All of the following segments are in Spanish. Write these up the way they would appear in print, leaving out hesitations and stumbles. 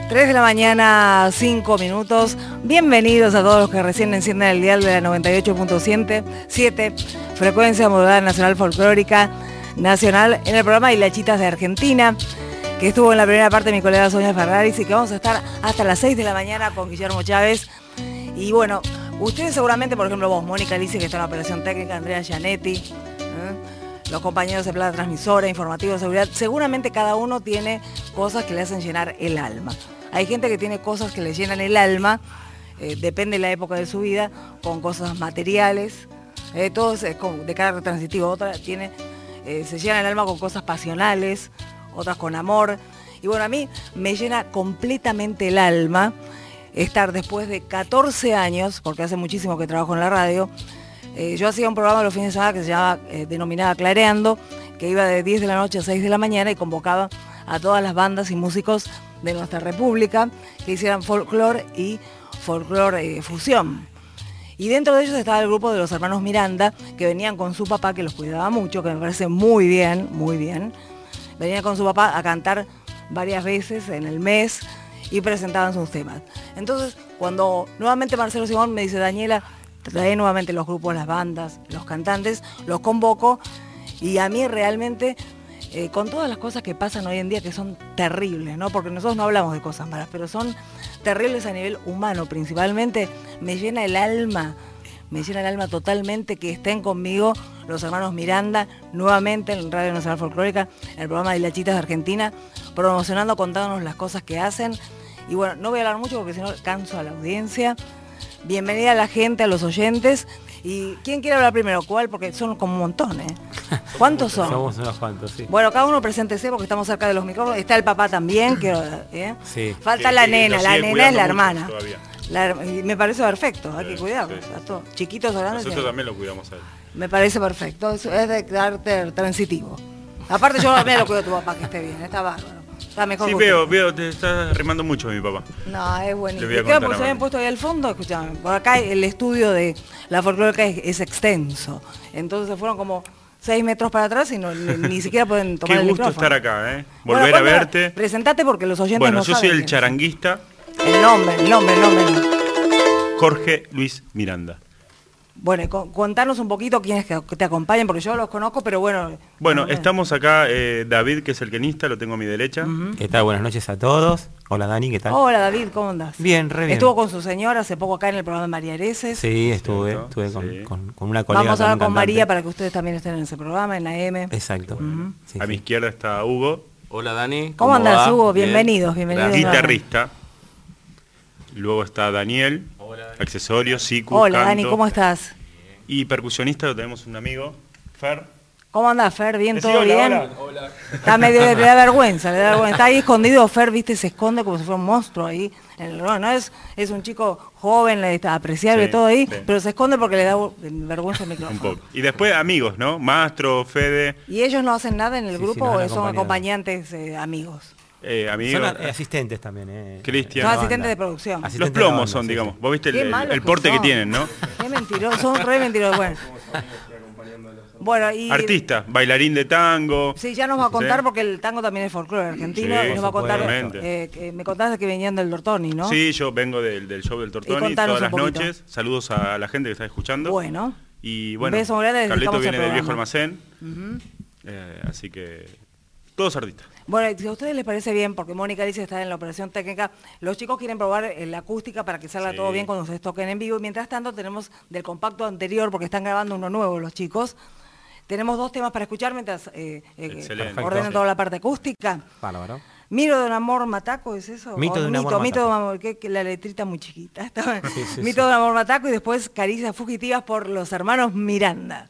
3 de la mañana, 5 minutos. Bienvenidos a todos los que recién encienden el dial de la 98.7, frecuencia modulada nacional folclórica nacional, en el programa Hilachitas de Argentina, que estuvo en la primera parte mi colega Sonia Ferraris y que vamos a estar hasta las 6 de la mañana con Guillermo Chávez. Y bueno, ustedes seguramente, por ejemplo vos, Mónica Alice, que está en la operación técnica, Andrea Gianetti, los compañeros de Plata Transmisora, Informativo de Seguridad, seguramente cada uno tiene cosas que le hacen llenar el alma. Hay gente que tiene cosas que le llenan el alma, depende de la época de su vida, con cosas materiales, todos de carácter transitivo. Otra tiene, se llena el alma con cosas pasionales, otras con amor. Y bueno, a mí me llena completamente el alma estar después de 14 años, porque hace muchísimo que trabajo en la radio. Yo hacía un programa los fines de semana que se llamaba, denominaba Clareando, que iba de 10 de la noche a 6 de la mañana y convocaba a todas las bandas y músicos de nuestra república que hicieran folclore y folclore fusión. Y dentro de ellos estaba el grupo de los hermanos Miranda, que venían con su papá, que los cuidaba mucho, que me parece muy bien, muy bien. Venían con su papá a cantar varias veces en el mes y presentaban sus temas. Entonces, cuando nuevamente Marcelo Simón me dice, Daniela, trae nuevamente los grupos, las bandas, los cantantes, los convoco, y a mí realmente, con todas las cosas que pasan hoy en día, que son terribles, ¿no? Porque nosotros no hablamos de cosas malas, pero son terribles a nivel humano principalmente, me llena el alma totalmente que estén conmigo los hermanos Miranda, nuevamente en Radio Nacional Folclórica, en el programa de Hilachitas de Argentina, promocionando, contándonos las cosas que hacen. Y bueno, no voy a hablar mucho porque si no canso a la audiencia. Bienvenida a la gente, a los oyentes. ¿Y quién quiere hablar primero? ¿Cuál? Porque son como un montón, ¿eh? ¿Cuántos son? Somos unos cuantos, sí. Bueno, cada uno preséntese porque estamos cerca de los micrófonos. Está el papá también, Sí. Falta la nena es la hermana. Y Me parece perfecto, hay que cuidarlo. Sí. A todos, chiquitos o grandes. Nosotros también lo cuidamos a él. Me parece perfecto, es de carácter transitivo. Aparte yo también lo cuido a tu papá, que esté bien, está bárbaro. Está mejor. Sí, veo, te estás rimando mucho a mi papá. No, es buenísimo. Le voy a Claro, contar porque se a habían Mari. puesto ahí al fondo, escuchame, por acá el estudio de la folclórica es extenso. Entonces se fueron como 6 metros para atrás y ni siquiera pueden tomar Qué el gusto micrófono. estar acá, ¿eh? Bueno, Volver a ¿cuándo? verte. Presentate porque los oyentes Bueno, no yo saben soy el quién es. charanguista El nombre. Jorge Luis Miranda. Bueno, contanos un poquito quiénes que te acompañan, porque yo los conozco, pero bueno. Bueno, estamos acá, David, que es el quenista, lo tengo a mi derecha. ¿Qué tal? Buenas noches a todos. Hola Dani, ¿qué tal? Hola David, ¿cómo andás? Bien, re bien. Estuvo con su señora hace poco acá en el programa de María Areces. Sí, estuve Sí. con una colega. Vamos a hablar también con María cantante. para que ustedes también estén en ese programa, en la M. Exacto. Sí, A mi sí. izquierda está Hugo, Hola Dani. ¿Cómo andás, va? Hugo? Bien. Bienvenidos. Gracias. guitarrista. Luego está Daniel, accesorios, sicu, Hola, canto. Dani, ¿cómo estás? Y percusionista, lo tenemos un amigo, Fer. ¿Cómo andás, Fer? ¿Bien? Decí ¿Todo hola, bien? hola. Está medio, le da vergüenza. Está ahí escondido, Fer, viste, se esconde como si fuera un monstruo ahí. No, es un chico joven, apreciable, Sí, todo ahí, sí. pero se esconde porque le da vergüenza el micrófono. Un poco. Y después amigos, ¿no? Mastro, Fede, ¿Y ellos no hacen nada en el Sí, grupo sí, nos o han son acompañado. acompañantes amigos? amigos. Son asistentes también. Cristian. Son la asistentes banda. de producción. Los Asistentes de la plomos banda, son, sí, digamos. sí. Vos viste Qué el malos porte que son. tienen, ¿no? Qué mentirosos, son re mentirosos. Bueno, y... Artista, bailarín de tango. Sí, ya nos va a contar Sí. porque el tango también es folclore argentino Sí, y nos va a por contar, supuesto. me contaste que venían del Dortoni, ¿no? Sí, yo vengo del show del Y Tortoni contanos todas las un poquito. noches. Saludos a la gente que está escuchando. Bueno, Y bueno, beso muy grande, Carlito dedicamos el viene del viejo programa. almacén. Así que todos artistas. bueno, si a ustedes les parece bien, porque Mónica dice que está en la operación técnica, los chicos quieren probar la acústica para que salga Sí. todo bien cuando ustedes toquen en vivo. Y mientras tanto tenemos del compacto anterior, porque están grabando uno nuevo los chicos, tenemos 2 temas para escuchar mientras Excelente. ordenen toda la parte acústica. Bárbaro. Mito de un amor mataco, ¿es eso? Mito O de un amor Mito de un mataco. amor, que la letrita muy chiquita. Sí, Mito de un amor mataco y después Caricias fugitivas por los hermanos Miranda.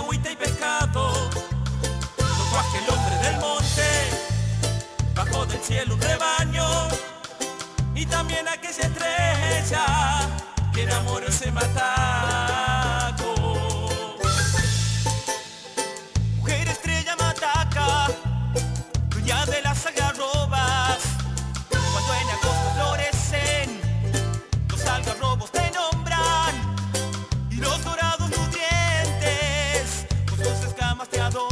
agüita y pescado. No más que el hombre del monte, bajo del cielo un rebaño, y también aquella estrella que enamoró ese mataco. Mujer estrella mataca, dueña de las algarrobas, cuando en agosto florecen, los algarrobos te nombran, y los dorados nutrientes con sus escamas te adornan.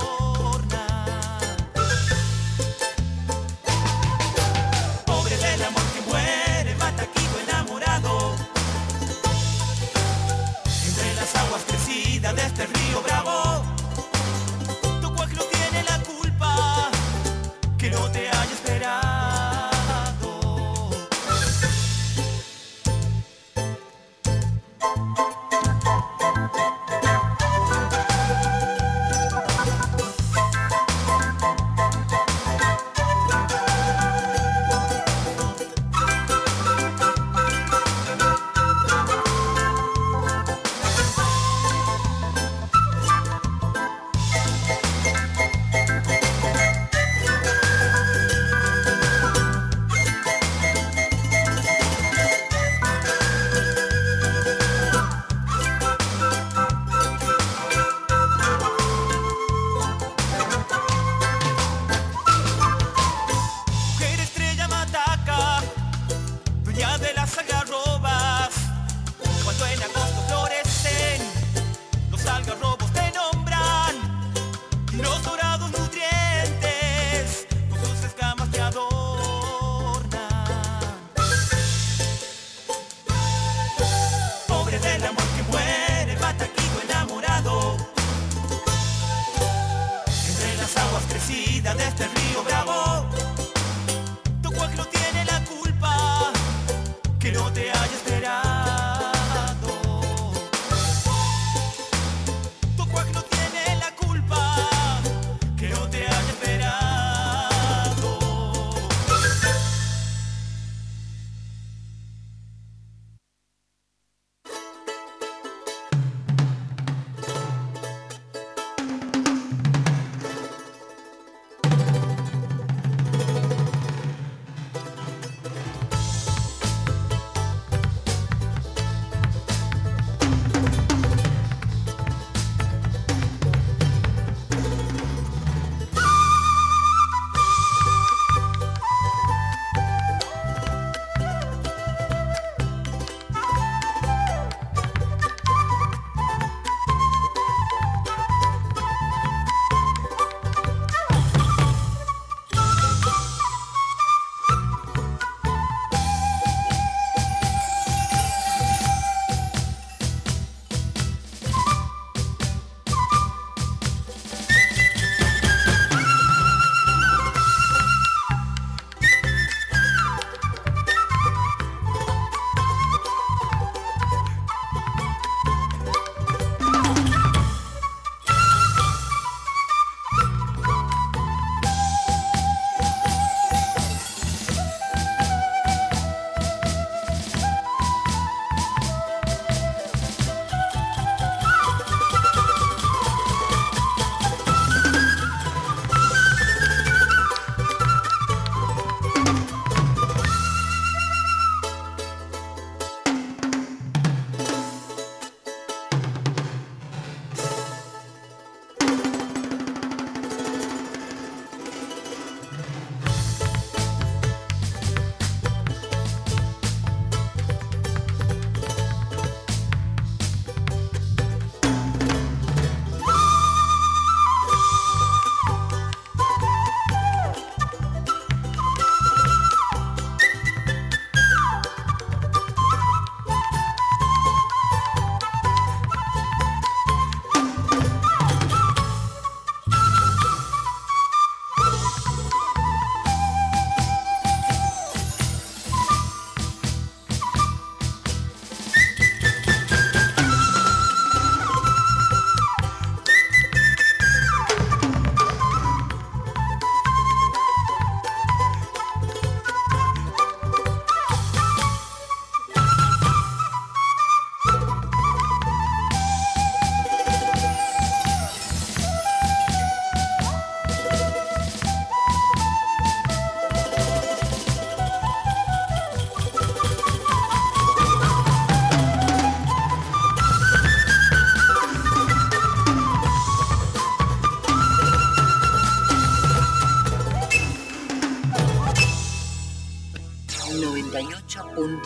Pobre del amor que muere, mataquito enamorado.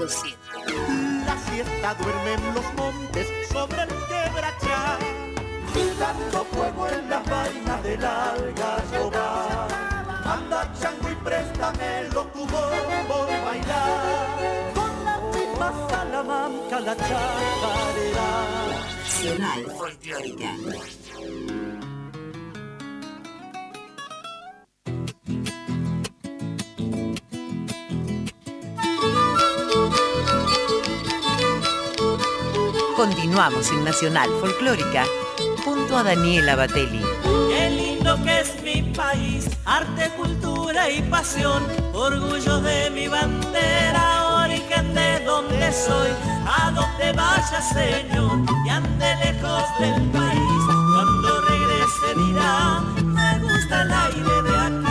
100.7. La siesta duerme en los montes sobre el quebrachá, dando fuego en las vainas del algarroba. Anda chango y préstamelo tu bombo y bailar, con la misma Salamanca la chacarera. Nacional Folclórica. Continuamos en Nacional Folclórica junto a Daniela Batelli. Qué lindo que es mi país, arte, cultura y pasión, orgullo de mi bandera, origen de donde soy, a donde vaya señor y ande lejos del país, cuando regrese dirá, me gusta el aire de aquí.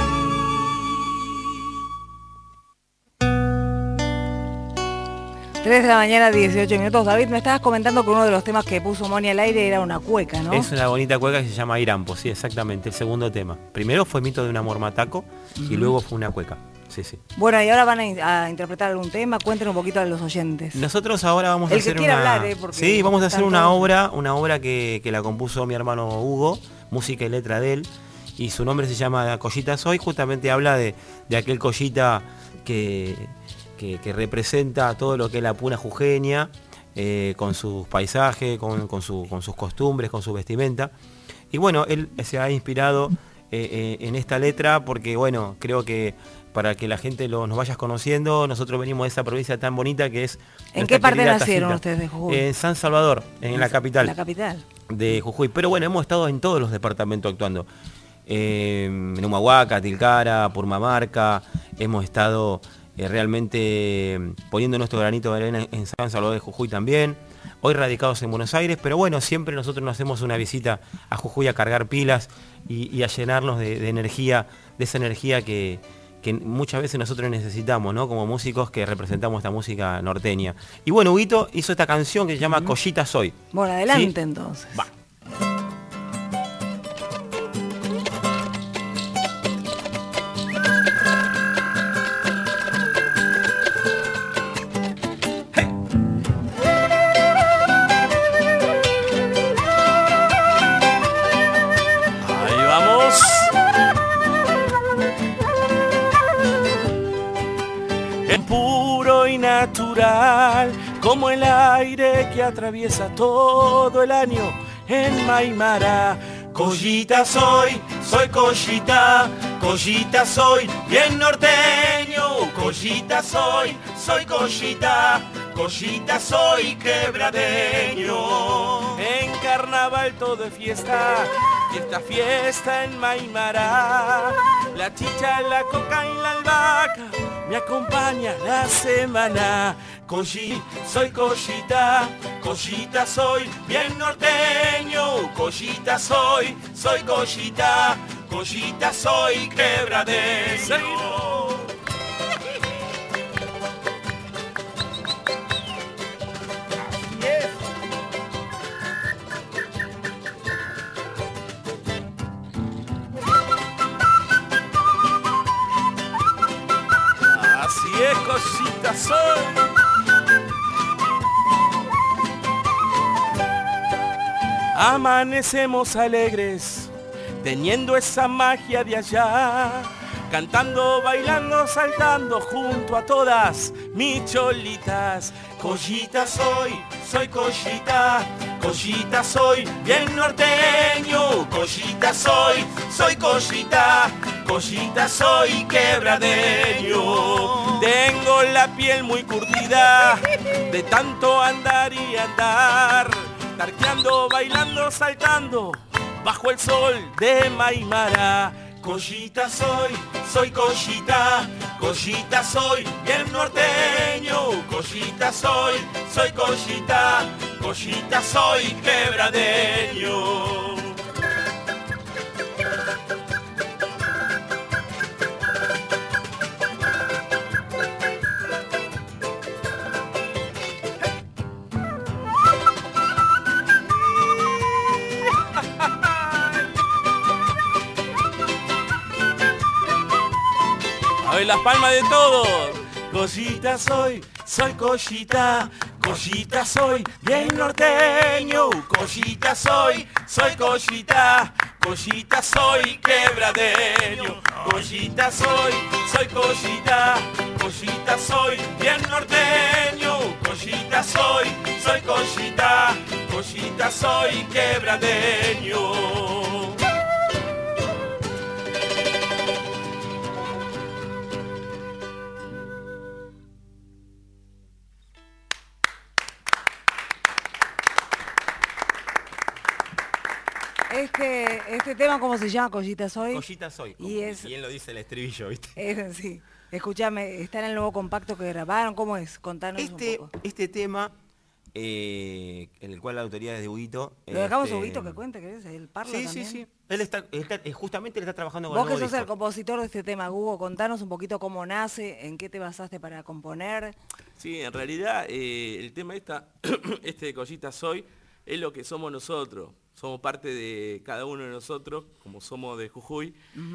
3 de la mañana, 18 minutos. David, me estabas comentando que uno de los temas que puso Moni al aire era una cueca, ¿no? Es una bonita cueca que se llama Irampo, sí, exactamente, el segundo tema. Primero fue Mito de un amor mataco y luego fue una cueca. Sí, sí. Bueno, y ahora van a interpretar algún tema. Cuéntenos un poquito a los oyentes. Nosotros ahora vamos a hacer quiera una... hablar, porque sí, vamos a hacer una todos... obra que la compuso mi hermano Hugo, música y letra de él, y su nombre se llama Collita Soy, justamente habla de aquel collita que representa todo lo que es la puna jujeña, con sus paisajes, con sus costumbres, con su vestimenta. Y bueno, él se ha inspirado en esta letra porque, bueno, creo que para que la gente nos vaya conociendo, nosotros venimos de esa provincia tan bonita que es... ¿En qué parte nacieron ustedes de Jujuy? En San Salvador, en la capital. La capital. De Jujuy. Pero bueno, hemos estado en todos los departamentos actuando. En Humahuaca, Tilcara, Purmamarca, hemos estado... realmente poniendo nuestro granito de arena en San Salvador de Jujuy también, hoy radicados en Buenos Aires, pero bueno, siempre nosotros nos hacemos una visita a Jujuy a cargar pilas y a llenarnos de energía, de esa energía que muchas veces nosotros necesitamos, ¿no? Como músicos que representamos esta música norteña. Y bueno, Huguito hizo esta canción que se llama Collita Soy. Bueno, adelante, ¿sí? Entonces. Va. Natural, como el aire que atraviesa todo el año en Maimará. Collita soy collita, collita soy, bien norteño. Collita soy collita, collita soy quebradeño. En carnaval todo es fiesta, fiesta en Maimará. La chicha, la coca y la albahaca me acompaña la semana. Soy collita, collita soy, bien norteño. Collita soy collita, collita soy quebradeño. Collita soy. Amanecemos alegres, teniendo esa magia de allá, cantando, bailando, saltando junto a todas mis cholitas. Collita soy collita, collita soy, bien norteño. Collita soy collita, collita soy quebradeño. Tengo la piel muy curtida de tanto andar y andar, tarqueando, bailando, saltando bajo el sol de Maimará. Collita soy collita, collita soy, bien norteño. Collita soy collita, collita soy quebradeño. A ver las palmas de todos. Collita soy soy collita, collita soy, bien norteño, collita soy collita, collita soy quebradeño, collita soy collita, collita soy, bien norteño, collita soy collita, collita soy quebradeño. Este tema, ¿cómo se llama? Collita Soy. Collita Soy, como bien lo dice el estribillo, ¿viste? Sí. Escúchame, está en el nuevo compacto que grabaron, ¿cómo es? Contanos un poco. Este tema, en el cual la autoría es de Huguito. ¿Lo dejamos a Huguito que cuente, querés? ¿Él parla también? Sí. Justamente él está trabajando con Vos el que sos disco. el compositor de este tema, Hugo, contanos un poquito cómo nace, en qué te basaste para componer. Sí, en realidad el tema este de Collita Soy es lo que somos nosotros. Somos parte de cada uno de nosotros, como somos de Jujuy.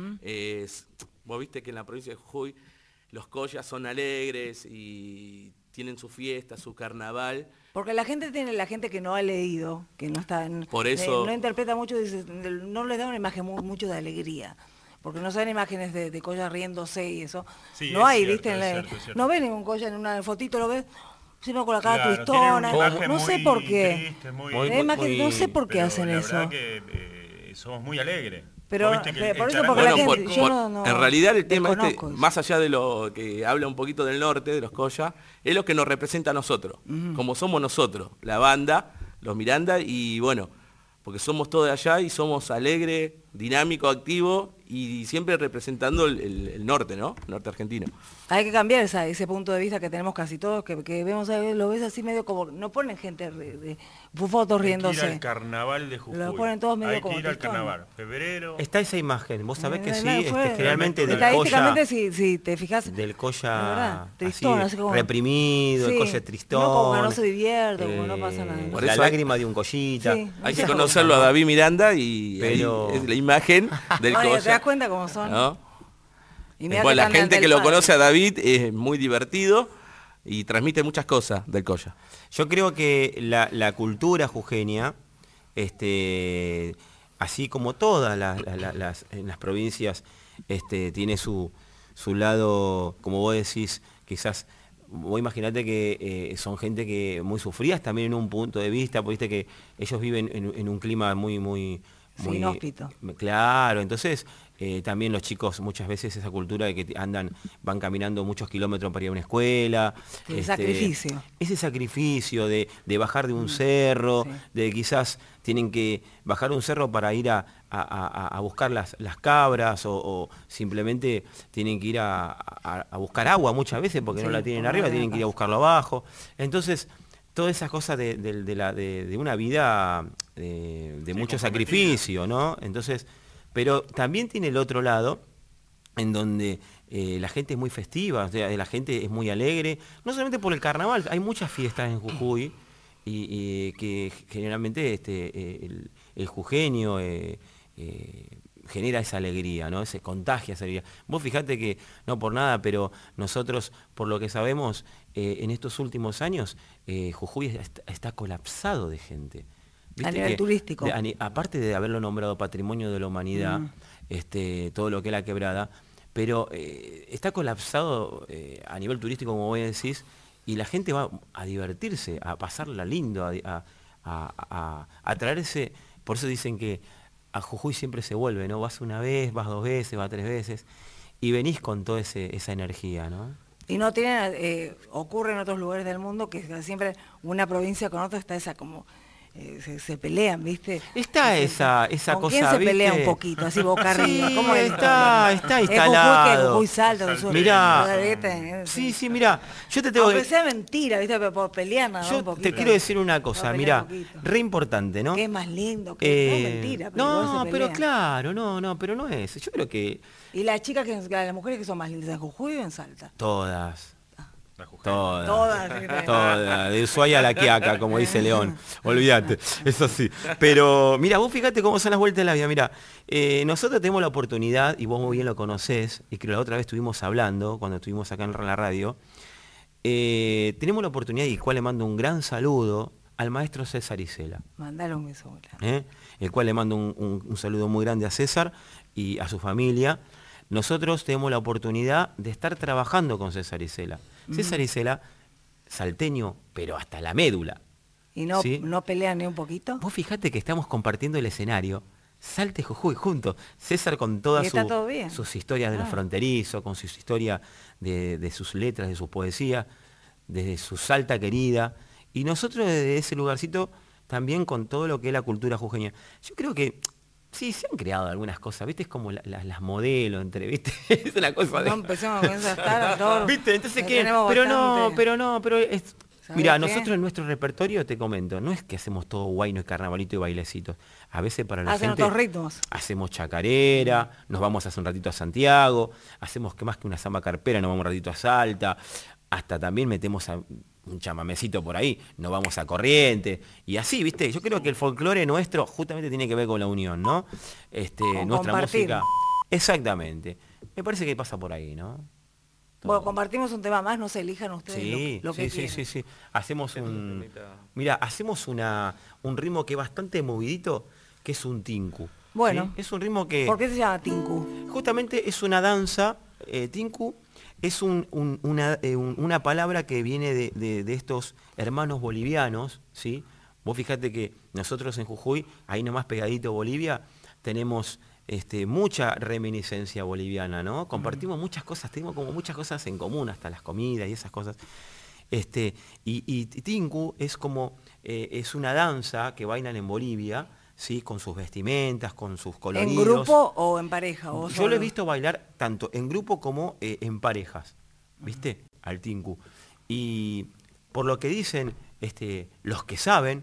Vos viste que en la provincia de Jujuy los collas son alegres y tienen su fiesta, su carnaval. Porque la gente que no ha leído, que no está Por eso, no interpreta mucho, dice, no les da una imagen mucho de alegría. Porque no se ven imágenes de collas riéndose y eso. Sí, no hay, cierto, ¿viste? es cierto. No ves ningún colla en una fotito, lo ves, sino con la cara Claro, tristona. tienen una imagen No sé muy por qué. triste, No sé por qué pero hacen la eso. verdad que somos muy alegres. Pero, Vos viste que por el eso, porque charango- la gente, yo no en realidad el tema desconozco eso. más allá de lo que habla un poquito del norte, de los collas, es lo que nos representa a nosotros, como somos nosotros, la banda, los Miranda, y bueno, porque somos todos de allá y somos alegres, dinámicos, activos y siempre representando el norte, ¿no? El norte argentino. Hay que cambiar ese punto de vista que tenemos casi todos, que vemos, lo ves así medio como, no ponen gente de fotos riéndose. Hay que ir al carnaval de Jujuy. Lo ponen todos medio Hay como que ir al tristones. carnaval. Febrero. Está esa imagen, vos sabés que sí, Fue- generalmente del estadísticamente, colla, si te fijas, del es colla verdad, así, tristón, así como- reprimido, el sí, colla tristón. no, como que no se divierte, como no pasa nada. Por La eso lágrima de un collita. Sí. Hay que Esas conocerlo a David Miranda y Pero- ahí es la imagen del Oye, colla. ¿te das cuenta cómo son? ¿No? Y mirá Bueno, la cantan gente del que lo padre. conoce a David es muy divertido y transmite muchas cosas del colla. Yo creo que la cultura jujeña, así como todas en las provincias, tiene su lado, como vos decís, quizás, vos imaginate que son gente que muy sufridas también en un punto de vista, porque viste que ellos viven en un clima muy Sí, inhóspito. Claro, entonces también los chicos muchas veces esa cultura de que van caminando muchos kilómetros para ir a una escuela. Sí, sacrificio. Ese sacrificio de bajar de un cerro, sí. de quizás tienen que bajar un cerro para ir a buscar las cabras o simplemente tienen que ir a buscar agua muchas veces porque no Sí, la tienen porque no arriba, la tienen que ir a pasan. buscarlo abajo. Entonces, todas esas cosas de una vida de Sí, mucho comprometida. sacrificio, ¿no? Entonces, pero también tiene el otro lado, en donde la gente es muy festiva, o sea, la gente es muy alegre, no solamente por el carnaval, hay muchas fiestas en Jujuy, y que generalmente el jujeño genera esa alegría, ¿no? Se contagia esa alegría. Vos fijate que, no por nada, pero nosotros, por lo que sabemos, en estos últimos años, Jujuy está colapsado de gente. A nivel turístico. Aparte de haberlo nombrado Patrimonio de la Humanidad, todo lo que es la quebrada, pero está colapsado a nivel turístico, como vos decís, y la gente va a divertirse, a pasarla lindo, a traerse, por eso dicen que a Jujuy siempre se vuelve, ¿no? Vas una vez, vas dos veces, vas tres veces, y venís con toda esa energía, ¿no? Y no tienen, ocurre en otros lugares del mundo que siempre una provincia con otra está esa como, se pelean, ¿viste? Está esa ¿Con cosa, quién se pelea ¿viste? un poquito, así boca arriba? Sí, ¿Cómo es? está Es Jujuy, que instalado. Jujuy Salta, del sur. Mirá, ¿Viste? sí, mirá, yo te tengo Aunque que... sea mentira, ¿viste? Pero por pelear nada más Yo un poquito. te quiero decir una cosa, Por mirá, pelear un poquito. re importante, ¿no? Que es más lindo, que no es mentira, pero igual no, se pero pelean. claro, no, pero no es. Yo creo que ¿Y las chicas, las mujeres que son más lindas en Jujuy o en Salta? todas. La Jujuy. Todas. Todas. De Ushuaia a la Quiaca, como dice León. Olvídate, eso sí. Pero mira, vos fíjate cómo son las vueltas de la vida. Mira, nosotros tenemos la oportunidad, y vos muy bien lo conocés, y que la otra vez estuvimos hablando, cuando estuvimos acá en la radio, tenemos la oportunidad, y el cual le mando un gran saludo al maestro César Isela. Mandale un beso muy grande. El cual le mando un saludo muy grande a César y a su familia. Nosotros tenemos la oportunidad de estar trabajando con César Isela. César Isela, salteño, pero hasta la médula. ¿Y no, ¿sí? no pelean ni un poquito? Vos fijate que estamos compartiendo el escenario, Salta y Jujuy juntos. César con todas sus historias de los fronterizos, con sus historias de sus letras, de sus poesías, de su Salta querida. Y nosotros desde ese lugarcito también con todo lo que es la cultura jujeña. Yo creo que sí, se han creado algunas cosas, ¿viste? Es como las modelos, ¿viste? Es una cosa de... No empecemos con esa estar, ¿viste? Entonces, ¿qué? Pero es... Mirá, nosotros en nuestro repertorio, te comento, no es que hacemos todo guayno y carnavalito y bailecitos. A veces para la hacen gente... otros ritmos. Hacemos chacarera, nos vamos hace un ratito a Santiago, hacemos que más que una samba carpera, nos vamos un ratito a Salta, hasta también metemos a un chamamecito por ahí, nos vamos a Corrientes, y así, ¿viste? Yo creo que el folclore nuestro justamente tiene que ver con la unión, ¿no? Con nuestra compartir. música. Exactamente. Me parece que pasa por ahí, ¿no? Bueno, compartimos un tema más, no se elijan ustedes Sí, lo que quieran. sí. Hacemos hacemos un ritmo que es bastante movidito, que es un tinku. Bueno. ¿sí? Es un ritmo que... ¿Por qué se llama tinku? Justamente es una danza, tinku, es una palabra que viene de estos hermanos bolivianos, ¿sí? Vos fijate que nosotros en Jujuy, ahí nomás pegadito Bolivia, tenemos... mucha reminiscencia boliviana, ¿no? Compartimos muchas cosas, tenemos como muchas cosas en común, hasta las comidas y esas cosas. Y tinku es como, es una danza que bailan en Bolivia, ¿sí? Con sus vestimentas, con sus coloridos. ¿En grupo o en pareja? ¿O Yo solo? lo he visto bailar tanto en grupo como en parejas, ¿viste? Al tinku. Y por lo que dicen los que saben,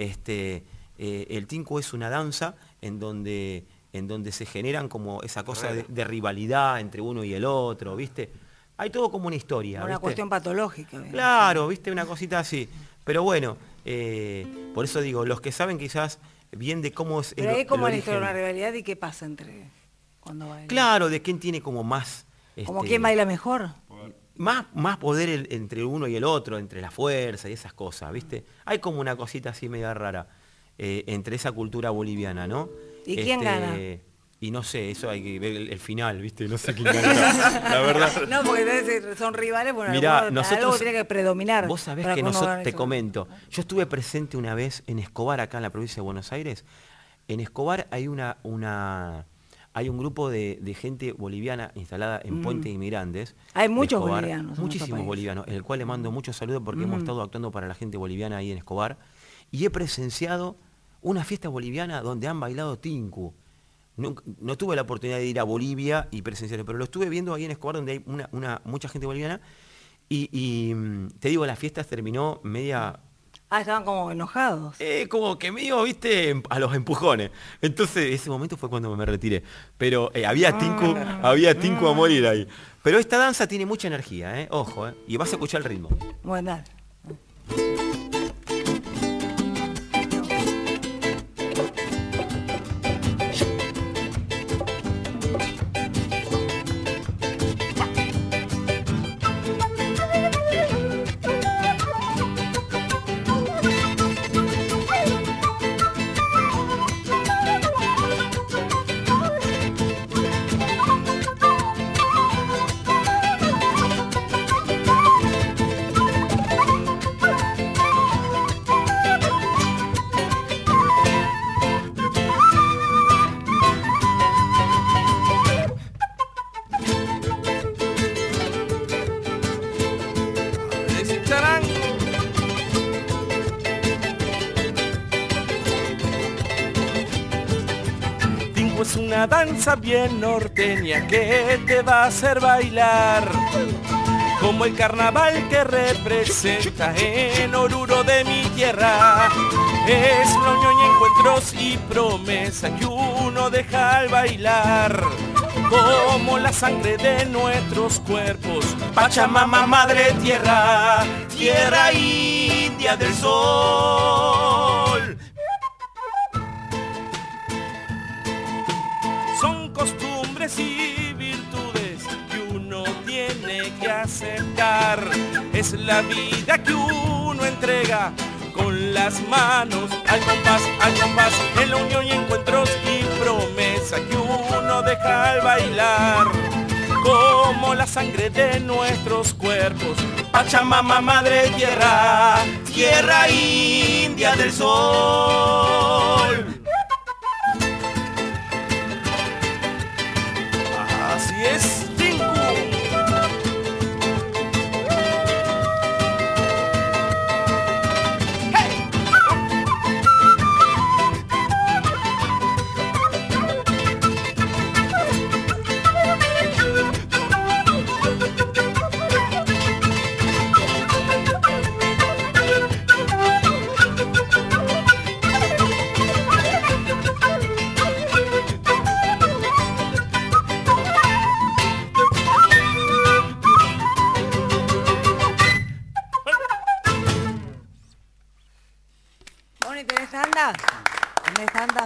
el tinku es una danza en donde se generan como esa cosa de rivalidad entre uno y el otro, ¿viste? Hay todo como una historia. Una ¿viste? cuestión patológica. ¿Viste? Claro, ¿viste? Una cosita así. Pero bueno, por eso digo, los que saben quizás bien de cómo es Pero hay como el la historia de origen. una rivalidad y qué pasa entre cuando bailan. Claro, de quién tiene como más... ¿Como quién baila mejor? Más poder entre uno y el otro, entre la fuerza y esas cosas, ¿viste? Hay como una cosita así media rara entre esa cultura boliviana, ¿no? ¿Y quién gana? Y no sé, eso hay que ver el final, ¿viste? No sé quién gana, la verdad. No, porque entonces son rivales, bueno, Mirá, algo tiene que predominar. Vos sabés para que uno nosotros, gane te eso. comento, yo estuve presente una vez en Escobar, acá en la provincia de Buenos Aires. En Escobar hay hay un grupo de gente boliviana instalada en Puente de Inmigrantes. Hay de muchos Escobar, bolivianos en nuestro muchísimos país. bolivianos, el cual le mando muchos saludos porque hemos estado actuando para la gente boliviana ahí en Escobar. Y he presenciado una fiesta boliviana donde han bailado tinku. No tuve la oportunidad de ir a Bolivia y presenciarlo, pero lo estuve viendo ahí en Escobar donde hay mucha gente boliviana. Y te digo, la fiesta terminó media... Estaban como enojados. como que medio, viste, a los empujones. Entonces, ese momento fue cuando me retiré. Pero había tinku a morir ahí. Pero esta danza tiene mucha energía, ojo, y vas a escuchar el ritmo. Bueno, dale. Tinku es una danza bien norteña que te va a hacer bailar, como el carnaval que representa en Oruro de mi tierra. Es loño y encuentros y promesa que uno deja al bailar, como la sangre de nuestros cuerpos. Pachamama, madre tierra, tierra india del sol. Son costumbres y virtudes que uno tiene que aceptar. Es la vida que uno entrega con las manos al compás, en la unión y encuentros y promesa que uno deja al bailar. Como la sangre de nuestros cuerpos, Pachamama, madre tierra, tierra india del sol. Así es, Tinku. ¿Tenés tanda? ¿Tenés tanda?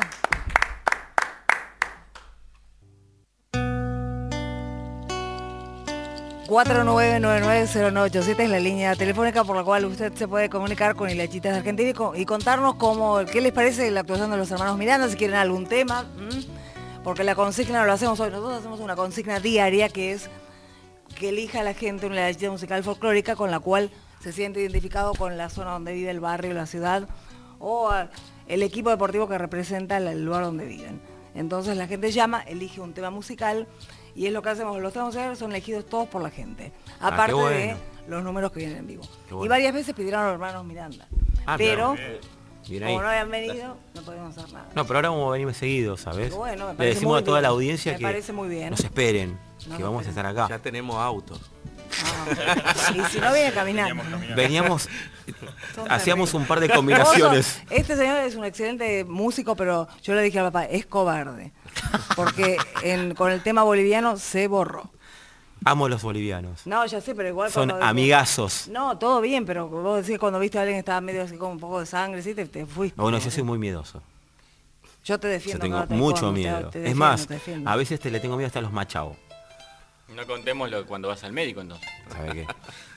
...4999-0987 es la línea telefónica por la cual usted se puede comunicar con Hilachitas de Argentina y contarnos qué les parece la actuación de los hermanos Miranda, si quieren algún tema, porque la consigna lo hacemos hoy. Nosotros hacemos una consigna diaria que es que elija a la gente una Hilachita musical folclórica con la cual se siente identificado con la zona donde vive, el barrio, la ciudad o el equipo deportivo que representa el lugar donde viven. Entonces la gente llama, elige un tema musical y es lo que hacemos. Los temas musicales son elegidos todos por la gente, aparte de los números que vienen en vivo. Y varias veces pidieron a los hermanos Miranda, pero como no habían venido, no podíamos hacer nada. No, pero ahora vamos a venir seguido, ¿sabes? Bueno, le decimos a toda la audiencia que nos esperen, que vamos a estar acá. Ya tenemos autos. Y si no viene caminando. Veníamos, hacíamos un par de combinaciones. Este señor es un excelente músico, pero yo le dije al papá, es cobarde. Porque con el tema boliviano se borró. Amo los bolivianos. No, ya sé, pero igual... Son amigazos. No, todo bien, pero vos decís que cuando viste a alguien que estaba medio así como un poco de sangre, ¿sí? te fuiste. Bueno, yo soy muy miedoso. Yo te defiendo. Yo tengo mucho miedo. Es más, a veces le tengo miedo hasta a los machaos. No contémoslo cuando vas al médico, entonces. ¿Sabe qué?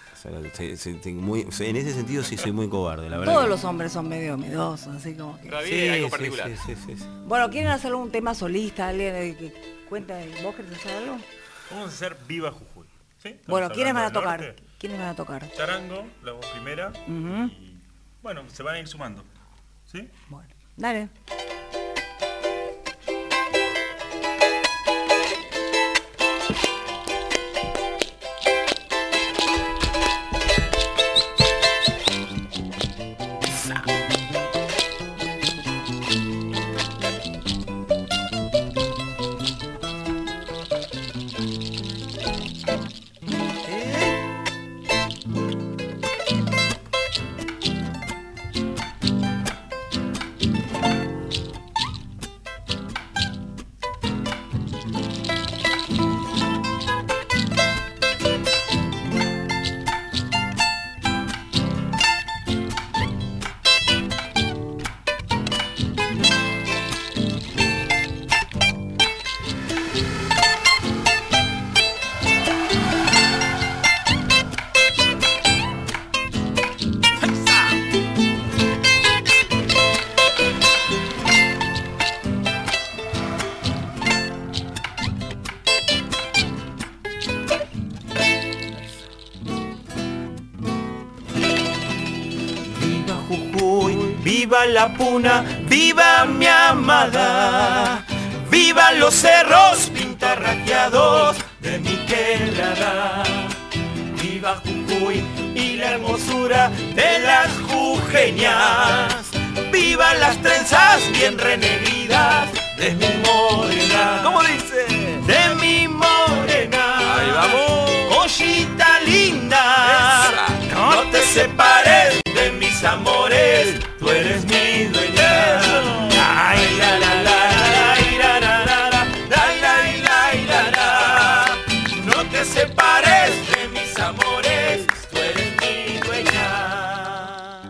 En ese sentido sí soy muy cobarde, la verdad. Todos los hombres son medio miedosos, así como que... Sí, algo particular. Sí. Bueno, ¿quieren hacer un tema solista? ¿Alguien que cuenta? ¿Vos querés hacer algo? Vamos a hacer Viva Jujuy. ¿Sí? Bueno, ¿quiénes van a tocar? ¿Quiénes van a tocar? Charango, la voz primera. Y bueno, se van a ir sumando. ¿Sí? Bueno, dale. Viva la Puna, viva mi amada, viva los cerros pintarrajeados de mi quebrada. Viva Jujuy y la hermosura de las jujeñas, viva las trenzas bien renegridas de mi morena. ¿Cómo dice? De mi morena. Ahí vamos. Cosita linda, esa. No te separes de mis amores, tú eres mi dueña. Ay, la, la, la, ay, la, la, la, la, ay, la, la. No te separes de mis amores, tú eres mi dueña.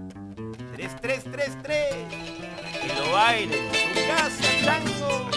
3, 3, 3, 3. Para que lo bailen en su casa, chango.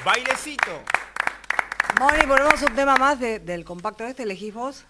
Bailecito. Moni, ponemos un tema más del compacto este, elegís vos.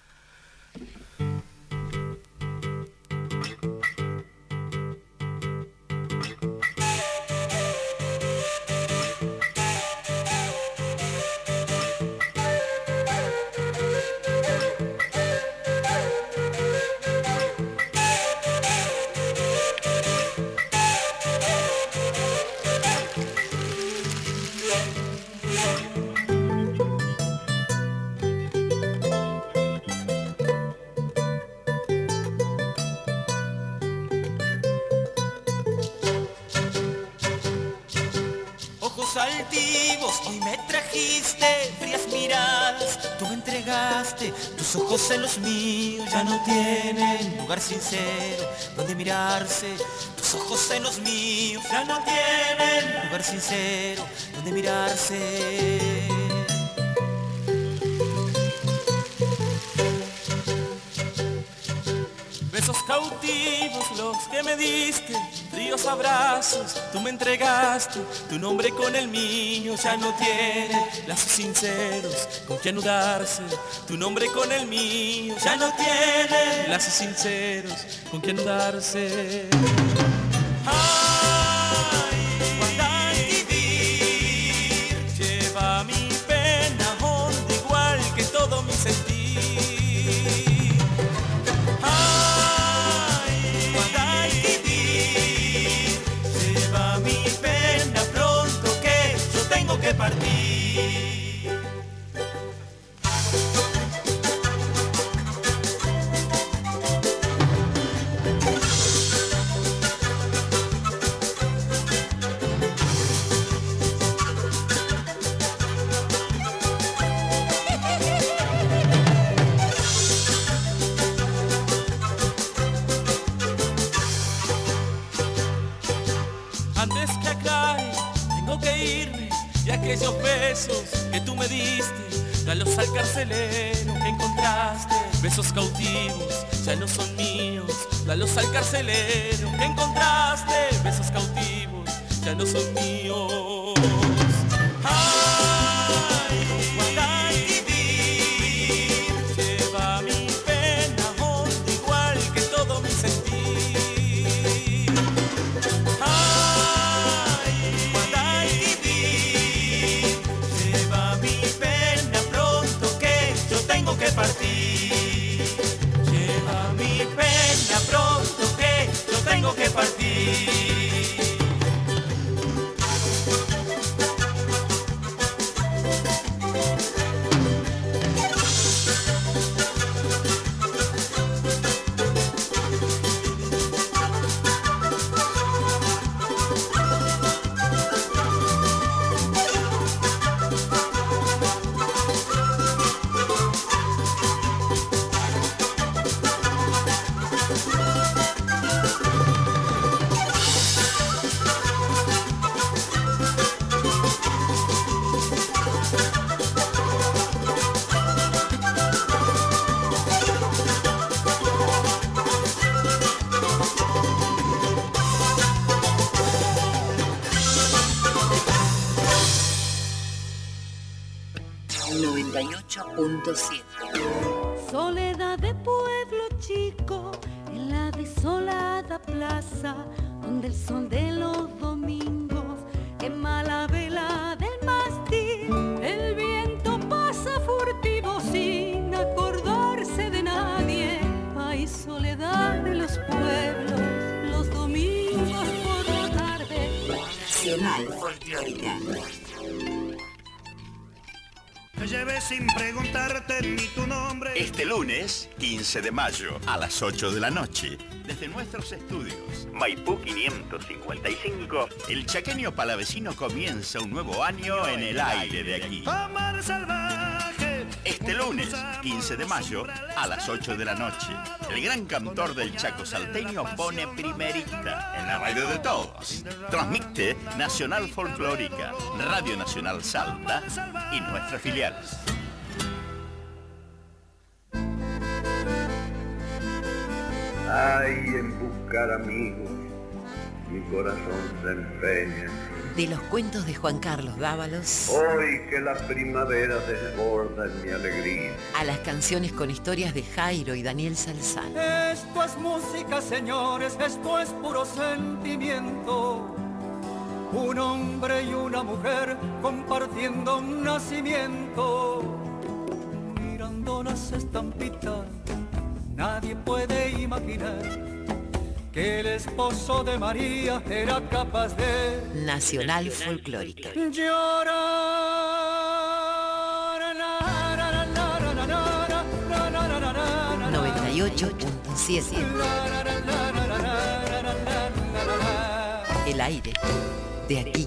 Ojos altivos, hoy me trajiste frías miradas, tú me entregaste tus ojos en los míos, ya no tienen lugar sincero donde mirarse, tus ojos en los míos, ya no tienen lugar sincero donde mirarse. Besos cautivos los que me diste, fríos abrazos, tú me entregaste, tu nombre con el mío ya no tiene lazos sinceros con que anudarse, tu nombre con el mío ya no tiene lazos sinceros con que anudarse. Ay, cuánta vivir, lleva mi pena honda igual que todo mi sentir. Que partir. Antes que aclare, tengo que irme. Y aquellos besos que tú me diste, dalos al carcelero que encontraste. Besos cautivos ya no son míos, dalos al carcelero que encontraste. Besos cautivos ya no son míos. Ay, cuánta vivir, lleva mi pena honda igual que todo mi sentir. Que partir, lleva mi pena pronto que yo tengo que partir. Soledad de pueblo chico, en la desolada plaza, donde el sol de los domingos quema la vela del mástil. El viento pasa furtivo sin acordarse de nadie. Ay, soledad de los pueblos, los domingos por la tarde. Nacional Folclórica. Te llevé sin preguntarte ni tu nombre. Este lunes, 15 de mayo, a las 8 de la noche, desde nuestros estudios, Maipú 555, el chaqueño palavecino comienza un nuevo año en el aire de aquí. Amar salvaje. Este lunes, 15 de mayo, a las 8 de la noche, el gran cantor del Chaco salteño pone primerita en la radio de todos. Transmite Nacional Folclórica, Radio Nacional Salta y nuestras filiales. Ay, en buscar amigos mi corazón se empeña. De los cuentos de Juan Carlos Dávalos, Hoy que la primavera desborda en mi alegría. a las canciones con historias de Jairo y Daniel Salzán. Esto es música, señores, esto es puro sentimiento. Un hombre y una mujer compartiendo un nacimiento. Mirando las estampitas, nadie puede imaginar que el esposo de María era capaz de Nacional Folclórica. llorar. 98.7. El aire de aquí.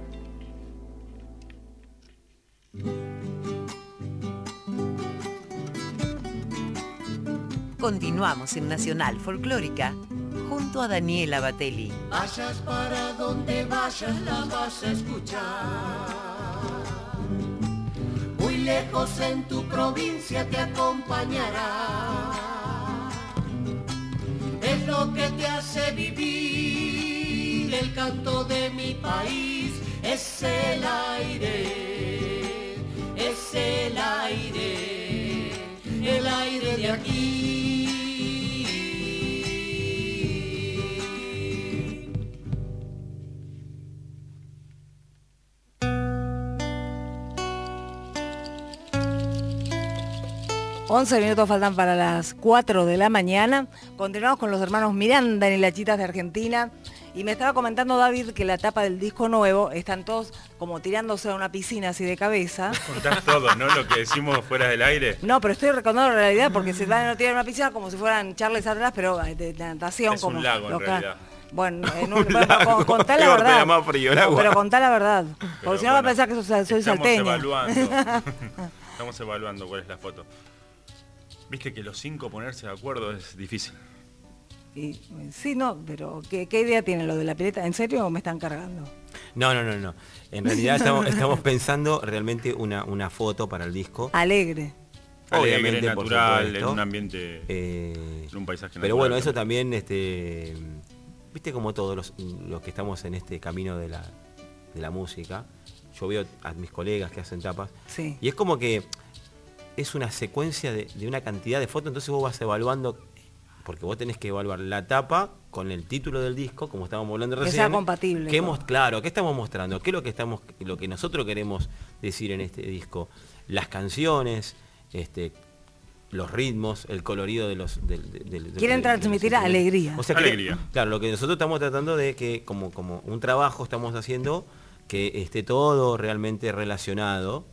Continuamos en Nacional Folclórica junto a Daniela Batelli. Vayas para donde vayas, la vas a escuchar. Muy lejos en tu provincia te acompañará. Es lo que te hace vivir el canto de mi país. Es el aire, es el aire de aquí. 11 minutos faltan para las 4 de la mañana. Continuamos con los hermanos Miranda en las Chitas de Argentina. Y me estaba comentando David que la tapa del disco nuevo están todos como tirándose a una piscina así de cabeza. Contás todo, ¿no? Lo que decimos fuera del aire. No, pero estoy recordando la realidad porque se van a tirar a una piscina como si fueran charles atrás, pero de natación. Es como un lago en realidad. Bueno, contá la verdad. Más frío el agua. Pero contá la verdad. Pero Porque si no va a pensar que soy salteña. Estamos evaluando cuál es la foto. Viste que los 5 ponerse de acuerdo es difícil. Y, sí, no, pero ¿qué idea tienen lo de la pileta? ¿En serio o me están cargando? No. En realidad estamos pensando realmente una foto para el disco. Alegre. Obviamente, Alegre, natural, en un ambiente, en un paisaje natural. Pero bueno, eso también, viste como todos los que estamos en este camino de la música, yo veo a mis colegas que hacen tapas, sí. Y es como que es una secuencia de una cantidad de fotos, entonces vos vas evaluando, porque vos tenés que evaluar la tapa con el título del disco, como estábamos hablando recién. Que sea compatible. Claro, ¿qué estamos mostrando? ¿Qué es lo que nosotros queremos decir en este disco? Las canciones, los ritmos, el colorido de los... Quieren transmitir alegría. O sea, alegría. Claro, lo que nosotros estamos tratando de que, como un trabajo estamos haciendo, que esté todo realmente relacionado,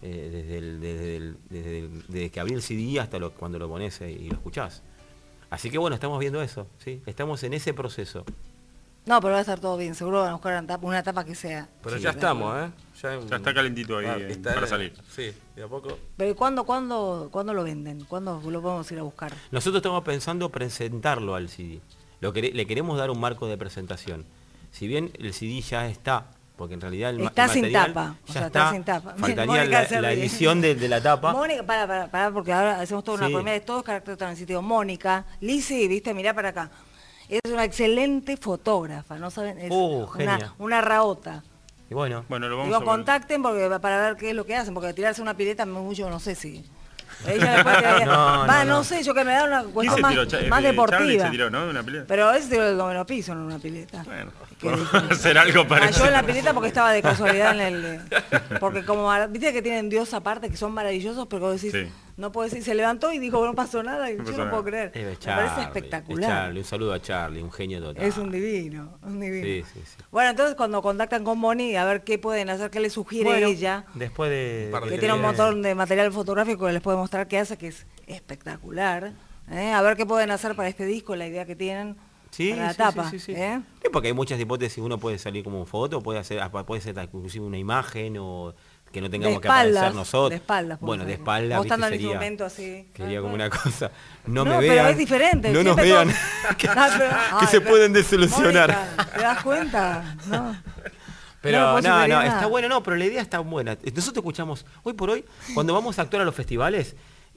desde que abrí el CD hasta cuando lo pones y lo escuchás. Así que bueno, estamos viendo eso, ¿sí? Estamos en ese proceso. No, pero va a estar todo bien, seguro van a buscar una tapa que sea. Pero sí, ya estamos, Ya está calentito ahí para salir. Sí, de a poco. Pero ¿cuándo lo venden? ¿Cuándo lo podemos ir a buscar? Nosotros estamos pensando presentarlo al CD. Le queremos dar un marco de presentación. Si bien el CD ya está, porque en realidad el está material sin tapa, ya está sin tapa. Faltaría la edición de la tapa. Mónica, para, porque ahora hacemos toda una Sí. comedia de todos carácter transitivo. Mónica, Lizzy, viste, mirá para acá. Es una excelente fotógrafa, ¿no saben? Es genia. una raota. Y bueno, lo vamos Digo, contacten para ver qué es lo que hacen, porque tirarse una pileta mucho, no sé si... Ella después no sé, yo que me da una cuestión más deportiva. Charlie se tiró, ¿no? Una pileta. Pero ese tiró del noveno piso, no una pileta. Bueno, vamos a hacer algo parecido. Cayó en la pileta porque estaba de casualidad en el... Porque como, viste que tienen dios aparte, que son maravillosos, pero vos decís, Sí. no puedo decir, se levantó y dijo, no pasó nada, y No yo pasó no nada. puedo creer. Me parece espectacular. Charlie, un saludo a Charlie, un genio total. Es un divino, un divino. Sí. Bueno, entonces cuando contactan con Moni, a ver qué pueden hacer, qué le sugiere Bueno, ella. Después de... Que tiene un montón de material fotográfico que les puede mostrar qué hace, que es espectacular. A ver qué pueden hacer para este disco, la idea que tienen para la tapa. Sí. Sí, porque hay muchas hipótesis, uno puede salir como foto, puede ser inclusive una imagen o que no tengamos que aparecer nosotros. De espaldas. Bueno, de espaldas, mostrando en sería, ese momento así. Sería como una cosa. No me pero vean. es diferente. No nos vean. que se pueden desilusionar. Mónica, ¿te das cuenta? No. Pero no, está bueno, pero la idea está buena. Nosotros escuchamos, hoy por hoy, cuando vamos a actuar a los festivales,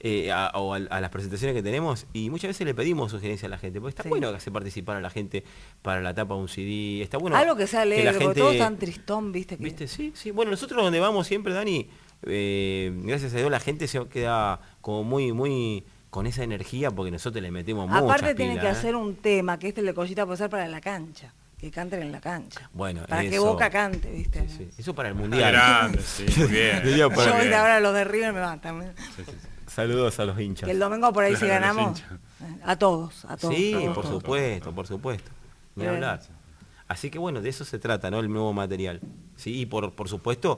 a las presentaciones que tenemos, y muchas veces le pedimos sugerencias a la gente, porque está bueno que hace participar a la gente para la tapa de un CD, está bueno. Algo que sea alegre, la gente, porque todos tan tristón, ¿viste? Sí. Bueno, nosotros donde vamos siempre, Dani, gracias a Dios la gente se queda como muy con esa energía, porque nosotros le metemos mucha pila. Aparte tiene que hacer un tema, que el de Collita puede ser para la cancha. Que canten en la cancha. Bueno, para eso, que Boca cante, ¿viste? Sí. Eso para el Mundial. Grande, sí, muy bien. Yo, ¿viste? Ahora los de River me matan. Sí. Saludos a los hinchas. Que el domingo por ahí si ganamos, a todos. Sí, por supuesto. Ni hablar. Así que bueno, de eso se trata, ¿no? El nuevo material. Sí, y por supuesto,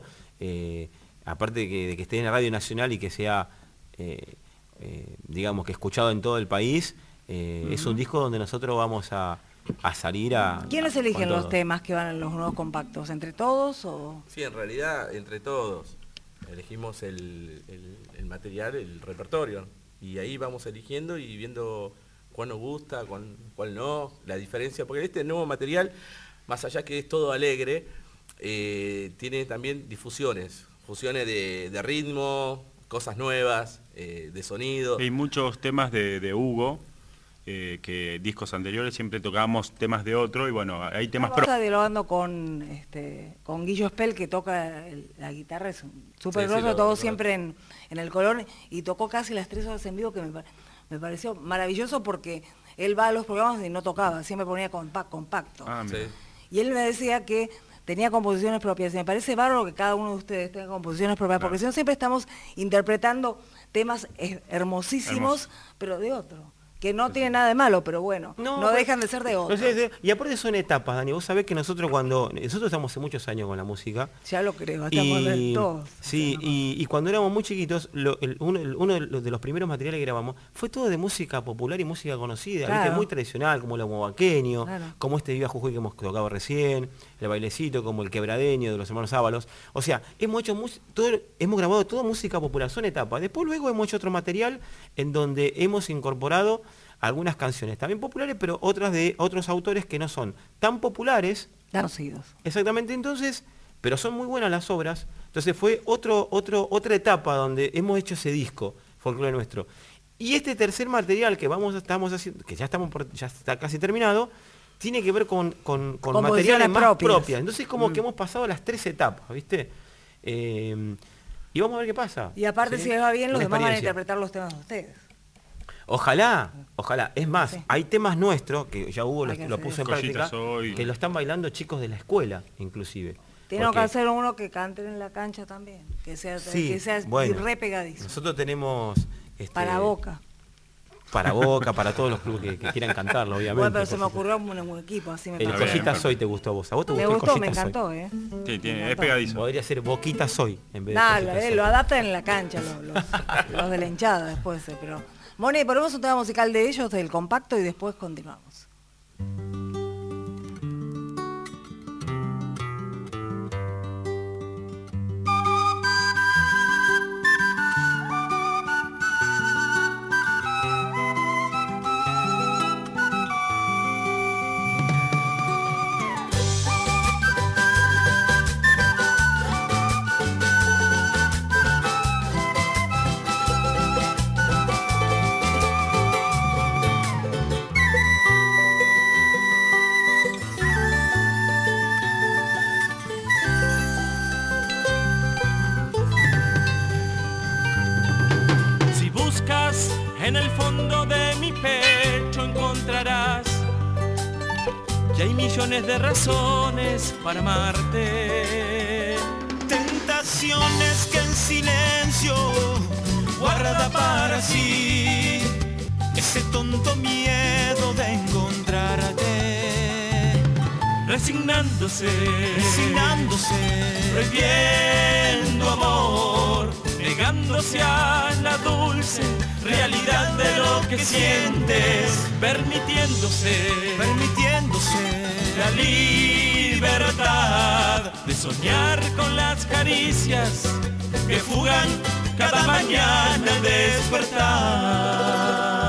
aparte de que esté en la Radio Nacional y que sea, digamos, que escuchado en todo el país, es un disco donde nosotros vamos a salir a... ¿Quiénes eligen los temas que van en los nuevos compactos? ¿Entre todos o...? Sí, en realidad, entre todos. Elegimos el material, el repertorio. Y ahí vamos eligiendo y viendo cuál nos gusta, cuál no, la diferencia. Porque este nuevo material, más allá que es todo alegre, tiene también difusiones. Fusiones de ritmo, cosas nuevas, de sonido. Hay muchos temas de Hugo. Que discos anteriores siempre tocábamos temas de otro y bueno, hay temas propios. Está dialogando con Guillo Spell, que toca la guitarra, es súper grosso, todo siempre en el Colón, y tocó casi las 3 horas en vivo, que me pareció maravilloso, porque él va a los programas y no tocaba, siempre ponía compacto. Y él me decía que tenía composiciones propias, y me parece bárbaro que cada uno de ustedes tenga composiciones propias, porque si no siempre estamos interpretando temas hermosísimos, pero de otro. Que no tiene nada de malo, pero bueno, no dejan de ser de otro. Y aparte son etapas, Dani. Vos sabés que nosotros estamos hace muchos años con la música. Ya lo creo, estamos todos. Sí, y cuando éramos muy chiquitos, uno de los primeros materiales que grabamos fue todo de música popular y música conocida, ¿viste? Muy tradicional, como el huaqueño, como este Viva Jujuy que hemos tocado recién, el bailecito, como el quebradeño de los hermanos Ábalos. O sea, hemos grabado toda música popular, son etapas. Después luego hemos hecho otro material en donde hemos incorporado algunas canciones también populares, pero otras de otros autores que no son tan populares. Conocidos. Exactamente, entonces, pero son muy buenas las obras. Entonces fue otra etapa donde hemos hecho ese disco, Folclore Nuestro. Y este tercer material que estamos haciendo, que ya está casi terminado, tiene que ver con materiales más propias. Entonces como que hemos pasado las 3 etapas, ¿viste? Y vamos a ver qué pasa. Y aparte, si les va bien, los demás van a interpretar los temas de ustedes. Ojalá. Es más, hay temas nuestros, que ya Hugo lo puso en práctica, que lo están bailando chicos de la escuela, inclusive. Tenemos que hacer uno que canten en la cancha también, que sea re pegadizo. Nosotros tenemos... para Boca. Para Boca, para todos los clubes que quieran cantarlo, obviamente. Bueno, pero se me ocurrió un equipo, así me El Collita Soy te gustó a vos. ¿A vos te gustó? Me gustó, me encantó, Sí, es pegadizo. Podría ser Boquita Soy en vez de lo adaptan en la cancha, los de la hinchada después, pero... Moni, ponemos un tema musical de ellos, del compacto, y después continuamos. En el fondo de mi pecho encontrarás que hay millones de razones para amarte. Tentaciones que en silencio guarda para sí ese tonto miedo de encontrarte. Resignándose, prohibiendo amor, negándose a la dulce realidad de lo que sientes, permitiéndose la libertad de soñar con las caricias que fugan cada mañana al despertar.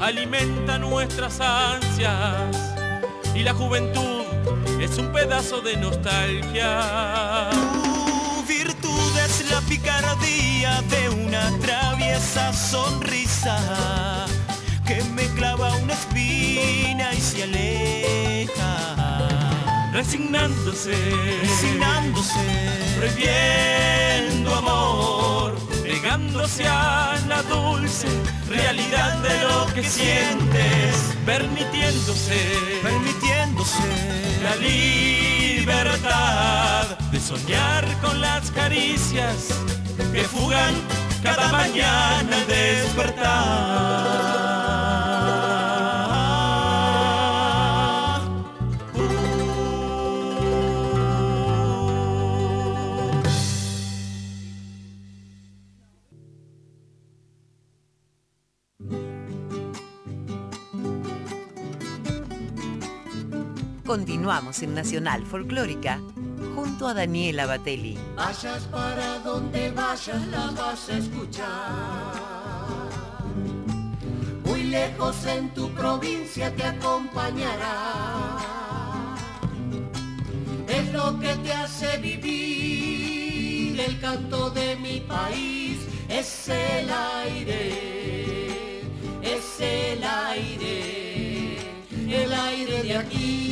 alimenta nuestras ansias y la juventud es un pedazo de nostalgia. Tu virtud es la picardía de una traviesa sonrisa que me clava una espina y se aleja. Resignándose, prohibiendo amor, negándose a la dulce realidad de lo que sientes, permitiéndose la la libertad de soñar con las caricias que fugan cada mañana al despertar. Continuamos en Nacional Folclórica junto a Daniela Batelli. Vayas para donde vayas, la vas a escuchar. Muy lejos en tu provincia te acompañará. Es lo que te hace vivir el canto de mi país. Es el aire, es el aire de aquí.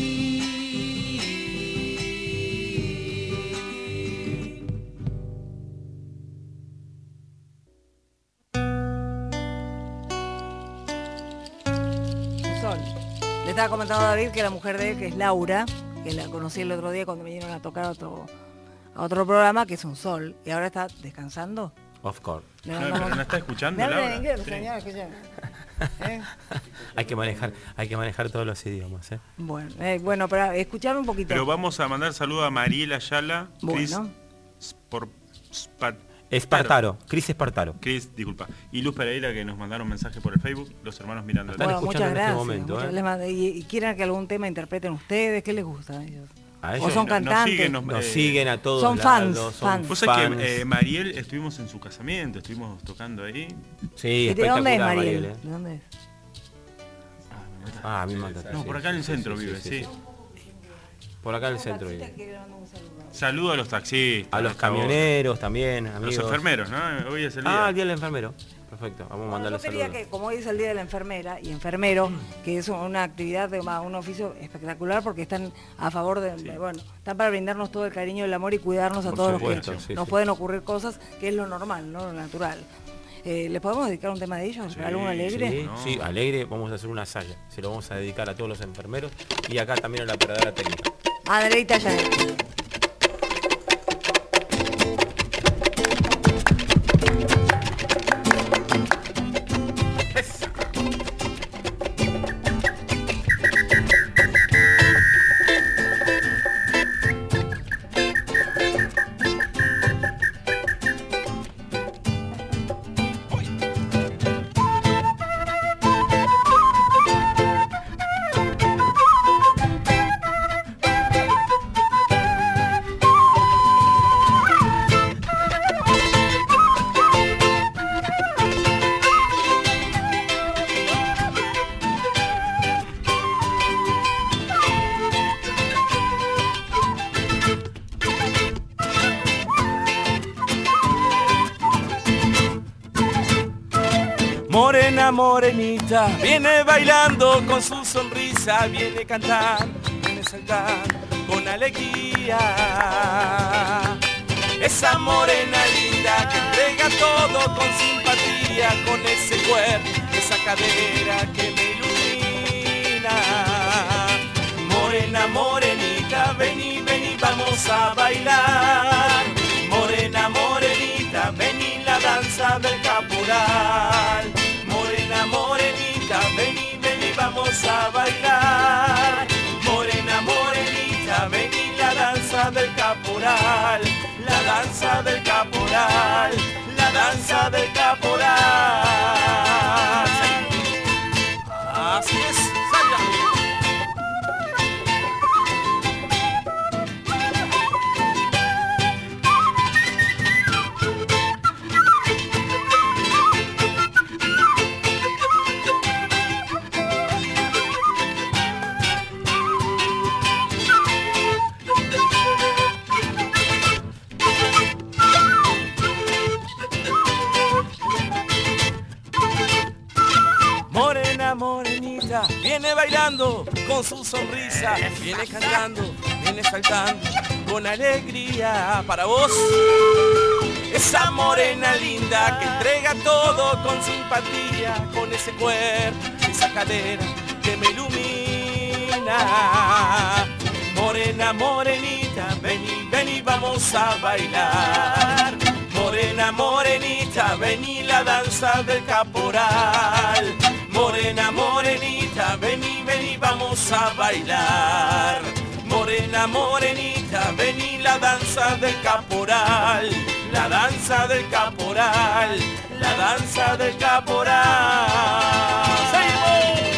Le estaba comentando a David que la mujer de él, que es Laura, que la conocí el otro día cuando me vinieron a tocar a otro programa, que es un sol, y ahora está descansando. Of course. ¿No está escuchando, Me habla Laura? en inglés, Sí. señora, escuchame. Hay que manejar todos los idiomas, ¿eh? Bueno, pero escuchame un poquito. Pero vamos a mandar saludo a Mariela Ayala, Bueno. Cris Espartaro. Cris, disculpa. Y Luz Pereira, que nos mandaron mensaje por el Facebook, los hermanos mirando. Bueno, muchas gracias. ¿Y quieren que algún tema interpreten ustedes? ¿Qué les gusta a ellos? ¿O son cantantes? Nos siguen a todos son lados. fans. Vos sabés que Mariel, estuvimos en su casamiento, estuvimos tocando ahí. Sí, ¿Y de dónde es Mariel? ¿De dónde es? A mí me manda. No, por acá en el centro vive, sí. Por acá en el centro vive. Saludo a los taxistas. A los camioneros también, amigos. Los enfermeros, ¿no? Hoy es el día. El día del enfermero. Perfecto, vamos a mandarle saludos. Yo quería que, como hoy es el día de la enfermera y enfermero, que es una actividad, un oficio espectacular porque están a favor de, están para brindarnos todo el cariño, el amor y cuidarnos a todos los que nos pueden ocurrir cosas, que es lo normal, ¿no? Lo natural. ¿Le podemos dedicar un tema de ellos? ¿Algún alegre? Sí, alegre, vamos a hacer una saya. Se lo vamos a dedicar a todos los enfermeros y acá también a la operadora técnica. Adreita ya. Morena, morenita, viene bailando con su sonrisa, viene cantando, viene saltando con alegría. Esa morena linda que entrega todo con simpatía, con ese cuerpo, esa cadera que me ilumina. Morena, morenita, vení, vení, vamos a bailar. Morena, morenita, vení, la danza del caporal. Morena, morenita, vení, vení, vamos a bailar. Morena, morenita, vení, la danza del caporal. La danza del caporal, la danza del caporal. Así es, salga. viene bailando con su sonrisa, viene cantando, viene saltando con alegría. Para vos, esa morena linda que entrega todo con simpatía, con ese cuerpo, esa cadera que me ilumina. Morena, morenita, vení, vení, vamos a bailar. Morena, morenita, vení, la danza del caporal. Morena, morenita, vení, vení, vamos a bailar. Morena, morenita, vení, la danza del caporal. La danza del caporal, la danza del caporal. ¡Seguimos!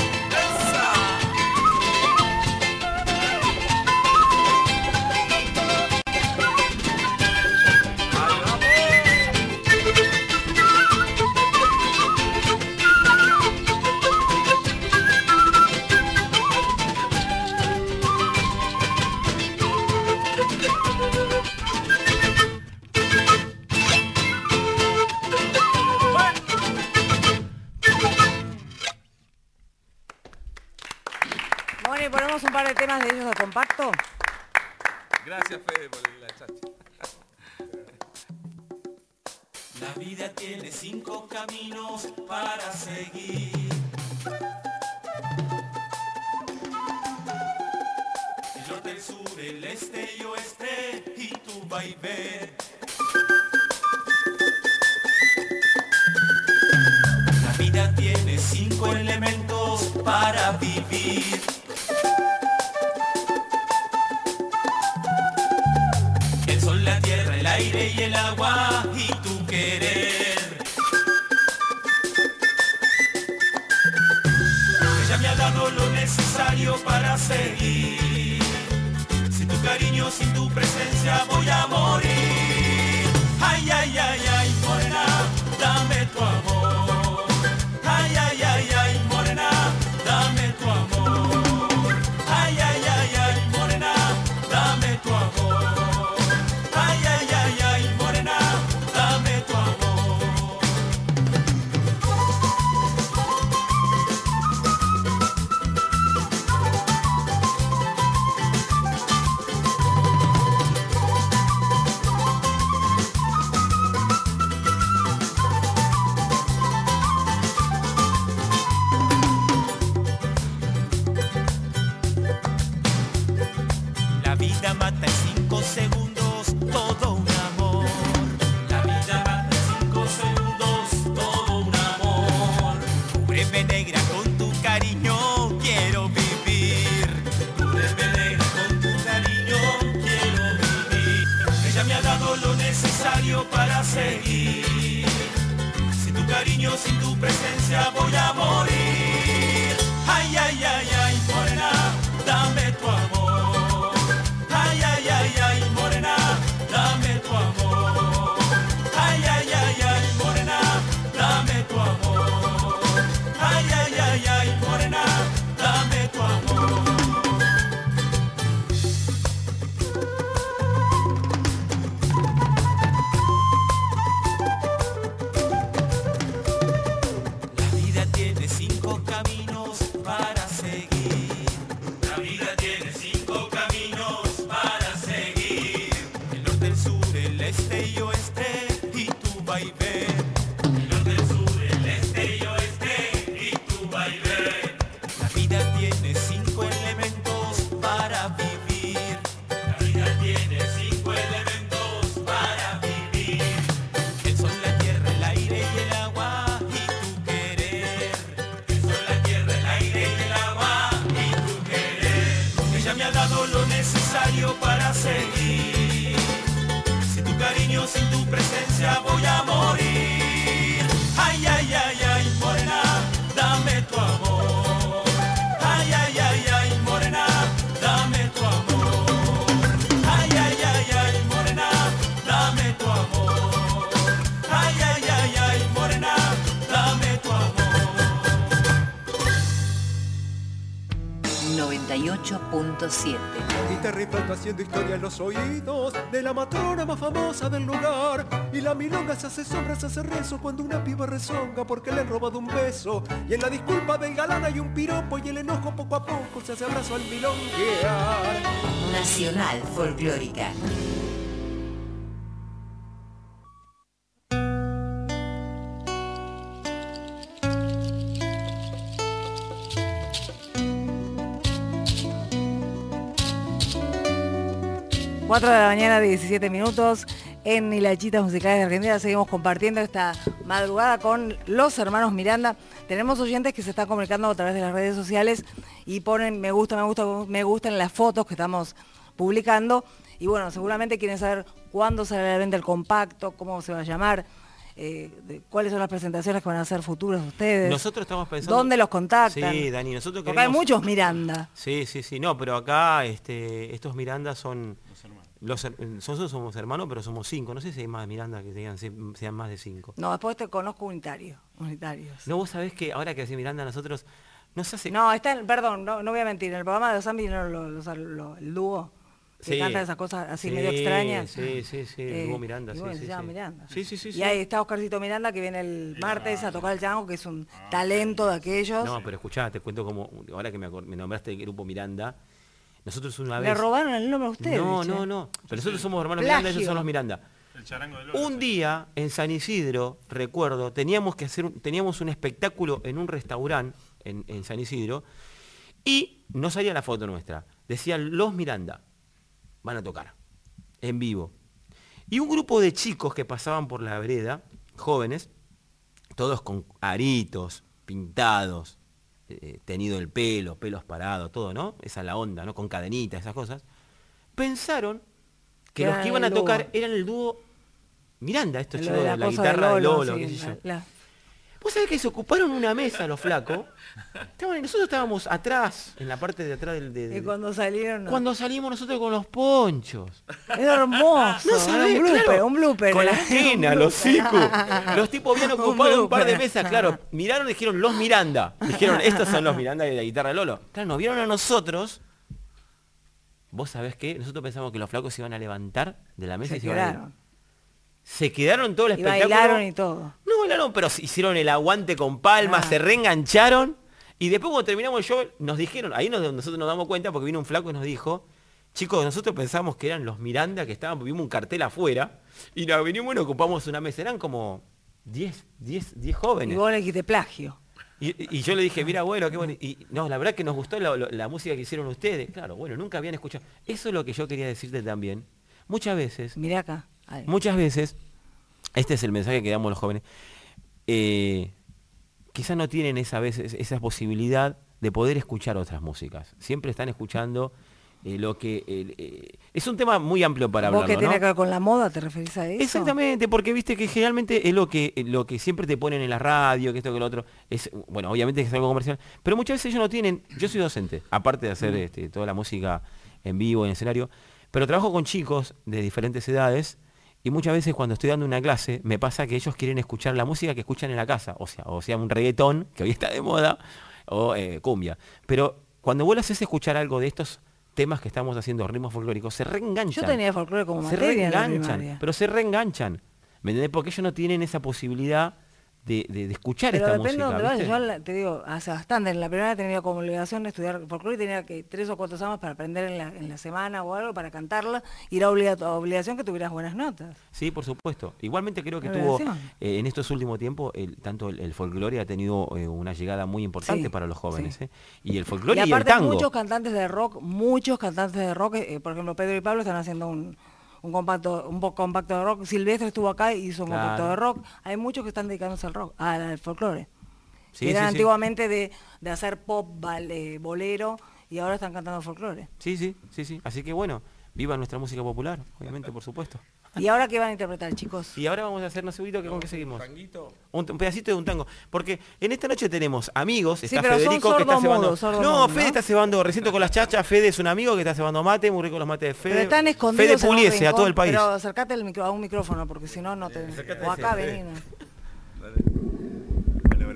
¿Ponemos un par de temas de ellos de compacto? Gracias, Fede, por la chacha. La vida tiene 5 caminos para seguir. El norte, el sur, el este y oeste, y tu vaivén. La vida tiene 5 elementos para vivir. El sol, la tierra, el aire y el agua, y tu querer. Ella me ha dado lo necesario para seguir. Sin tu cariño, sin tu presencia voy a morir. Ay, ay, ay, ay, morena, dame tu amor. Ay, ay, ay, ay, morena, dame tu amor. Ay, ay, ay, ay, morena, dame tu amor. Ay, ay, ay, ay, morena, dame tu amor. La vida mata en 5 segundos todo un amor. La vida mata en 5 segundos todo un amor. Cúbreme negra con tu cariño, quiero vivir. Cúbreme negra con tu cariño, quiero vivir. Ella me ha dado lo necesario para seguir. Sin tu cariño, sin tu presencia voy a morir. Ay, ay, ay, ay, morena, dame tu amor. Ay, ay, ay, ay, morena, dame tu amor. Ay, ay, ay, ay, morena, dame tu amor. Ay, ay, ay, ay, morena, dame tu amor. La vida tiene 5 caminos para seguir. La vida tiene 5 caminos para seguir. El norte, el sur, el este y oeste, y tu vaivén. El norte, el sur, el este y oeste, y tu vaivén. La vida tiene 5 elementos para vivir. La vida tiene 5 elementos para vivir. El sol, la tierra, el aire y el agua, y tu querer. El sol, la tierra, el aire y el agua, y tu querer. Ella me ha dado lo necesario para seguir. Sin tu cariño, sin tu presencia voy a morir. Ay, ay, ay, ay, morena, dame tu amor. Ay, ay, ay, ay, morena, dame tu amor. Ay, ay, ay, ay, morena, dame tu amor. Ay, ay, ay, ay, morena, dame tu amor. 98.7 98.7. Y te rifando haciendo historia en los oídos de la matrona más famosa del lugar. Y la milonga se hace sombra, se hace rezo cuando una piba rezonga porque le han robado un beso. Y en la disculpa del galán hay un piropo y el enojo poco a poco se hace abrazo al milonguear. Nacional Folclórica. Cuatro de la mañana, 17 minutos, en Hilachitas Musicales de Argentina. Seguimos compartiendo esta madrugada con los hermanos Miranda. Tenemos oyentes que se están comunicando a través de las redes sociales y ponen me gusta en las fotos que estamos publicando. Y bueno, seguramente quieren saber cuándo sale a la venta el compacto, cómo se va a llamar, cuáles son las presentaciones que van a hacer futuras ustedes. Nosotros estamos pensando... ¿Dónde los contactan? Sí, Dani, nosotros Porque queremos... hay muchos Miranda. Sí, no, pero acá estos Miranda son... Nosotros somos hermanos, pero somos 5. No sé si hay más Miranda que sean más de 5. No, después te conozco unitarios. No, vos sabés que ahora que hace Miranda nosotros nos hace... No, perdón, no voy a mentir, en el programa de los Zambi el dúo que canta esas cosas así medio extrañas. Sí, el dúo Miranda, y bueno, se llama Miranda. Sí. Y ahí está Oscarcito Miranda que viene el martes a tocar el chango, que es un talento de aquellos. No, pero escuchá, te cuento como, ahora que me nombraste el grupo Miranda, nosotros una vez... ¿Le robaron el nombre a ustedes? No. Pero nosotros somos hermanos Miranda, ellos son los Miranda. El charango de Lola. Un día en San Isidro, recuerdo, teníamos un espectáculo en un restaurante en San Isidro y no salía la foto nuestra. Decían los Miranda van a tocar en vivo. Y un grupo de chicos que pasaban por la vereda, jóvenes, todos con aritos, pintados, tenido el pelo, pelos parados, todo, ¿no? Esa es la onda, ¿no? Con cadenitas, esas cosas. Pensaron que los que iban a tocar eran el dúo Miranda, estos chicos de la guitarra de Lolo, qué sé yo. Vos sabés que se ocuparon una mesa los flacos. Nosotros estábamos atrás, en la parte de atrás del... Y cuando salieron... Cuando salimos nosotros con los ponchos. Era hermoso. No sabés, un blooper. Con la esquina, los cicos. Los tipos habían ocupado un par de mesas, claro. Miraron y dijeron, los Miranda. Dijeron, estos son los Miranda de la guitarra de Lolo. Claro, nos vieron a nosotros. Vos sabés qué, nosotros pensamos que los flacos se iban a levantar de la mesa y se iban a... Se quedaron todo el espectáculo. Y bailaron y todo. No bailaron, pero hicieron el aguante con palmas, se reengancharon. Y después cuando terminamos el show, nos dijeron, ahí nosotros nos damos cuenta porque vino un flaco y nos dijo, chicos, nosotros pensamos que eran los Miranda que estaban, vimos un cartel afuera, y nos venimos y ocupamos una mesa. Eran como 10 jóvenes. Y vos le quité plagio. Y yo le dije, mira, bueno, qué bueno. Y no, la verdad que nos gustó la música que hicieron ustedes. Claro, bueno, nunca habían escuchado. Eso es lo que yo quería decirte también. Muchas veces... Mirá acá. Muchas veces, este es el mensaje que damos los jóvenes, quizás no tienen esa posibilidad de poder escuchar otras músicas. Siempre están escuchando lo que... es un tema muy amplio para hablarlo, ¿Vos que tiene ¿no? que ver con la moda, te referís a eso? Exactamente, porque viste que generalmente es lo que siempre te ponen en la radio, que esto, que lo otro. Bueno, obviamente es algo comercial, pero muchas veces ellos no tienen... Yo soy docente, aparte de hacer toda la música en vivo, en escenario, pero trabajo con chicos de diferentes edades. Y muchas veces cuando estoy dando una clase, me pasa que ellos quieren escuchar la música que escuchan en la casa. O sea un reggaetón, que hoy está de moda, o cumbia. Pero cuando vos les haces escuchar algo de estos temas que estamos haciendo, ritmos folclóricos, se reenganchan. Yo tenía folclore como materia en la primaria. Pero se reenganchan. ¿Me entendés? Porque ellos no tienen esa posibilidad de escuchar pero esta depende música. De dónde vayas. Yo te digo, hace bastante, en la primera tenía como obligación de estudiar folclore y tenía que 3 o 4 semanas para aprender en la semana o algo, para cantarla, y era obligación que tuvieras buenas notas. Sí, por supuesto. Igualmente creo que tuvo, en estos últimos tiempos, tanto el folclore ha tenido una llegada muy importante para los jóvenes. Y el folclore y el tango. Muchos cantantes de rock, por ejemplo, Pedro y Pablo están haciendo un compacto de rock. Silvestre estuvo acá y hizo un compacto de rock. Hay muchos que están dedicándose al rock, al folclore. Eran antiguamente de hacer pop, bolero, y ahora están cantando folclore. Sí. Así que bueno, viva nuestra música popular, obviamente, por supuesto. ¿Y ahora qué van a interpretar, chicos? Y ahora vamos a hacer, no sé, ¿con qué seguimos? Un pedacito de un tango. Porque en esta noche tenemos amigos, está Federico que está cebando... Fede está cebando, recién con las chachas, Fede es un amigo que está cebando mate, muy rico los mates de Fede. Pero están escondidos Fede Puliese a todo el país. Pero acércate a un micrófono, porque si no, no te... O acá, vení. Hola, buenas noches.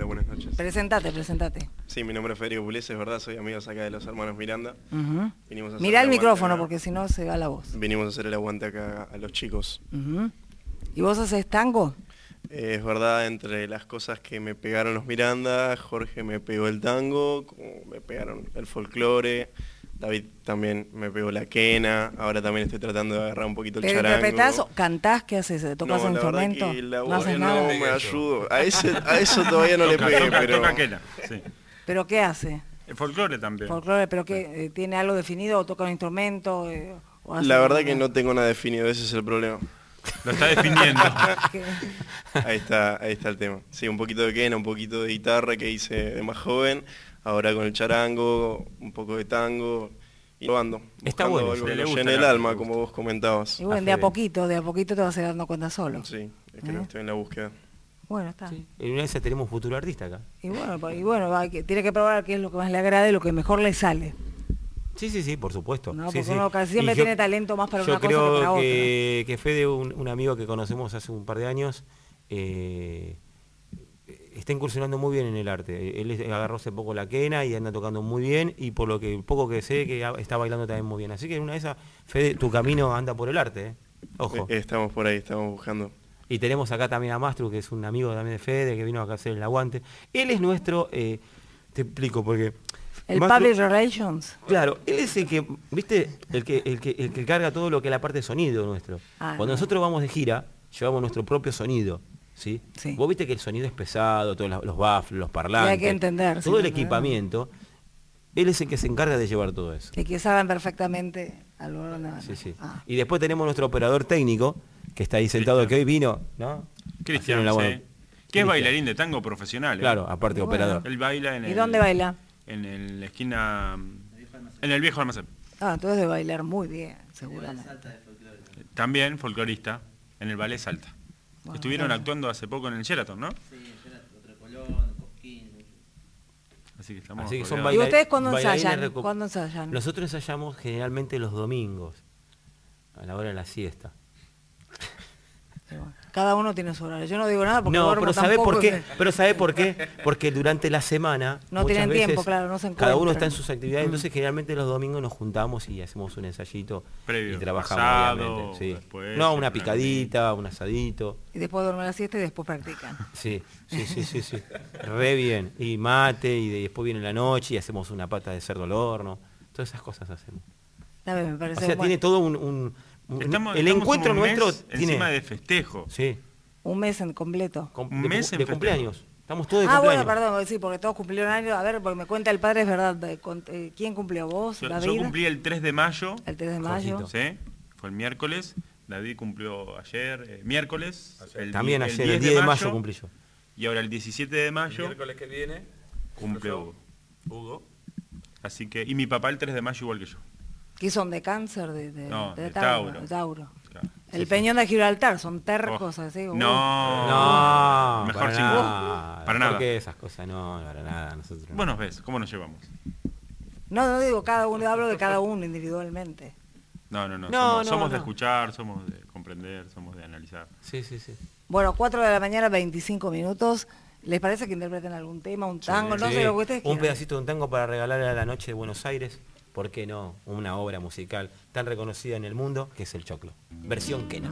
noches. Presentate. Sí, mi nombre es Federico Pugliese, es verdad, soy amigo acá de los hermanos Miranda. Vinimos a hacer Mirá el aguante micrófono acá. porque si no se va la voz. Vinimos a hacer el aguante acá a los chicos. ¿Y vos haces tango? Es verdad, entre las cosas que me pegaron los Miranda, Jorge me pegó el tango, como me pegaron el folclore, David también me pegó la quena, ahora también estoy tratando de agarrar un poquito el ¿Pero charango. interpretás o cantás? ¿Qué haces? ¿Tocas No, un la verdad instrumento? que la ¿No voz haces no nada? me ayudo. A eso todavía no le pegué, pero... Toca quena, sí. ¿Pero qué hace? El folclore también. Folclore, ¿pero qué? ¿Tiene algo definido o toca un instrumento? O hace La verdad algo? que no tengo nada definido, ese es el problema. Lo está definiendo. Ahí está el tema. Sí, un poquito de quena, un poquito de guitarra que hice de más joven, ahora con el charango, un poco de tango, y probando. Está buscando bueno, algo le que nos gusta llene el la- alma, le gusta. como vos comentabas. Y bueno, de a poquito te vas a ir dando cuenta solo. Sí, es que no estoy en la búsqueda. Bueno, está. En una vez tenemos futuro artista acá. Y bueno, tiene que probar qué es lo que más le agrada y lo que mejor le sale. Sí, por supuesto. No, Sí, porque sí. uno casi siempre Y yo- tiene talento más para yo una cosa que para creo otra. que Fede, un amigo que conocemos hace un par de años, está incursionando muy bien en el arte. Él agarró hace poco la quena y anda tocando muy bien, y por lo que poco que sé, que está bailando también muy bien. Así que en una de esas, Fede, tu camino anda por el arte, ¿eh? Ojo. Estamos por ahí, estamos buscando. Y tenemos acá también a Mastru, que es un amigo también de Fede, que vino acá a hacer el aguante. Él es nuestro, te explico, porque... El Mastru- Public Relations. Claro, él es el que, ¿viste? El que carga todo lo que es la parte de sonido nuestro. Ah, Cuando no. nosotros vamos de gira, llevamos nuestro propio sonido, ¿sí? Sí. Vos viste que el sonido es pesado, todos los baffles, los parlantes, Y hay que entender, todo sí, el ¿no? equipamiento. Él es el que se encarga de llevar todo eso. Y que saben perfectamente a lo donde van. Sí. Ah. Y después tenemos nuestro operador técnico, que está ahí sentado, que hoy vino, ¿no? Cristian, Haciendo la sí. buena- Que es Cristian. bailarín de tango profesional. Claro, aparte Y bueno. operador. Él baila en ¿Y el... dónde baila? En la esquina... En el viejo almacén. Ah, entonces de bailar muy bien, seguramente. También folclorista en el ballet Salta. Bueno, Estuvieron bueno. actuando hace poco en el Sheraton, ¿no? Así que estamos... Así que son rodeados. ¿Y ustedes cuándo bailarines ensayan? recu- ¿Cuándo ensayan? Nosotros ensayamos generalmente los domingos, a la hora de la siesta. Cada uno tiene su horario. Yo no digo nada porque No, duermo pero ¿sabe tampoco, por qué? Pero ¿sabe por qué? Porque durante la semana No muchas tienen veces tiempo, claro, no se cada uno encuentran. está en sus actividades, entonces generalmente los domingos nos juntamos y hacemos un ensayito Previo, y trabajamos asado, obviamente. Sí. después, No, sí, una una picadita, un asadito. Y después duermen la siesta y después practican. Sí. Re bien. Y mate, y después viene la noche y hacemos una pata de cerdo al horno. Todas esas cosas hacemos. Está bien, me parece O sea, bueno. tiene todo el Estamos encuentro un mes nuestro tiene encima de festejo. Sí. Un mes en completo. Un mes en de festejo. cumpleaños. Estamos todos de Ah, cumpleaños. bueno, perdón, sí, porque todos cumplieron años. A ver, porque me cuenta el padre, es verdad. ¿Quién cumplió? ¿Vos, David? Yo cumplí el 3 de mayo. El 3 de mayo. Jorgito. Sí, fue el miércoles. David cumplió ayer, miércoles. También ayer, el 10 de mayo cumplí yo. Y ahora el 17 de mayo Miércoles que viene. cumple Hugo. Así que, y mi papá el 3 de mayo igual que yo. ¿Qué son de cáncer? No, de de Tauro. Tauro. Tauro. Claro. El Peñón de Gibraltar, son tercos así. No, mejor para sin nada. para nada. Porque esas cosas no, para nada. Nosotros no. Vos nos ves, ¿cómo nos llevamos? No digo cada uno, hablo de cada uno individualmente. No. No, somos de no. escuchar, somos de comprender, somos de analizar. Sí. Bueno, 4 de la mañana, 25 minutos. ¿Les parece que interpreten algún tema, un tango? No Sí. sé lo que ustedes Un quieran. pedacito de un tango para regalarle a la noche de Buenos Aires. ¿Por qué no? Una obra musical tan reconocida en el mundo que es el Choclo. Versión quena.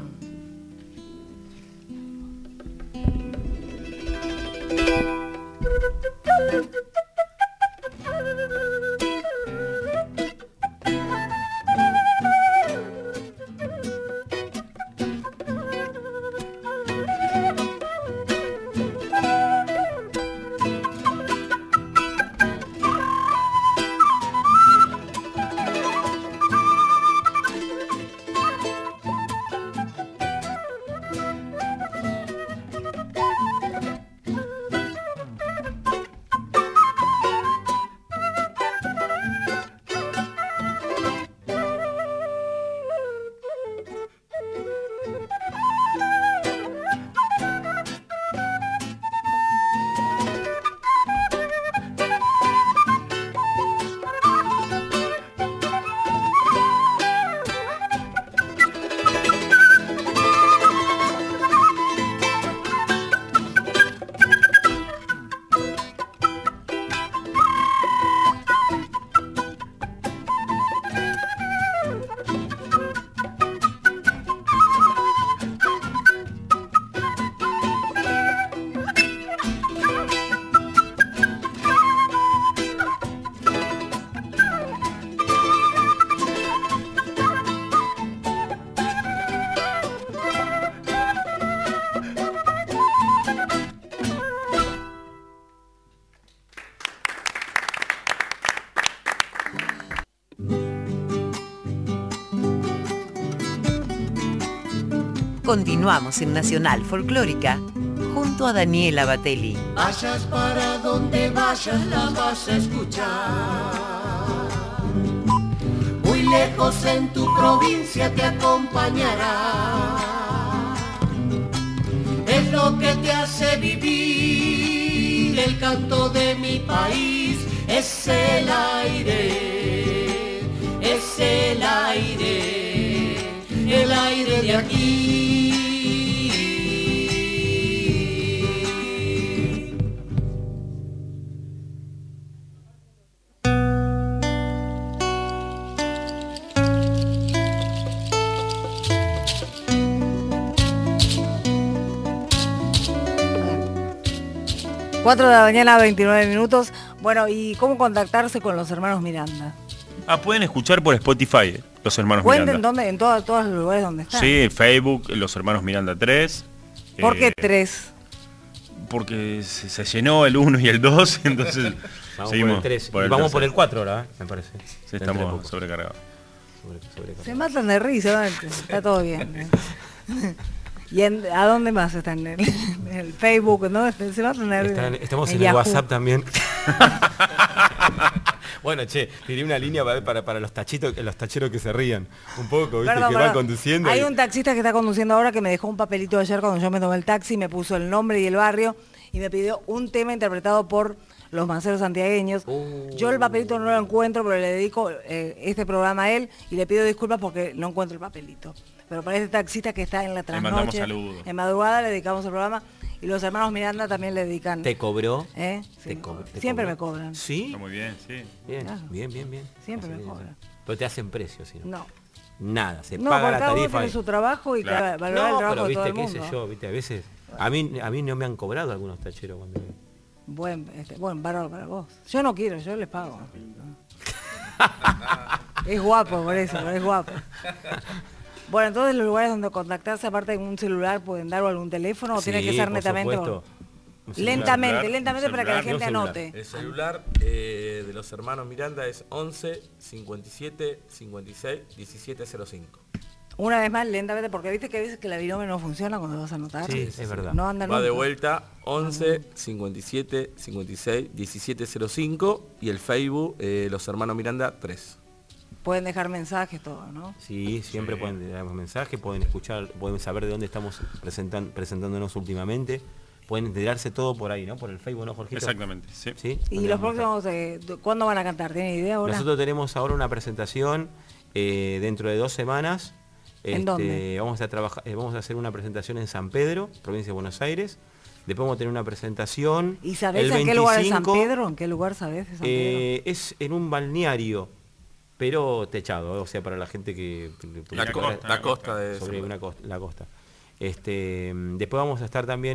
Continuamos en Nacional Folclórica junto a Daniela Batelli. Vayas para donde vayas, la vas a escuchar. Muy lejos en tu provincia te acompañará. Es lo que te hace vivir el canto de mi país. Es el aire, es el aire de aquí. Cuatro de la mañana, 29 minutos. Bueno, ¿y cómo contactarse con los hermanos Miranda? Pueden escuchar por Spotify, los hermanos Cuenten Miranda. dónde, en todos los lugares donde están. Sí, Facebook, los hermanos Miranda 3. ¿Por qué 3? Porque se llenó el 1 y el 2, entonces vamos seguimos por el 3. por el Vamos tercero. por el 4 ahora, me parece. Sí, estamos sobrecargados. Se matan de risa, ¿no? Está todo bien. ¿Y a dónde más están? En el Facebook, ¿no? Se matan de risa. Estamos en el Yahoo. WhatsApp también. Bueno, che, tiré una línea para los tacheros que se rían. Un poco, ¿viste? Perdón, que perdón. van conduciendo. Hay un taxista que está conduciendo ahora que me dejó un papelito ayer cuando yo me tomé el taxi, me puso el nombre y el barrio y me pidió un tema interpretado por los manceros santiagueños. Yo el papelito no lo encuentro, pero le dedico este programa a él y le pido disculpas porque no encuentro el papelito. Pero para este taxista que está en la mandamos trasnoche, saludos. en madrugada le dedicamos el programa y los hermanos Miranda también le dedican. ¿Te cobró? ¿Eh? ¿Te Siempre cobró? me cobran. ¿Sí? Está muy bien, sí. Bien, Claro. bien. Siempre Está me bien, cobran. Pero te hacen precio, ¿sí? No. Nada, se No, paga porque la cada uno tarifa. tiene su trabajo y Claro. valora el No, trabajo pero de todo viste, el qué mundo. sé yo, viste, a veces... A mí no me han cobrado algunos tacheros cuando... Buen bárbaro para vos. Yo no quiero, yo les pago. Es guapo por eso, es guapo. Bueno, entonces los lugares donde contactarse, aparte de un celular, pueden dar o algún teléfono o tiene que ser por netamente. supuesto. Un Lentamente, celular, lentamente un para que la celular, gente no anote. El celular de los hermanos Miranda es 11 57 56 1705. Una vez más, lentamente, porque viste que a veces que la binomio no funciona cuando vas a anotar. Sí, es verdad. No anda Va de nunca. vuelta 11 57 56 1705 y el Facebook los hermanos Miranda 3. Pueden dejar mensajes, todo, ¿no? Sí, siempre pueden darnos mensajes, pueden escuchar, pueden saber de dónde estamos presentándonos últimamente. Pueden enterarse todo por ahí, ¿no? Por el Facebook, ¿no, Jorgito? Exactamente, sí. ¿Sí? Y ¿Dónde los vamos a próximos, ¿cuándo van a cantar? ¿Tienen idea ahora? Nosotros tenemos ahora una presentación dentro de 2 semanas. ¿En dónde? Vamos a hacer una presentación en San Pedro, provincia de Buenos Aires. Después vamos a tener una presentación. ¿Y sabés el en qué lugar de San 25, Pedro? ¿En qué lugar sabés de San Pedro? Es en un balneario, pero techado, o sea, para la gente que... La costa de sobre San una costa, la costa. Después vamos a estar también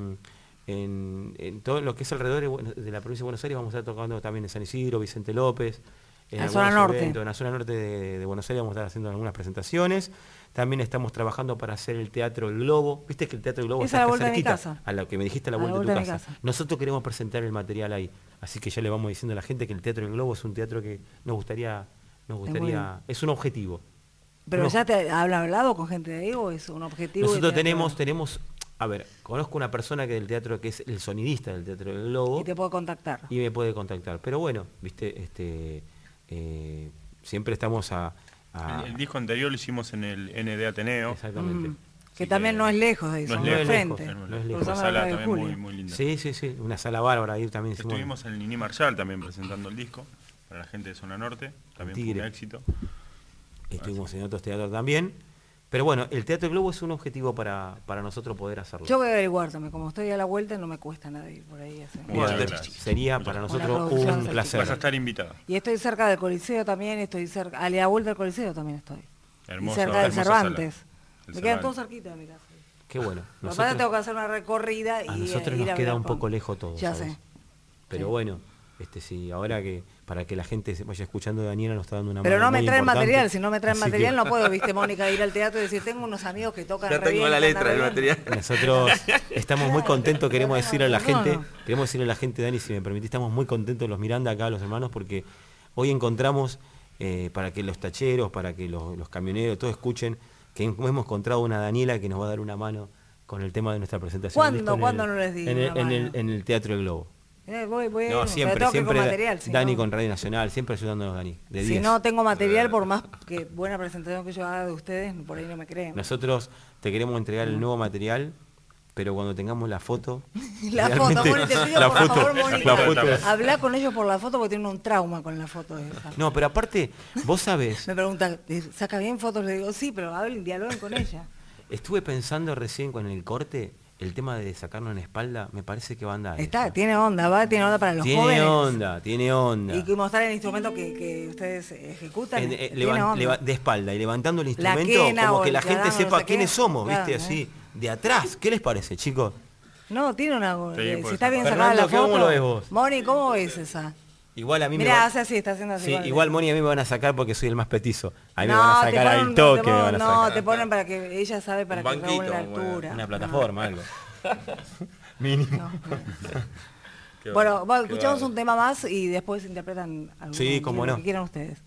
en todo lo que es alrededor de la provincia de Buenos Aires. Vamos a estar tocando también en San Isidro, Vicente López. En la zona algunos norte. eventos. En la zona norte de Buenos Aires vamos a estar haciendo algunas presentaciones. También estamos trabajando para hacer el Teatro El Globo. Viste que el Teatro El Globo Es está a la acá vuelta de mi cerquita, casa. a lo que me dijiste, a la vuelta de tu casa. Nosotros queremos presentar el material ahí. Así que ya le vamos diciendo a la gente que el Teatro El Globo es un teatro que nos gustaría, es un objetivo. ¿Pero No. ya te han hablado con gente de ahí o es un objetivo? Nosotros y te- tenemos, a ver, conozco una persona que del teatro, que es el sonidista del Teatro del Globo. Y te puedo contactar. Y me puede contactar. Pero bueno, viste, siempre estamos El disco anterior lo hicimos en el ND Ateneo. Exactamente. Que también no es lejos de eso, No no es es lejos, frente. no es lejos. Cruzando Una la sala calle también Julio. muy linda. Sí, una sala bárbara, ahí también hicimos. Estuvimos en el Nini Marshall también presentando el disco, para la gente de Zona Norte, también fue Tigre. un éxito. Estuvimos en otros teatros también. Pero bueno, el Teatro del Globo es un objetivo para nosotros poder hacerlo. Yo voy a averiguar también, como estoy a la vuelta no me cuesta nada ir por ahí. Sería para nosotros producción un cerquita. placer. Vas a estar invitada. Y estoy cerca del Coliseo también, estoy cerca, a la vuelta del Coliseo también estoy. Hermosa- y cerca del hermosa Cervantes. sala. Me El quedan Cervantes. todos cerquita de mi casa. Qué bueno. Lo que pasa es que tengo que hacer una recorrida A y nosotros ir nos a queda ver un con- poco lejos todo. Ya ¿sabes? sé. Pero Sí. bueno, sí, ahora que para que la gente se vaya escuchando, Daniela nos está dando una Pero mano no me muy traen importante. material, si no me traen Así que material no puedo, viste, Mónica, ir al teatro y decir, tengo unos amigos que tocan Ya re tengo bien, la que letra andan del re bien". material. Nosotros estamos muy contentos, queremos decirle a la gente, No. Dani, si me permitís, estamos muy contentos los Miranda acá, los hermanos, porque hoy encontramos, para que los tacheros, para que los camioneros, todos escuchen, que hemos encontrado una Daniela que nos va a dar una mano con el tema de nuestra presentación. ¿Cuándo no les digo en el Teatro del Globo. Voy No, siempre material, Dani no. con Radio Nacional, siempre ayudándonos, Dani. De si 10. no tengo material, por más que buena presentación que yo haga de ustedes, por ahí no me creen. Nosotros te queremos entregar el nuevo material, pero cuando tengamos la foto... La foto, Moni, te pido por favor, Moni, la foto. Habla con ellos por la foto porque tienen un trauma con la foto esa. No, pero aparte, vos sabés... Me preguntan, ¿saca bien fotos? Le digo, sí, pero hablen, dialoguen con ella. Estuve pensando recién con el corte, el tema de sacarnos en la espalda, me parece que va a andar. Tiene onda, tiene onda para los jóvenes. Tiene onda. Y mostrar el instrumento que ustedes ejecutan. De espalda y levantando el instrumento, como que la gente sepa quiénes somos, ¿viste? Así, de atrás. ¿Qué les parece, chicos? No, tiene una... Sí, si está bien sacada la foto. ¿Cómo lo ves vos? Moni, ¿cómo ves esa? Igual a mí Mirá, hace así, está haciendo así. Sí, igual Moni a mí me van a sacar porque soy el más petizo. A mí me no, van a sacar al toque. No, te ponen para que ella sabe para que haga una altura. Una plataforma, algo. Mínimo. Bueno, escuchamos un tema más y después interpretan algo. Sí, cómo no. Lo que quieran ustedes.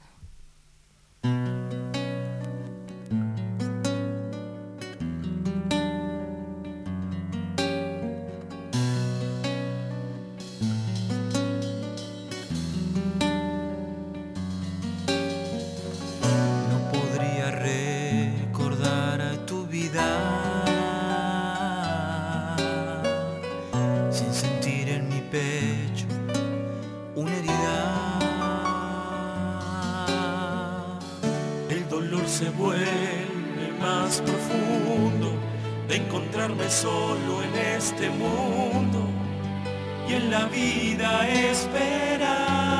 Se vuelve más profundo de encontrarme solo en este mundo y en la vida esperar.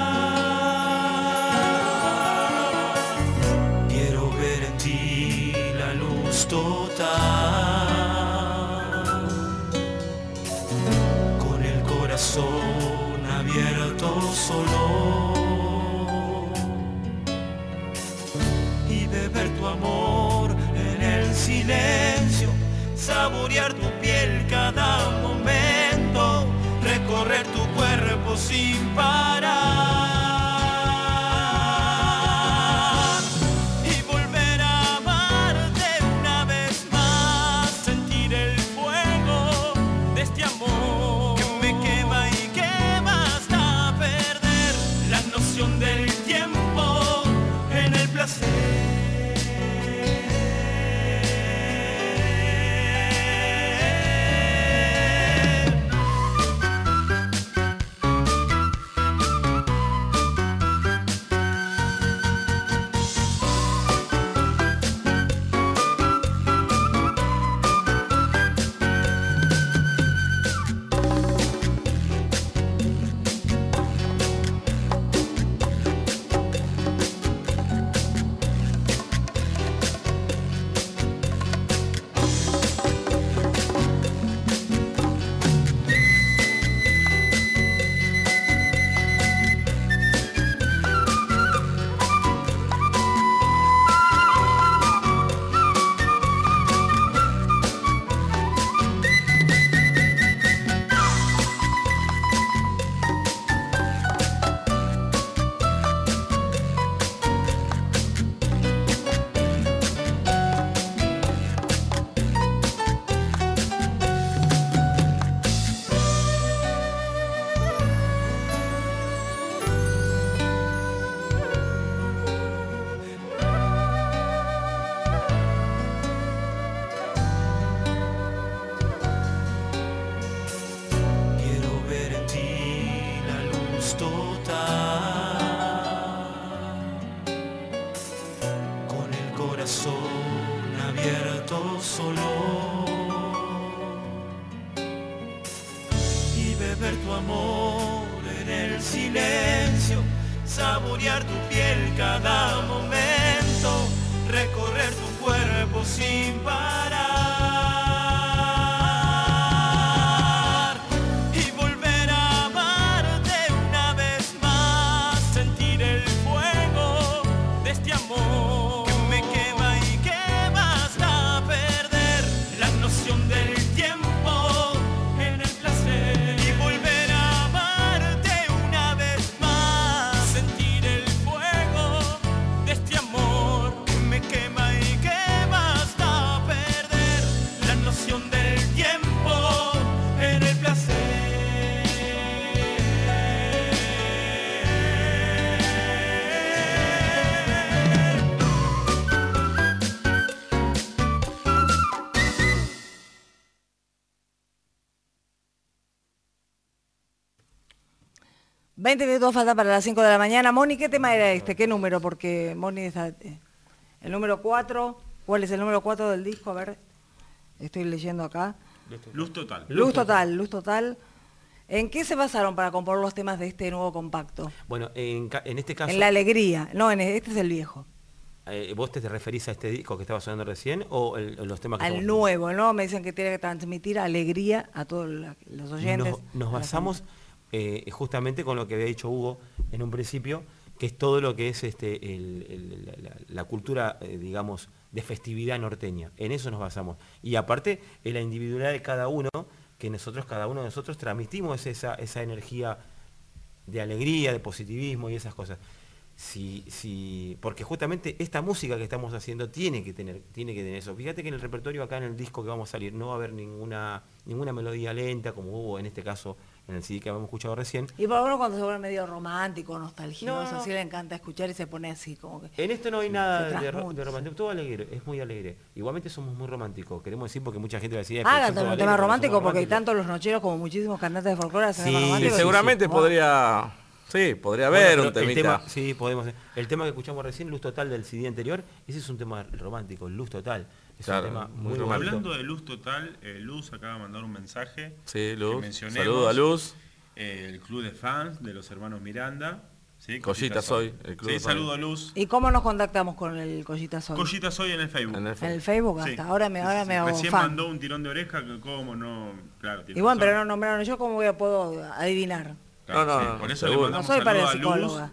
Quiero ver en ti la luz total, con el corazón abierto solo. Ver tu amor en el silencio, saborear tu piel cada momento, recorrer tu cuerpo sin parar y volver a amarte una vez más, sentir el fuego de este amor que me quema y que basta perder la noción del tiempo en el placer. Ver tu amor en el silencio, saborear tu piel cada momento, recorrer tu cuerpo sin parar y volver a amarte una vez más, sentir el fuego de este amor que me quema y que basta perder la noción del tiempo en el placer. Este amor 20 minutos faltan para las 5 de la mañana. Moni, ¿qué tema era este? ¿Qué número? Porque Moni está... el número 4. ¿Cuál es el número 4 del disco? A ver, estoy leyendo acá. Luz total. Luz total, luz total. ¿En qué se basaron para componer los temas de este nuevo compacto? Bueno, en este caso... En la alegría. No, este es el viejo. ¿Vos te referís a este disco que estaba sonando recién o los temas que Al nuevo, ¿no? Me dicen que tiene que transmitir alegría a todos los oyentes. Nos basamos justamente con lo que había dicho Hugo en un principio, que es todo lo que es la cultura, digamos, de festividad norteña. En eso nos basamos. Y aparte, en la individualidad de cada uno, que cada uno de nosotros transmitimos esa energía de alegría, de positivismo y esas cosas. Porque justamente esta música que estamos haciendo tiene que tener eso. Fíjate que en el repertorio acá en el disco que vamos a salir no va a haber ninguna melodía lenta como hubo en este caso en el CD que habíamos escuchado recién. Y por lo menos cuando se vuelve medio romántico, nostalgioso, así le encanta escuchar y se pone así como que... En esto no hay nada de romántico, todo alegre, es muy alegre. Igualmente somos muy románticos, queremos decir porque mucha gente va a decir... Hagan un tema romántico porque hay tanto los nocheros como muchísimos cantantes de folclore hacen temas románticos. Seguramente podría... Sí, podría haber un temita. Sí, podemos. El tema que escuchamos recién, Luz Total del CD anterior, ese es un tema romántico, Luz Total. Es un tema muy romántico. Hablando de Luz Total, Luz acaba de mandar un mensaje. Sí, Luz. Saludo a Luz. El club de fans de los hermanos Miranda. ¿Sí? Collita Soy. El club saludo a Luz. ¿Y cómo nos contactamos con el Collita Soy? Collita Soy en el Facebook. En el Facebook, hasta ahora me hago Recién fan. mandó un tirón de oreja que cómo no... Claro, y bueno, pero no nombraron yo, ¿cómo puedo adivinar? Claro, no, por eso le mandamos un saludo a Luz,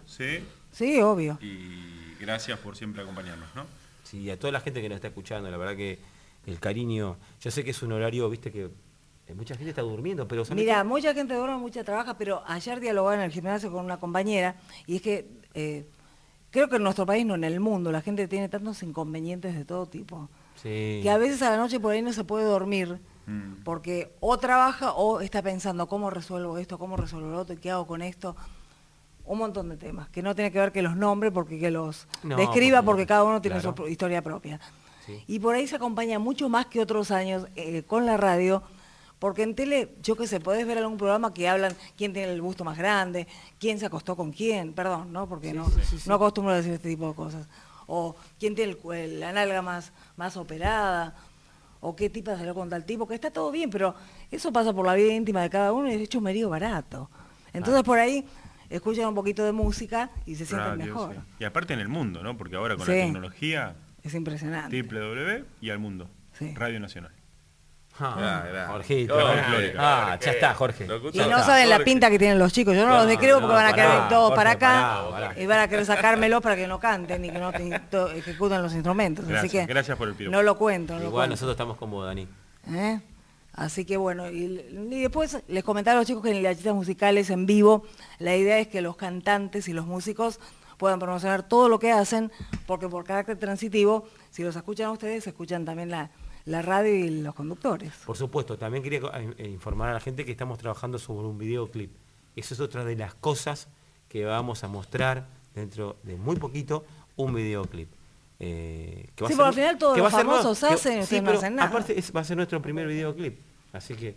sí, obvio. Y gracias por siempre acompañarnos, ¿no? Sí, a toda la gente que nos está escuchando, la verdad que el cariño, yo sé que es un horario, viste que mucha gente está durmiendo, pero... Mira, mucha gente duerme, mucha trabaja, pero ayer dialogaba en el gimnasio con una compañera y es que creo que en nuestro país, no en el mundo, la gente tiene tantos inconvenientes de todo tipo, que a veces a la noche por ahí no se puede dormir, porque o trabaja o está pensando cómo resuelvo esto, cómo resuelvo lo otro, qué hago con esto. Un montón de temas, que no tiene que ver que los nombre, porque que los describa, porque cada uno tiene su historia propia. Sí. Y por ahí se acompaña mucho más que otros años con la radio, porque en tele, yo qué sé, podés ver algún programa que hablan quién tiene el busto más grande, quién se acostó con quién, perdón, ¿no? Porque no acostumbro a decir este tipo de cosas. O quién tiene la nalga más operada, o qué tipa salió con tal tipo, que está todo bien, pero eso pasa por la vida íntima de cada uno y es hecho medio barato. Entonces por ahí escuchan un poquito de música y se sienten mejor. Sí. Y aparte en el mundo, ¿no? Porque ahora con la tecnología... Es impresionante. www y al mundo. Radio Nacional. Jorgito. Ya está, Jorge. Y no saben la pinta que tienen los chicos. Yo no los describo porque van a querer todos para acá y van a querer sacármelo para que no canten y que no ejecuten los instrumentos. Gracias, así que gracias por el piropo. No lo cuento. Igual nosotros estamos como Dani. Así que bueno, y después les comentaba a los chicos que en las citas musicales en vivo, la idea es que los cantantes y los músicos puedan promocionar todo lo que hacen, porque por carácter transitivo, si los escuchan a ustedes, escuchan también la radio y los conductores. Por supuesto, también quería informar a la gente que estamos trabajando sobre un videoclip. Eso es otra de las cosas que vamos a mostrar dentro de muy poquito, un videoclip. Por al final todos los famosos hacen, ustedes no hacen nada. Aparte va a ser nuestro primer videoclip, así que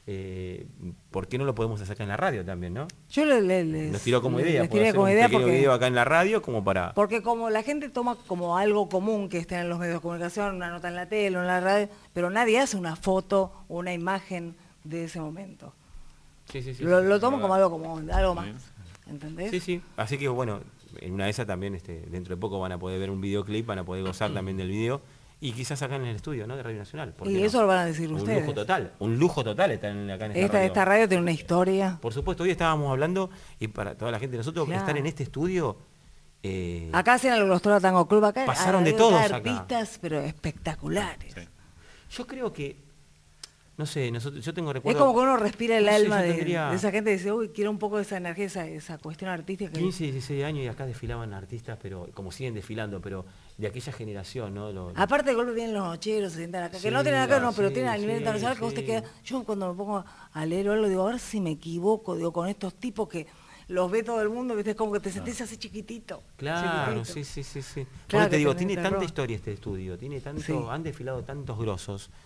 ¿por qué no lo podemos hacer acá en la radio también, no? Yo nos tiró como idea, hacer un pequeño video acá en la radio como para... Porque como la gente toma como algo común que esté en los medios de comunicación, una nota en la tele o en la radio, pero nadie hace una foto o una imagen de ese momento. Lo tomo como algo más, ¿entendés? Sí, así que bueno, en una de esas también dentro de poco van a poder ver un videoclip, van a poder gozar también del video. Y quizás acá en el estudio, ¿no? De Radio Nacional. Y eso lo van a decir ustedes. Un lujo total estar acá en esta radio. Esta radio tiene una historia. Por supuesto, hoy estábamos hablando, y para toda la gente de nosotros, estar en este estudio... acá hacen el Glostora Tango Club, acá pasaron de todos artistas, pero espectaculares. Sí. Yo creo que, no sé, yo tengo recuerdo... Es como que uno respira el alma de esa gente y dice, uy, quiero un poco de esa energía, esa cuestión artística. 15, 16 años y acá desfilaban artistas, pero como siguen desfilando, pero... de aquella generación, ¿no? Aparte de golpe vienen los nocheros, se sientan acá, que no tienen acá, pero tienen a nivel internacional, que vos te quedas... Yo cuando me pongo a leer algo, digo, a ver si me equivoco, digo, con estos tipos que los ve todo el mundo, ¿viste? Es como que te sentís así chiquitito. Claro, sí. Claro, te digo, tiene tanta historia este estudio, han desfilado tantos grosos,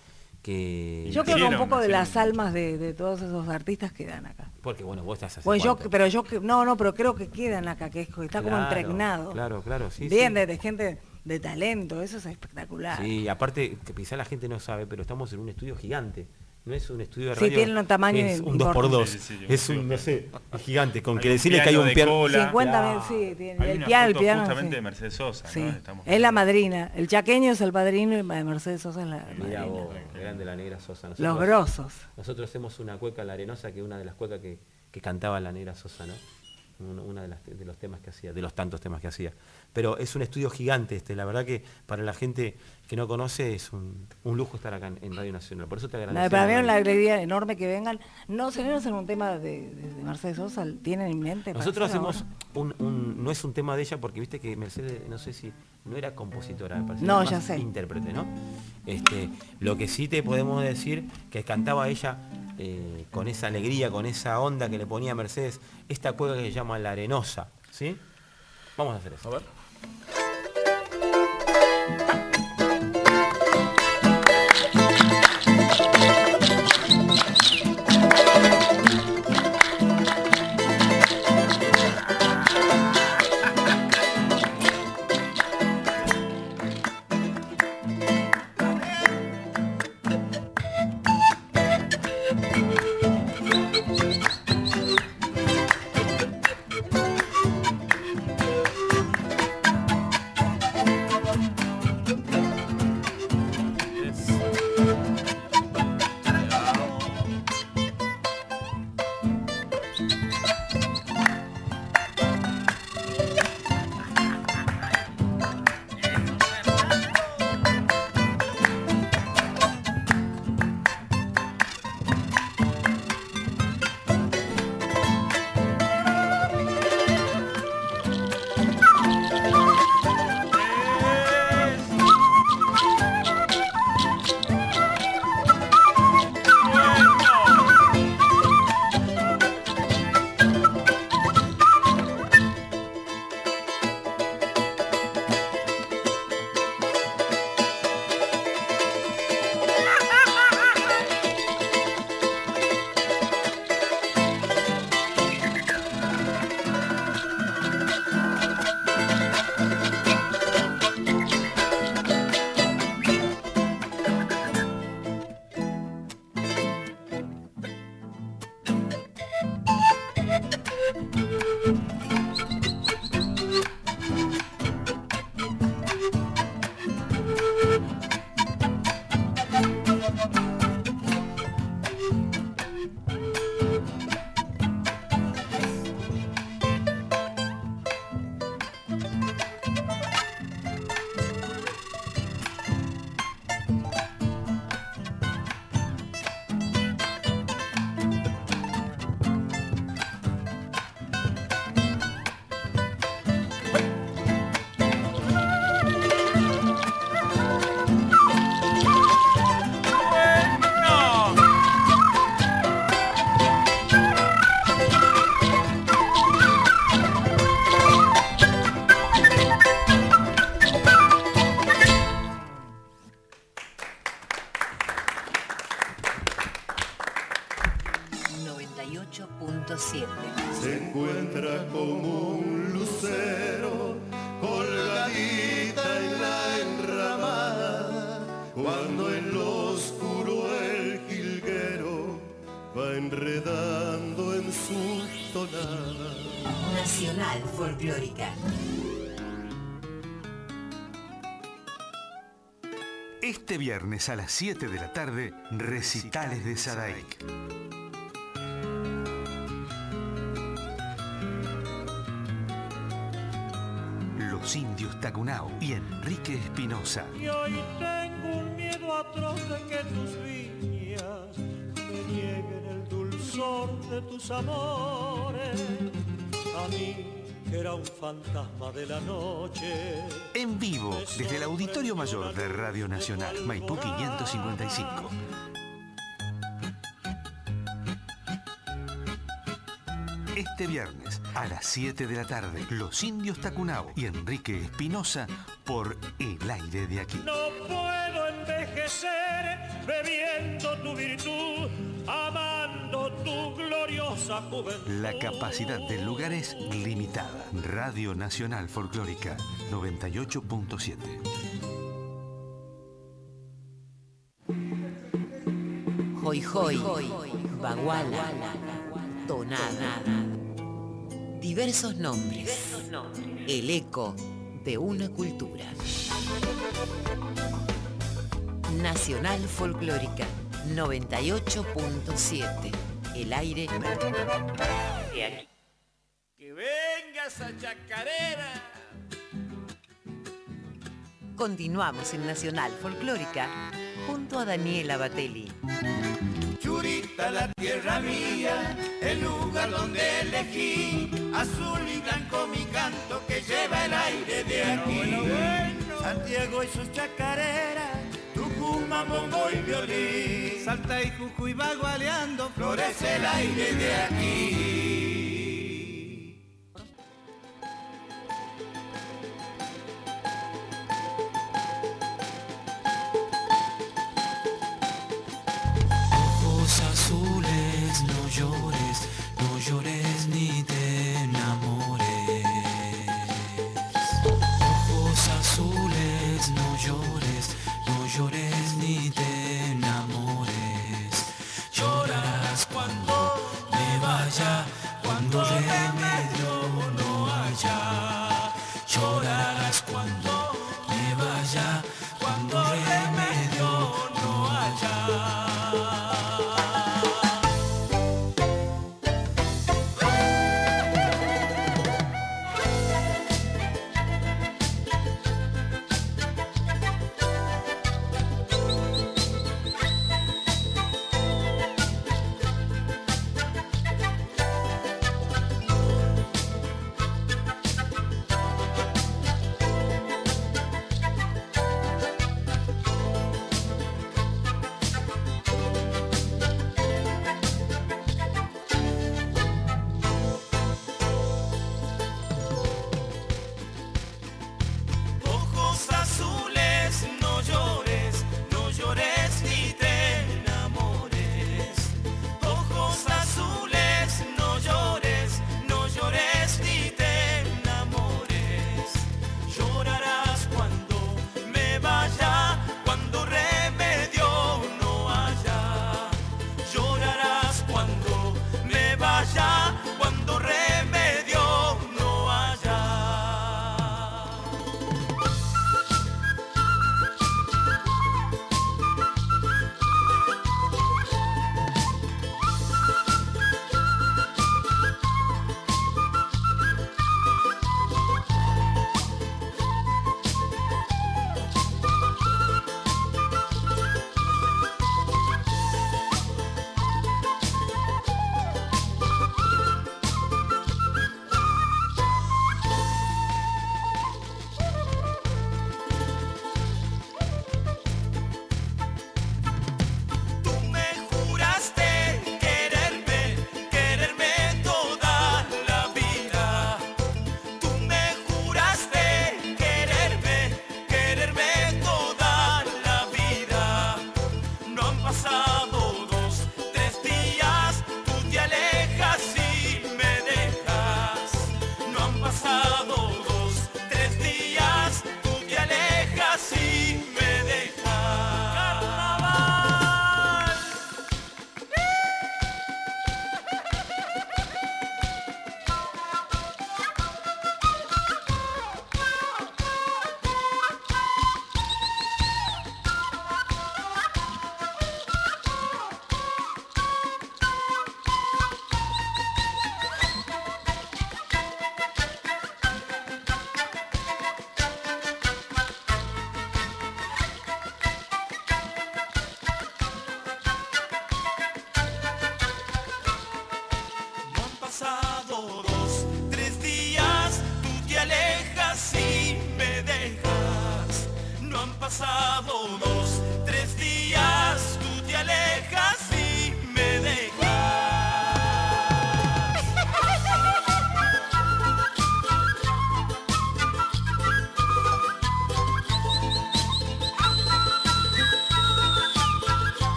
que... Yo creo que un poco de las almas de todos esos artistas quedan acá. Porque bueno, vos estás así. Bueno, pero creo que quedan acá, que está como impregnado. Claro, sí. Bien, sí. de gente de talento, eso es espectacular. Sí, aparte, que quizá la gente no sabe, pero estamos en un estudio gigante. No es un estudio de radio. Sí, tiene un tamaño es un 2x2. Sí, es un, no sé, es gigante. Con que un decirle que hay un piano. 50.000, sí, tiene. Hay El piano. justamente Sí. de Mercedes Sosa, Sí. ¿no? Es la madrina. El chaqueño es el padrino y Mercedes Sosa es la madrina. Mirá vos, grande la Negra Sosa. Los grosos. Nosotros hacemos una cueca, La Arenosa, que es una de las cuecas que cantaba la Negra Sosa, ¿no? Una de los temas que hacía, de los tantos temas que hacía. Pero es un estudio gigante la verdad que para la gente que no conoce es un lujo estar acá en Radio Nacional. Por eso te agradecemos. Para mí es una alegría enorme que vengan. No se en un tema de Mercedes Sosa, ¿tienen en mente? Nosotros hacemos no es un tema de ella porque viste que Mercedes, no sé si no era compositora, me parece. No, era ya más sé. Intérprete, ¿no? Lo que sí te podemos decir que cantaba ella con esa alegría, con esa onda que le ponía Mercedes, esta cueca que se llama La Arenosa, ¿sí? Vamos a hacer eso. A ver. Se encuentra como un lucero colgadita en la enramada, cuando en lo oscuro el jilguero va enredando en su tonada. Nacional Folclórica. Este viernes a las 7 de la tarde, recitales de Sadaik. Los Indios Tacunao y Enrique Espinosa. Y hoy tengo un miedo atroz de que tus viñas me nieguen el dulzor de tus amores. A mí, que era un fantasma de la noche. En vivo, desde el Auditorio Mayor de Radio Nacional, Maipú 555. Este viernes, a las 7 de la tarde, Los Indios Tacunao y Enrique Espinosa por el aire de aquí. No puedo envejecer bebiendo tu virtud, amando tu gloriosa juventud. La capacidad del lugar es limitada. Radio Nacional Folclórica 98.7. Hoy hoy, baguala, tonada. Diversos nombres. El eco de una cultura. Nacional Folclórica 98.7. El aire de aquí. ¡Que venga esa chacarera! Continuamos en Nacional Folclórica junto a Daniela Batelli. Churita, la tierra mía, el lugar donde elegí, azul y blanco mi canto que lleva el aire de aquí. Bueno. Santiago y sus chacareras, Tucumán, bombo y violín, Salta y Jujuy bagualeando, florece el aire de aquí. Azules, no llores ni te enamores. Ojos azules, no llores ni te enamores. Llorarás cuando me vaya, cuando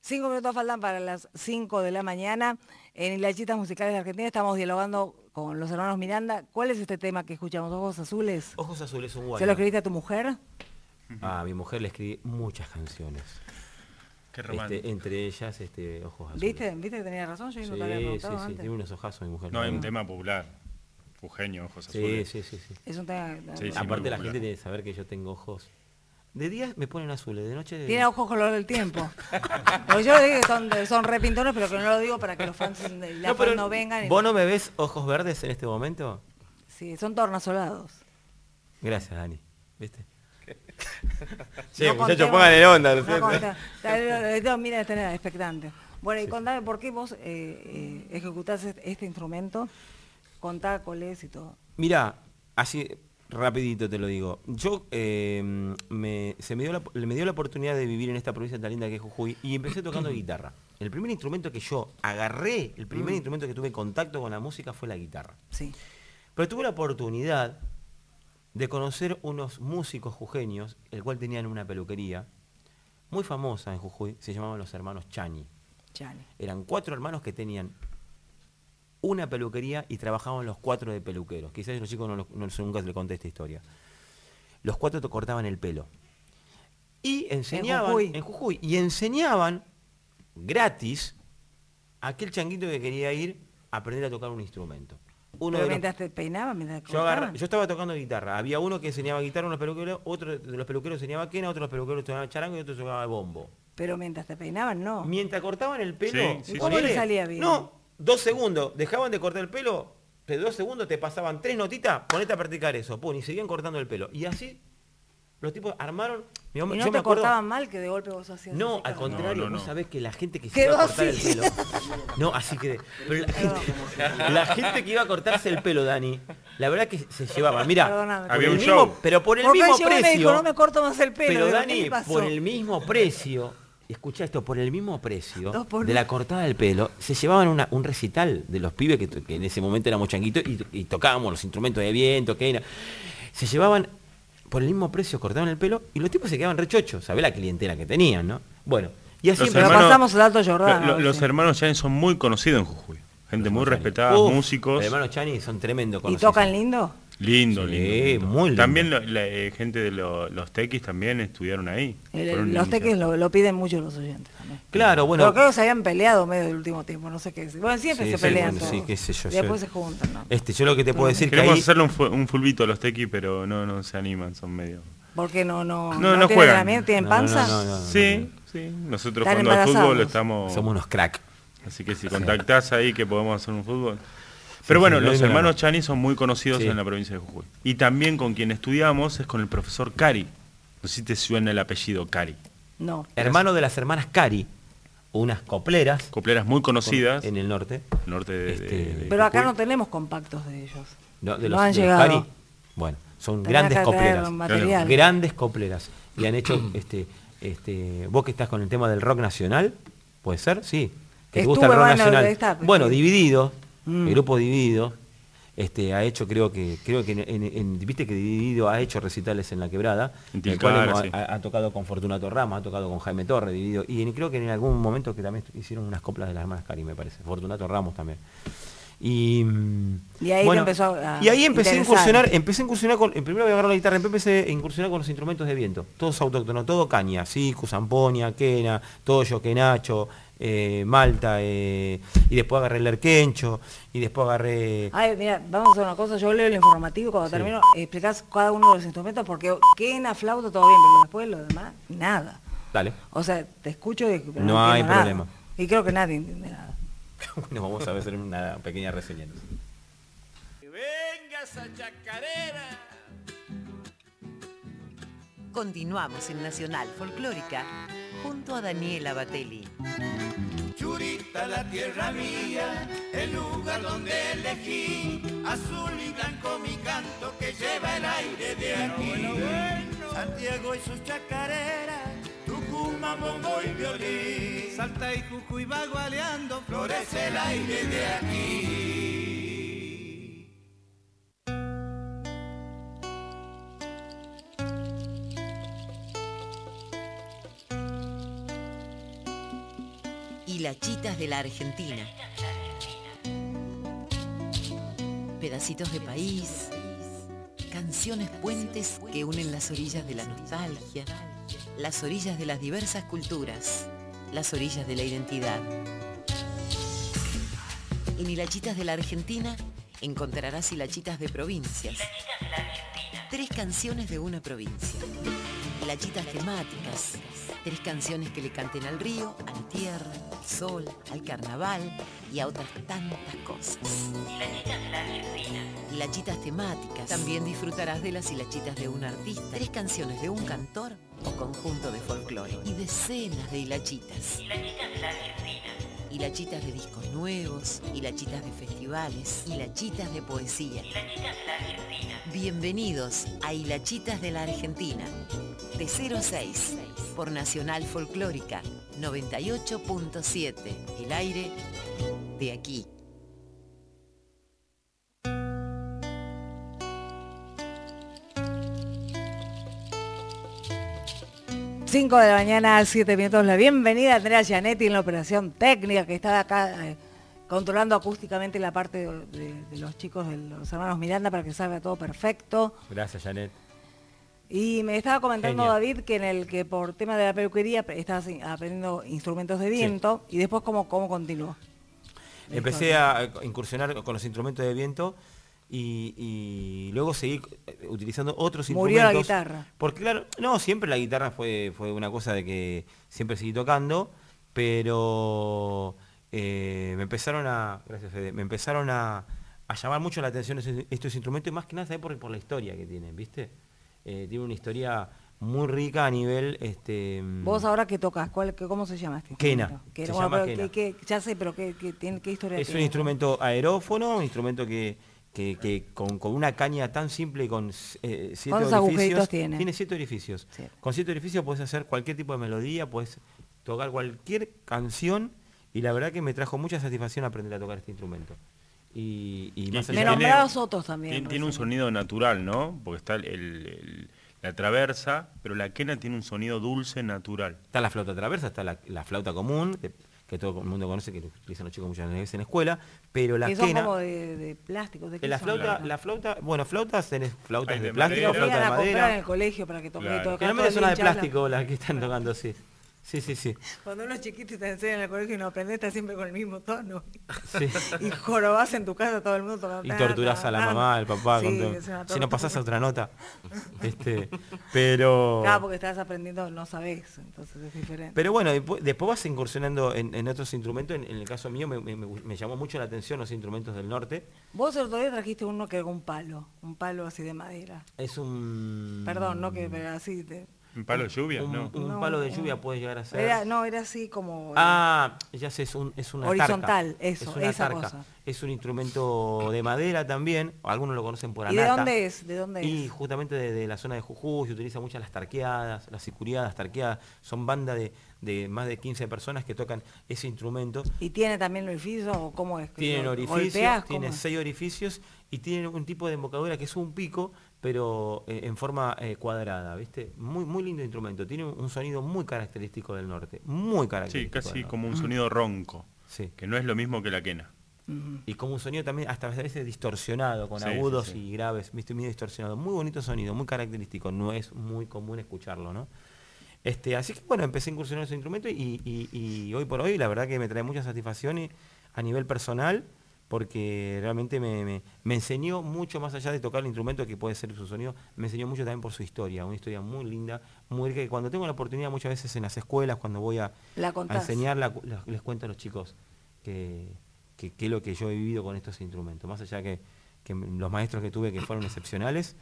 5 minutos faltan para las 5 de la mañana. En Hilachitas Musicales de Argentina estamos dialogando con los hermanos Miranda. ¿Cuál es este tema que escuchamos? ¿Ojos Azules? Ojos Azules, un guay. ¿Se lo escribiste a tu mujer? A mi mujer le escribí muchas canciones. Qué romántico. Entre ellas, Ojos Azules. ¿Viste que tenía razón? Yo no te había preguntado antes. Tiene unos ojazos mi mujer. No, es un tema popular. Fugenio, Ojos Azules. Sí. Es un tema... Sí, aparte la gente tiene que saber que yo tengo ojos. De día me ponen azules, de noche... Tiene ojos color del tiempo. Porque yo digo que son repintones, pero que no lo digo para que los fans no vengan. ¿Vos no me ves ojos verdes en este momento? Sí, son tornasolados. Gracias, Dani. ¿Viste? Sí, no muchachos, pongan en onda. Mira, este expectante. Bueno, y contame por qué vos ejecutás este instrumento, contá cuál y todo. Mirá, así rapidito te lo digo. Yo me dio la oportunidad de vivir en esta provincia tan linda que es Jujuy y empecé tocando guitarra. El primer instrumento que yo agarré, el primer instrumento que tuve contacto con la música fue la guitarra. Sí. Pero tuve la oportunidad de conocer unos músicos jujeños, el cual tenían una peluquería muy famosa en Jujuy, se llamaban los hermanos Chani. Eran 4 hermanos que tenían una peluquería y trabajaban los 4 de peluqueros. Quizás los chicos nunca les conté esta historia. Los 4 te cortaban el pelo. Y enseñaban en Jujuy. Y enseñaban gratis a aquel changuito que quería ir a aprender a tocar un instrumento. Pero mientras te peinaban, mientras te cortaban. Yo estaba tocando guitarra. Había uno que enseñaba guitarra, unos peluqueros, otro de los peluqueros enseñaba quena, otro de los peluqueros enseñaba charango y otro enseñaba bombo. Pero mientras te peinaban, no. Mientras cortaban el pelo, ¿cómo le salía bien? No, 2 segundos. Dejaban de cortar el pelo, de 2 segundos te pasaban 3 notitas, ponete a practicar eso, y seguían cortando el pelo. Y así los tipos armaron. ¿Y no te cortaban mal que de golpe vos hacías? No, al contrario, vos sabés que la gente que se iba a cortar el pelo. No, así que. Pero la gente que iba a cortarse el pelo, Dani, la verdad que se llevaba. Mira, había un show. Pero por el mismo precio. Me dijo, no me corto más el pelo. Pero Dani, por el mismo precio. Escuchá esto, por el mismo precio de la cortada del pelo, se llevaban un recital de los pibes que en ese momento éramos changuitos y tocábamos los instrumentos de viento, se llevaban por el mismo precio, cortaban el pelo y los tipos se quedaban rechochos, ¿sabés la clientela que tenían, no? Bueno, y así pasamos el Alto Jordano. Los hermanos Chani son muy conocidos en Jujuy, gente muy respetada, músicos. Los hermanos Chani son tremendo conocidos. ¿Y tocan lindo? Lindo. Muy lindo. También gente de los tequis también estudiaron ahí. Los tequis lo piden mucho los oyentes también. Claro, bueno. Pero creo que se habían peleado medio del último tiempo, no sé qué decir. Bueno, siempre se pelean todos. Sí, qué sé yo. Y después se juntan, ¿no? Yo lo que te puedo decir queremos que hacerle un fulbito a los tequis, pero no se animan, son medio... ¿Por qué no juegan? ¿Tienen panza? Sí. Nosotros cuando al fútbol estamos... Somos unos crack. Así que si contactás ahí que podemos hacer un fútbol... Pero bueno, los hermanos Chani son muy conocidos en la provincia de Jujuy. Y también con quien estudiamos es con el profesor Cari. No sé si te suena el apellido Cari. No. Hermano de las hermanas Cari, unas copleras. Copleras muy conocidas. En el norte. De pero acá no tenemos compactos de ellos. No han llegado. Cari, bueno, son grandes copleras. Grandes copleras. Y han hecho, vos que estás con el tema del rock nacional, ¿puede ser? Sí. Que te gusta el rock nacional. Bueno, Dividido. El grupo Dividido ha hecho, creo que viste que Dividido ha hecho recitales en La Quebrada, el cual ha tocado con Fortunato Ramos, ha tocado con Jaime Torre, Dividido, y creo que en algún momento que también hicieron unas coplas de las hermanas Cari, me parece, Fortunato Ramos también. Y ahí empezó empecé a incursionar primero voy a agarrar la guitarra, empecé a incursionar con los instrumentos de viento, todos autóctonos, todo caña, sicu, zamponia, quena, toyo, quenacho, malta, y después agarré el erquencho, y después agarré... Ay, mira, vamos a hacer una cosa, yo leo el informativo y cuando termino explicás cada uno de los instrumentos, porque quena, flauta, todo bien, pero después lo demás, nada. Dale. O sea, te escucho y no hay problema. Y creo que nadie entiende nada. Bueno, vamos a hacer una pequeña reseña. ¡Venga esa chacarera! Continuamos en Nacional Folclórica junto a Daniela Batelli. Churita, la tierra mía, el lugar donde elegí, azul y blanco mi canto que lleva el aire de aquí. Bueno. Santiago y sus chacareras, Tucumán, bombo y violín, Salta y Jujuy va gualeando, florece el aire de aquí. Hilachitas de la Argentina. Pedacitos de país, canciones puentes que unen las orillas de la nostalgia, las orillas de las diversas culturas, las orillas de la identidad. En Hilachitas de la Argentina encontrarás hilachitas de provincias. 3 canciones de una provincia. Hilachitas temáticas. 3 canciones que le canten al río, a la tierra, al sol, al carnaval y a otras tantas cosas. Hilachitas de la Argentina. Hilachitas temáticas. También disfrutarás de las hilachitas de un artista, 3 canciones de un cantor o conjunto de folclore y decenas de hilachitas. Hilachitas de la Argentina. Hilachitas de discos nuevos, hilachitas de festivales, hilachitas de poesía. Hilachitas de la Argentina. Bienvenidos a Hilachitas de la Argentina. De 0 a 6, por Nacional Folclórica 98.7. El aire de aquí. Cinco de la mañana, 7 minutos. La bienvenida a Andrea Gianetti en la operación técnica, que está acá controlando acústicamente la parte de los chicos de los hermanos Miranda para que salga todo perfecto. Gracias, Janet. Y me estaba comentando Genia. David que por tema de la peluquería estabas aprendiendo instrumentos de viento, y después cómo continuó. Empecé a incursionar con los instrumentos de viento y luego seguí utilizando otros Murió instrumentos. la guitarra. Porque claro, no, siempre la guitarra fue una cosa de que siempre seguí tocando, pero me empezaron a llamar mucho la atención estos instrumentos, y más que nada, ¿sabes? Por la historia que tienen, ¿viste? Tiene una historia muy rica a nivel... ¿Vos ahora qué tocas? ¿Cómo se llama este Quena. instrumento? Se llama quena. Ya sé, pero ¿qué historia Es tiene? un instrumento aerófono, un instrumento que con una caña tan simple y con 7 orificios... Tiene 7 orificios. Sí. Con 7 orificios puedes hacer cualquier tipo de melodía, puedes tocar cualquier canción, y la verdad que me trajo mucha satisfacción aprender a tocar este instrumento. Y más allá, me nombrabas otros también. Tiene un sonido natural, ¿no? Porque está la traversa, pero la quena tiene un sonido dulce natural. Está la flauta traversa, está la flauta común, que todo el mundo conoce, que utilizan los chicos muchas veces en la escuela, pero la son quena... como de plástico. ¿De qué la flauta, bueno, flautas tenés flautas de plástico, flautas de madera. madera. En el colegio para que toque todo. Generalmente son las de plástico las que están tocando, sí. Sí. Cuando uno es chiquito y te enseñan en el colegio y no aprendes, estás siempre con el mismo tono. Sí. Y jorobás en tu casa todo el mundo tocando. Y torturás a la mamá, al papá. Sí, si no pasás a otra nota. Pero... Claro, porque estás aprendiendo, no sabés, entonces es diferente. Pero bueno, después vas incursionando en otros instrumentos. En el caso mío me llamó mucho la atención los instrumentos del norte. Vos el otro día trajiste uno que era un palo así de madera. Es un... Perdón, no que pero así de... ¿Un palo de lluvia? Un palo de lluvia puede llegar a ser... Era así como... ya sé, es una horizontal, tarca. Eso, esa cosa. Es un instrumento de madera también, algunos lo conocen por anata. ¿Y de dónde es? Y justamente de la zona de Jujuy, se utiliza muchas las tarqueadas, las sicuriadas, tarqueadas. Son bandas de más de 15 personas que tocan ese instrumento. ¿Y tiene también orificios o cómo es? Tienen orificios, tiene 6 orificios y tiene un tipo de embocadura que es un pico, pero en forma cuadrada, ¿viste? Muy lindo instrumento, tiene un sonido muy característico del norte, muy característico. Sí, casi como un sonido ronco, sí. Que no es lo mismo que la quena. Y como un sonido también hasta a veces distorsionado, con agudos y graves, ¿viste? Medio distorsionado, muy bonito sonido, muy característico, no es muy común escucharlo, ¿no? Así que bueno, empecé a incursionar en ese instrumento y hoy por hoy la verdad que me trae mucha satisfacción a nivel personal, porque realmente me enseñó mucho más allá de tocar el instrumento que puede ser su sonido, me enseñó mucho también por su historia, una historia muy linda, muy rica, que cuando tengo la oportunidad muchas veces en las escuelas, cuando voy a enseñar, les cuento a los chicos que es lo que yo he vivido con estos instrumentos, más allá que los maestros que tuve que fueron excepcionales,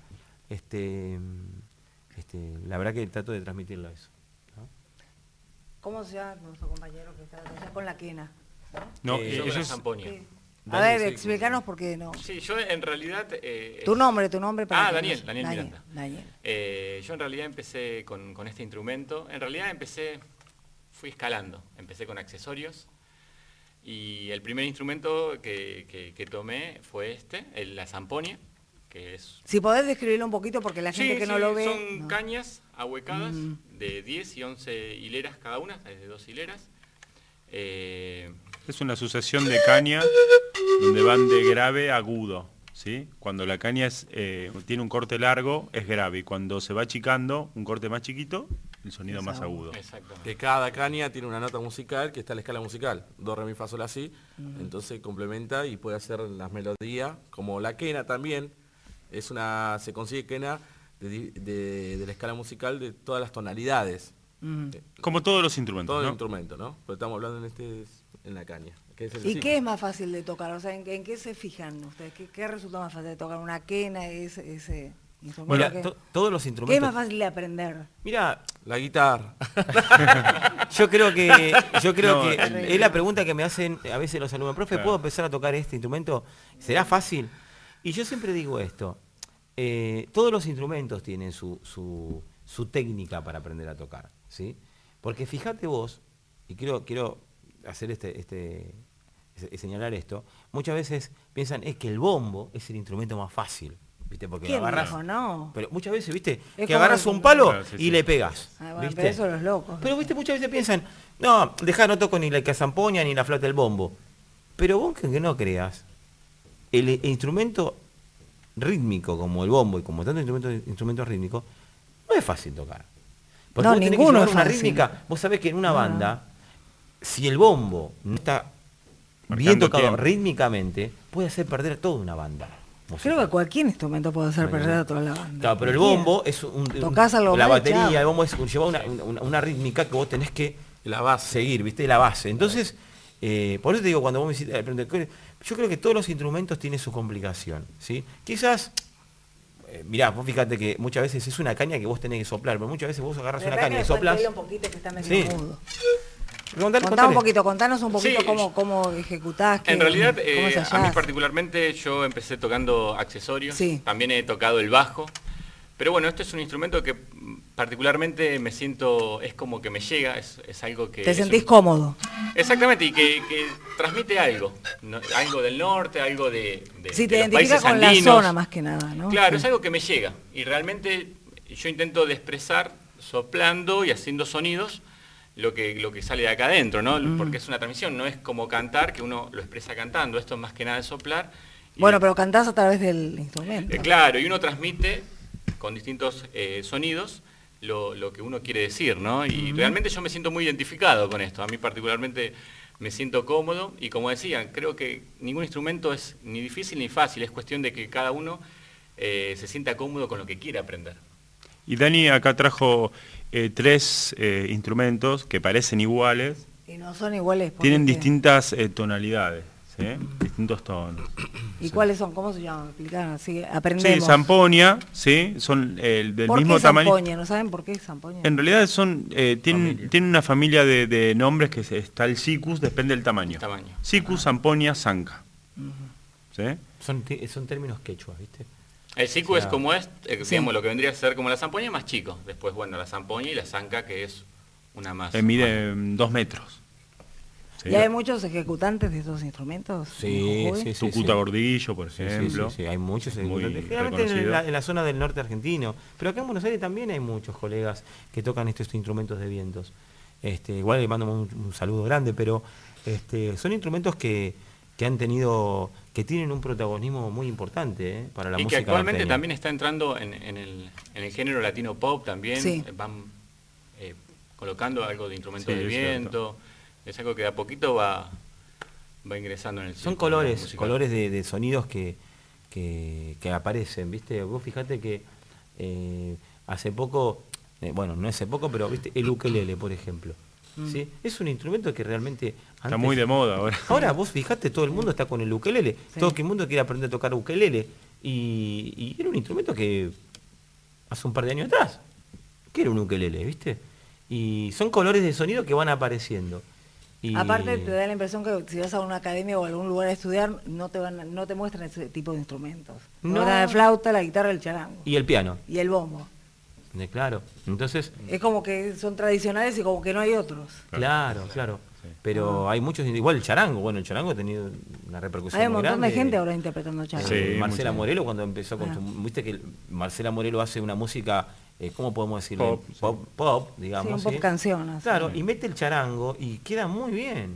la verdad que trato de transmitirlo eso, ¿no? ¿Cómo se llama nuestro compañero que está con la quena? No, yo con la zamponia. Sí. A ver, explícanos por qué no. Sí, yo en realidad... Tu nombre para... Daniel Miranda. Daniel. Yo en realidad empecé con este instrumento. En realidad fui escalando. Empecé con accesorios. Y el primer instrumento que tomé fue la zamponia, que es... Si podés describirlo un poquito, porque la gente que no lo ve... son cañas ahuecadas de 10 y 11 hileras cada una, es de 2 hileras. Es una sucesión de caña donde van de grave a agudo, ¿sí? Cuando la caña tiene un corte largo, es grave, y cuando se va achicando, un corte más chiquito, el sonido más agudo. Que cada caña tiene una nota musical que está en la escala musical, do, re, mi, fa, sol, la, si, entonces complementa y puede hacer las melodías, como la quena también, se consigue quena de la escala musical de todas las tonalidades. Como todos los instrumentos, Todos ¿no? los instrumentos, ¿no? Pero estamos hablando en la caña. Que es el ¿Y ciclo. qué es más fácil de tocar? O sea, ¿en qué se fijan ustedes? ¿Qué resulta más fácil de tocar? ¿Una quena, ese instrumento? Mira, todos los ¿Qué es instrumentos... más fácil de aprender? Mira, la guitarra. yo creo que No, es la pregunta que me hacen a veces los alumnos. Profe, Claro. ¿puedo empezar a tocar este instrumento? ¿Será fácil? Y yo siempre digo esto. Todos los instrumentos tienen su técnica para aprender a tocar, ¿sí? Porque fíjate vos, y quiero hacer señalar esto, muchas veces piensan es que el bombo es el instrumento más fácil, ¿viste? Porque ¿Quién agarras, dijo, no? pero muchas veces, ¿viste? Es Que como agarras el- un palo Claro, sí, y sí. le pegas, Bueno, ¿viste? pero eso los locos. Pero, ¿viste? Muchas veces piensan, no, dejá, no toco ni la zampoña ni la flauta del bombo. Pero vos que no creas, el instrumento rítmico como el bombo y como tantos instrumentos rítmicos, no es fácil tocar. Porque No, vos tenés que ninguno llevar es una fácil. rítmica. Vos sabés que en una No. banda, si el bombo no está bien Marcando tocado tiempo. rítmicamente, puede hacer perder a toda una banda. Creo que cualquier instrumento puede hacer perder a toda la banda. Claro, pero el Cualquiera. bombo es Tocás algo la mal, batería, chao. el bombo lleva una rítmica que vos tenés que seguir, ¿viste? La base. Entonces, por eso te digo, cuando vos me hiciste, yo creo que todos los instrumentos tienen su complicación, ¿sí? Quizás, mirá, vos fíjate que muchas veces es una caña que vos tenés que soplar, pero muchas veces vos agarras una caña y soplas. Un poquito que está medio Sí. mudo. Contale. Contanos un poquito Sí. cómo ejecutás. En realidad, cómo a mí ensayás. particularmente, yo empecé tocando accesorios, Sí. también he tocado el bajo, pero bueno, este es un instrumento que particularmente me siento, es como que me llega, es algo que... Te es sentís cómodo. Exactamente, y que transmite algo, ¿no? Algo del norte, algo de Sí, de te los identifica países con la andinos. zona más que nada, ¿no? Claro, Sí. es algo que me llega, y realmente yo intento de expresar soplando y haciendo sonidos lo que sale de acá adentro, ¿no? Porque es una transmisión, no es como cantar, que uno lo expresa cantando, esto es más que nada de soplar. Y Bueno, pero cantás a través del instrumento. claro, y uno transmite con distintos sonidos lo que uno quiere decir, ¿no? Y realmente yo me siento muy identificado con esto. A mí particularmente me siento cómodo y como decían, creo que ningún instrumento es ni difícil ni fácil, es cuestión de que cada uno se sienta cómodo con lo que quiere aprender. Y Dani acá trajo 3 instrumentos que parecen iguales, Y no son iguales. porque- tienen distintas tonalidades, ¿sí? Distintos tonos. ¿Y cuáles son? ¿Cómo se llaman? Explicaron, así Sí, aprendemos. zampoña, ¿sí? Son del ¿Por mismo qué tamaño. zampoña? ¿No saben por qué zampoña? En realidad tienen una familia de nombres que está el Siccus, depende del tamaño. Siccus, zampoña, zanca. ¿Sí? Son términos quechua, ¿viste? El sicu O sea, es como es, Sí. digamos, lo que vendría a ser como la zampoña más chico. Después, bueno, la zampoña y la zanca, que es una más. Mide 2 metros. ¿sí? ¿Y hay muchos ejecutantes de estos instrumentos? Sí, en Jujuy? sí, sí. Tucuta Gordillo, por Sí, ejemplo. sí, hay muchos Muy ejecutantes. Generalmente reconocido. en la zona del norte argentino. Pero acá en Buenos Aires también hay muchos colegas que tocan estos instrumentos de vientos. Igual le mando un saludo grande, pero son instrumentos que han tenido, que tienen un protagonismo muy importante para la Y música que actualmente norteña. también está entrando en el género latino pop también. Sí. Van colocando algo de instrumento Sí, de es viento. Es algo que de a poquito va ingresando en el Son círculo colores musical. de sonidos que aparecen, ¿viste? Vos fijate que hace poco, bueno, no hace poco, pero ¿viste? El ukelele, por ejemplo. ¿Sí? Es un instrumento que realmente... Está muy de moda ahora. Ahora vos fijate, todo el mundo está con el ukelele. Sí. Todo el mundo quiere aprender a tocar ukelele. Y era un instrumento que hace un par de años atrás, que era un ukelele, ¿viste? Y son colores de sonido que van apareciendo. Y Aparte te da la impresión que si vas a una academia o a algún lugar a estudiar, no te muestran ese tipo de instrumentos. No. La flauta, la guitarra, el charango. y el piano. Y el bombo. Claro. Entonces, Es como que son tradicionales y como que no hay otros. claro. Pero hay muchos, igual el charango, bueno, el charango ha tenido una repercusión Hay un muy montón de grande. gente ahora interpretando charango. Sí, Marcela mucho. Morelo cuando empezó con Ah. viste que Marcela Morelo hace una música ¿cómo podemos decirlo? Pop, digamos. Sí, un pop canción. Así. Claro, y mete el charango y queda muy bien.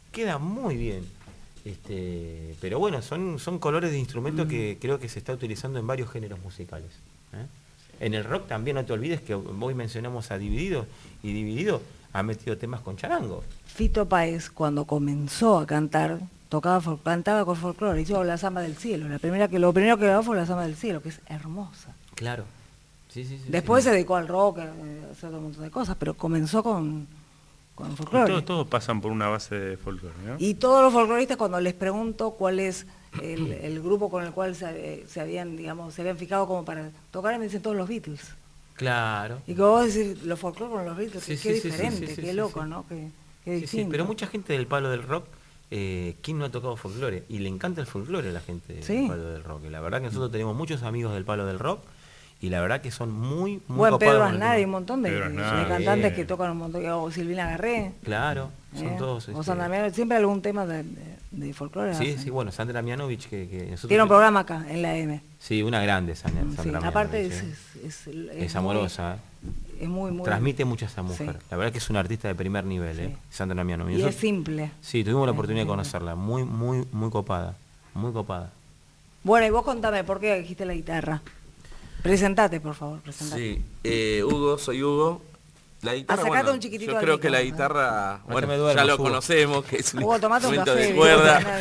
Pero bueno, son colores de instrumentos que creo que se está utilizando en varios géneros musicales. En el rock también no te olvides que hoy mencionamos a Dividido, y Dividido ha metido temas con charango. Fito Páez, cuando comenzó a cantar, cantaba con folclore, hizo La Samba del Cielo. Lo primero que grabó fue La Samba del Cielo, que es hermosa. Claro. Sí. Después se dedicó al rock, a hacer un montón de cosas, pero comenzó con folclore. Todos pasan por una base de folclore, ¿no? Y todos los folcloristas, cuando les pregunto cuál es el grupo con el cual se habían fijado como para tocar, me dicen todos los Beatles. Claro. Y como vos decís, los folclore con los Beatles, qué diferente, qué loco, ¿no? Qué distinto. Pero mucha gente del palo del rock, ¿quién no ha tocado folclore? Y le encanta el folclore a la gente del palo del rock. Y la verdad que nosotros tenemos muchos amigos del palo del rock, y la verdad que son muy bueno, Pedro Aznar, hay un montón de cantantes que tocan un montón, o Silvina Garré. Claro, son todos. O Sandra Mianovich, siempre algún tema de folclore. Sí, bueno, Sandra Mianovich, que nosotros... Tiene un programa acá, en la M. Sí, una grande Sandra Mianovich. Aparte es amorosa. Es muy... Transmite mucho a esa mujer. La verdad que es una artista de primer nivel, Sandra Mianovich. Y es simple. Sí, tuvimos la oportunidad de conocerla. Muy copada. Muy copada. Bueno, y vos contame, ¿por qué dijiste la guitarra? Presentate, por favor, presentate. Sí, Hugo, soy Hugo. La guitarra, sacate un chiquitito. Yo creo que la guitarra, ya lo conocemos, que es un Hugo, tomate un café, de cuerda.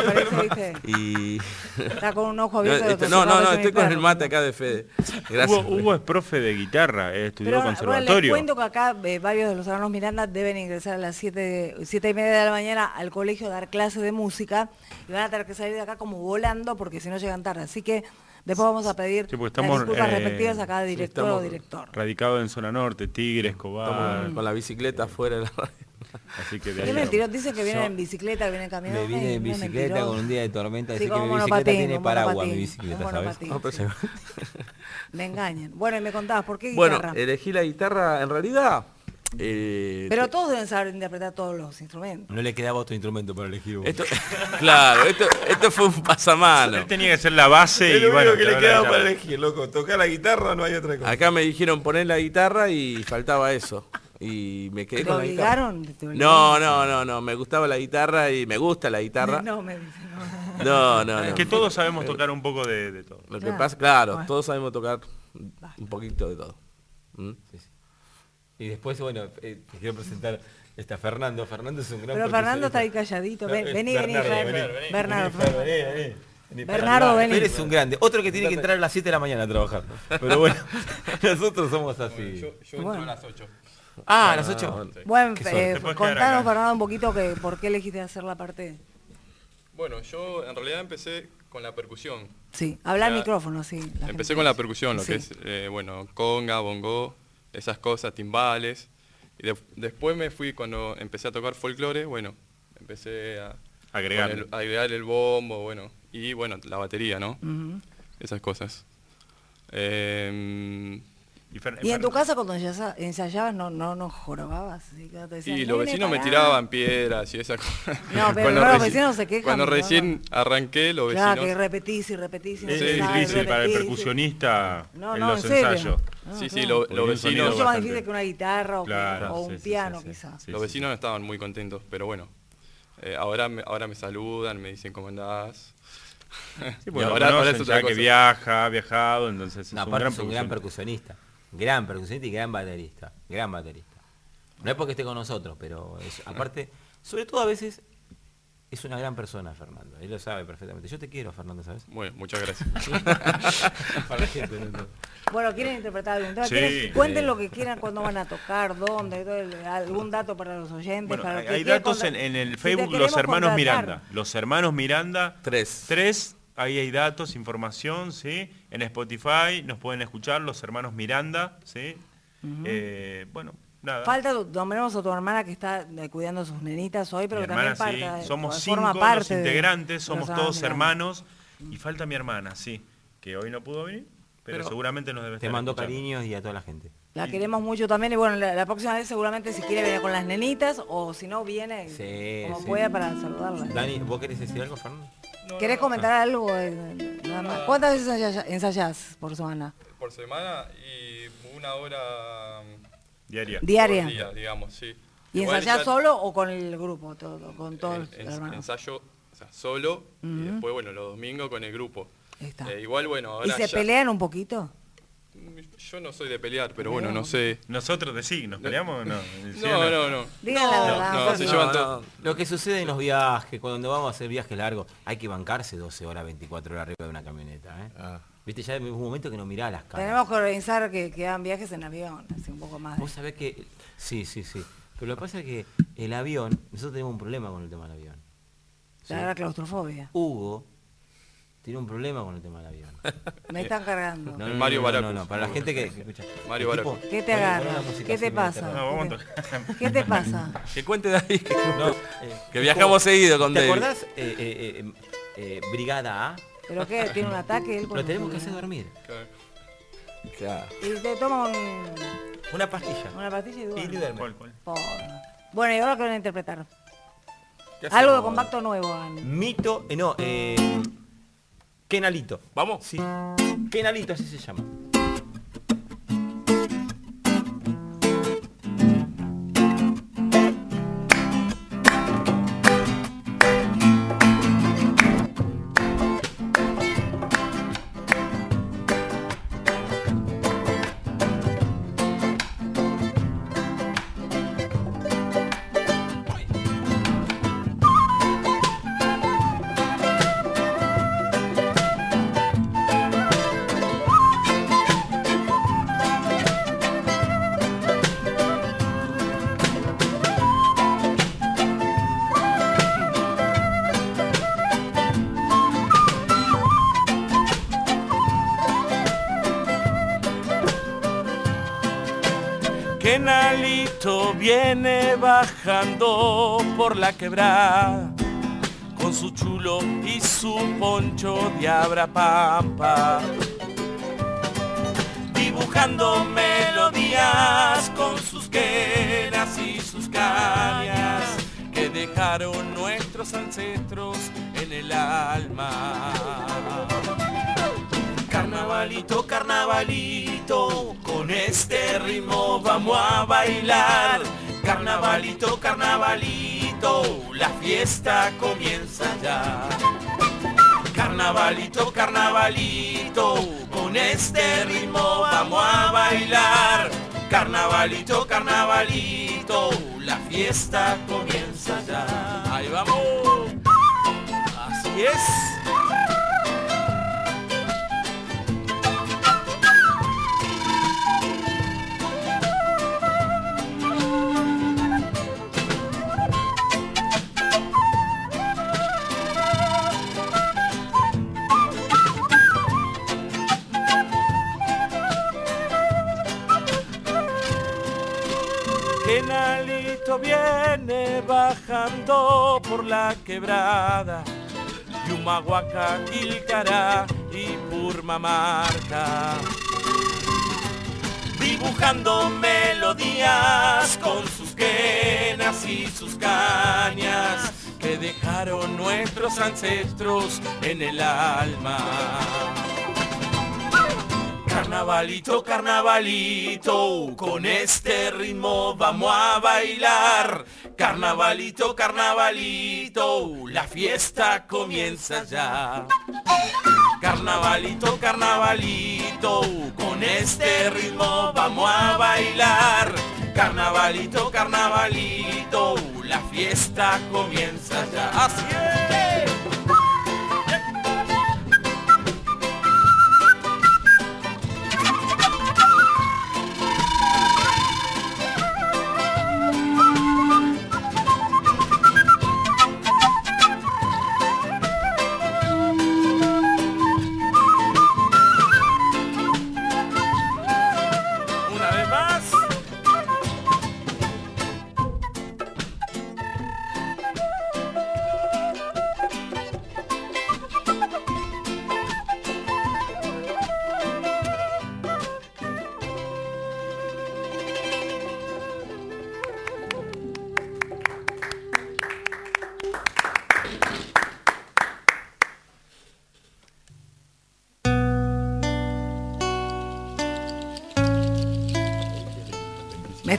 Y está con un ojo abierto. No, estoy con el mate acá de Fede. Gracias. Hugo es profe de guitarra, estudió conservatorio. Bueno, les cuento que acá varios de los hermanos Miranda deben ingresar a las 7:30 de la mañana al colegio a dar clases de música, y van a tener que salir de acá como volando porque si no llegan tarde. Así que después vamos a pedir las disculpas respectivas a cada director o director. Radicado en zona norte, Tigre, Escobar. Estamos con la bicicleta afuera de la radio. Así que ¿Qué mentira? Dicen que vienen en bicicleta, que vienen caminando. Me vine en bicicleta con un día de tormenta, así que mi monopatín, bicicleta tiene paraguas, mi bicicleta, ¿sabes? Me engañan. Bueno, y me contabas, ¿por qué guitarra? Bueno, elegí la guitarra, en realidad... pero todos deben saber interpretar todos los instrumentos. No le quedaba otro instrumento para elegir uno. Claro, esto fue un pasamano. Él tenía que ser la base y bueno, que le quedaba para elegir, loco. Tocar la guitarra, no hay otra cosa. Acá me dijeron poner la guitarra y faltaba eso. Y me quedé con la guitarra. No, me gustaba la guitarra y me gusta la guitarra. No, me dicen, no. Es que todos sabemos tocar un poco de todo. Lo que pasa, claro, todos sabemos tocar un poquito de todo. Sí. Y después, bueno, te quiero presentar Fernando. Fernando es un gran Pero Fernando está ahí calladito. Vení, Bernardo, vení. Eres un grande. Otro que tiene que entrar a las 7 de la mañana a trabajar. Pero bueno, nosotros somos así. Yo entro a las 8. A las 8. Bueno, contanos, Fernando, un poquito por qué elegiste hacer la parte. Bueno, yo en realidad empecé con la percusión. Sí, habla al micrófono, sí. Empecé con la percusión, lo que es, conga, bongo, esas cosas, timbales. Y después me fui, cuando empecé a tocar folclore, empecé a agregar el bombo, y la batería, ¿no? Esas cosas. ¿Y en tu casa cuando ensayabas no jorobabas? Y los vecinos me tiraban piedras y esas cosas. No, pero los vecinos se quejan. Cuando recién arranqué, los vecinos... Claro, que repetís y repetís. Es difícil para el percusionista en los ensayos. Sí, los vecinos... Mucho más difícil que una guitarra o un piano, quizás. Los vecinos no estaban muy contentos, pero bueno. Ahora me saludan, me dicen cómo andás. Sí, porque ahora es otra cosa. Que ha viajado, entonces es un gran percusionista. Gran percusionista y gran baterista. No es porque esté con nosotros, pero aparte, sobre todo a veces, es una gran persona, Fernando. Él lo sabe perfectamente. Yo te quiero, Fernando, ¿sabes? Bueno, muchas gracias. Para la gente, Bueno, ¿quieren interpretar algún tema? Sí. Cuenten lo que quieran, cuándo van a tocar, dónde, algún dato para los oyentes. Bueno, para hay datos en el Facebook, Los Hermanos Miranda. Los Hermanos Miranda. Tres. Ahí hay datos, información, ¿sí? En Spotify nos pueden escuchar Los Hermanos Miranda, ¿sí? Nada. Nombremos a tu hermana que está cuidando a sus nenitas hoy, pero que también parte, somos 5 los integrantes, somos todos hermanos. Y falta mi hermana, sí, que hoy no pudo venir, pero seguramente nos debe estar Te mando escuchando. cariños y a toda la gente. La queremos mucho también, y bueno, la próxima vez seguramente si quiere venir con las nenitas, o si no viene como pueda para saludarla. Dani, ¿vos querés decir algo, Fernando? ¿Querés comentar algo? Nada más. ¿Cuántas veces ensayás por semana? Por semana, y 1 hora diaria. Por día, digamos, sí. ¿Y Igual ensayás ya solo o con el grupo, todo, con todos los hermanos? Ensayo, o sea, solo, y después, bueno, los domingos con el grupo. Está. Igual, bueno, ahora ¿Y se pelean un poquito? Yo no soy de pelear, pero bueno, no sé. ¿Nosotros de sí? ¿Nos peleamos o no? No. Digan la verdad. No, se llevan todo. Lo que sucede en los viajes, cuando vamos a hacer viajes largos, hay que bancarse 12 horas, 24 horas arriba de una camioneta. Viste, ya hay un momento que no mirá las caras. Tenemos que organizar que hagan viajes en avión, así un poco más. Vos sabés que... Sí. Pero lo que pasa es que el avión, nosotros tenemos un problema con el tema del avión. ¿Sí? La claustrofobia. Hugo tiene un problema con el tema del avión. Me están cargando. No, Mario Baracus. No, para la gente que escucha. Mario Baracus. ¿Qué te agarra? ¿Qué te pasa? ¿Qué te pasa? Que cuente David que viajamos seguido con ¿Te David. acordás Brigada A? ¿Pero qué? ¿Tiene un ataque? Él Lo tenemos que hacer dormir. Claro. Y te toma una pastilla. Una pastilla y duerme. Y duerme. ¿Cuál? Pobre. Bueno, y ahora que van a interpretar. ¿Qué Algo de hacemos? compacto nuevo. Mito, Kenalito. ¿Vamos? Sí. Kenalito, así se llama. Kenalito viene bajando por la quebrada con su chulo y su poncho de abrapampa, dibujando melodías con sus quenas y sus cañas que dejaron nuestros ancestros en el alma. Carnavalito, carnavalito, con este ritmo vamos a bailar. Carnavalito, carnavalito, la fiesta comienza ya. Carnavalito, carnavalito, con este ritmo vamos a bailar. Carnavalito, carnavalito, la fiesta comienza ya. Ahí vamos. Así es. Kenalito viene bajando por la quebrada, Yumahuaca, Quilcará y Purmamarca, dibujando melodías con sus quenas y sus cañas que dejaron nuestros ancestros en el alma. Carnavalito, carnavalito, con este ritmo vamos a bailar. Carnavalito, carnavalito, la fiesta comienza ya. Carnavalito, carnavalito, con este ritmo vamos a bailar. Carnavalito, carnavalito, la fiesta comienza ya. Así es.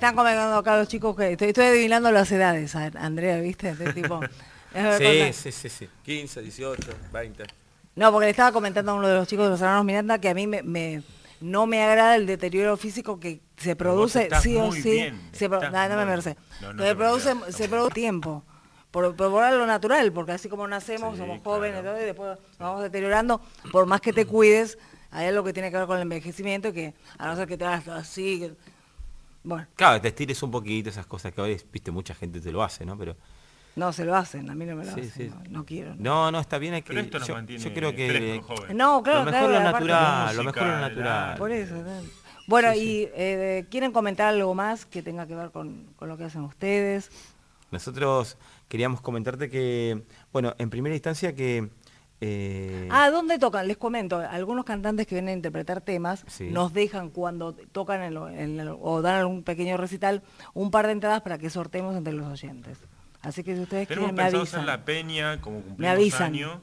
están comentando acá los chicos que estoy adivinando las edades, Andrea, ¿viste? Este tipo, sí. 15, 18, 20. No, porque le estaba comentando a uno de los chicos de los hermanos Miranda que a mí no me agrada el deterioro físico que se produce sí o sí. Se produce tiempo. Por lo natural, porque así como nacemos, somos jóvenes, y después nos vamos deteriorando, por más que te cuides, hay algo que tiene que ver con el envejecimiento, que a no ser que te hagas así, bueno. Claro, te estires un poquito, esas cosas que hoy, viste, mucha gente te lo hace, ¿no? Pero no, se lo hacen, a mí no me lo hacen, sí. No quiero. No, está bien, hay que... Pero esto nos mantiene yo creo que... joven. No, claro, lo mejor es natural, lo mejor es natural. Por eso, bueno, y ¿quieren comentar algo más que tenga que ver con lo que hacen ustedes? Nosotros queríamos comentarte que, bueno, en primera instancia que... ¿Dónde tocan? Les comento, algunos cantantes que vienen a interpretar temas nos dejan cuando tocan o dan algún pequeño recital un par de entradas para que sorteemos entre los oyentes. Así que si ustedes quieren, me avisan. Tenemos pensado hacer la peña, como cumplimos año,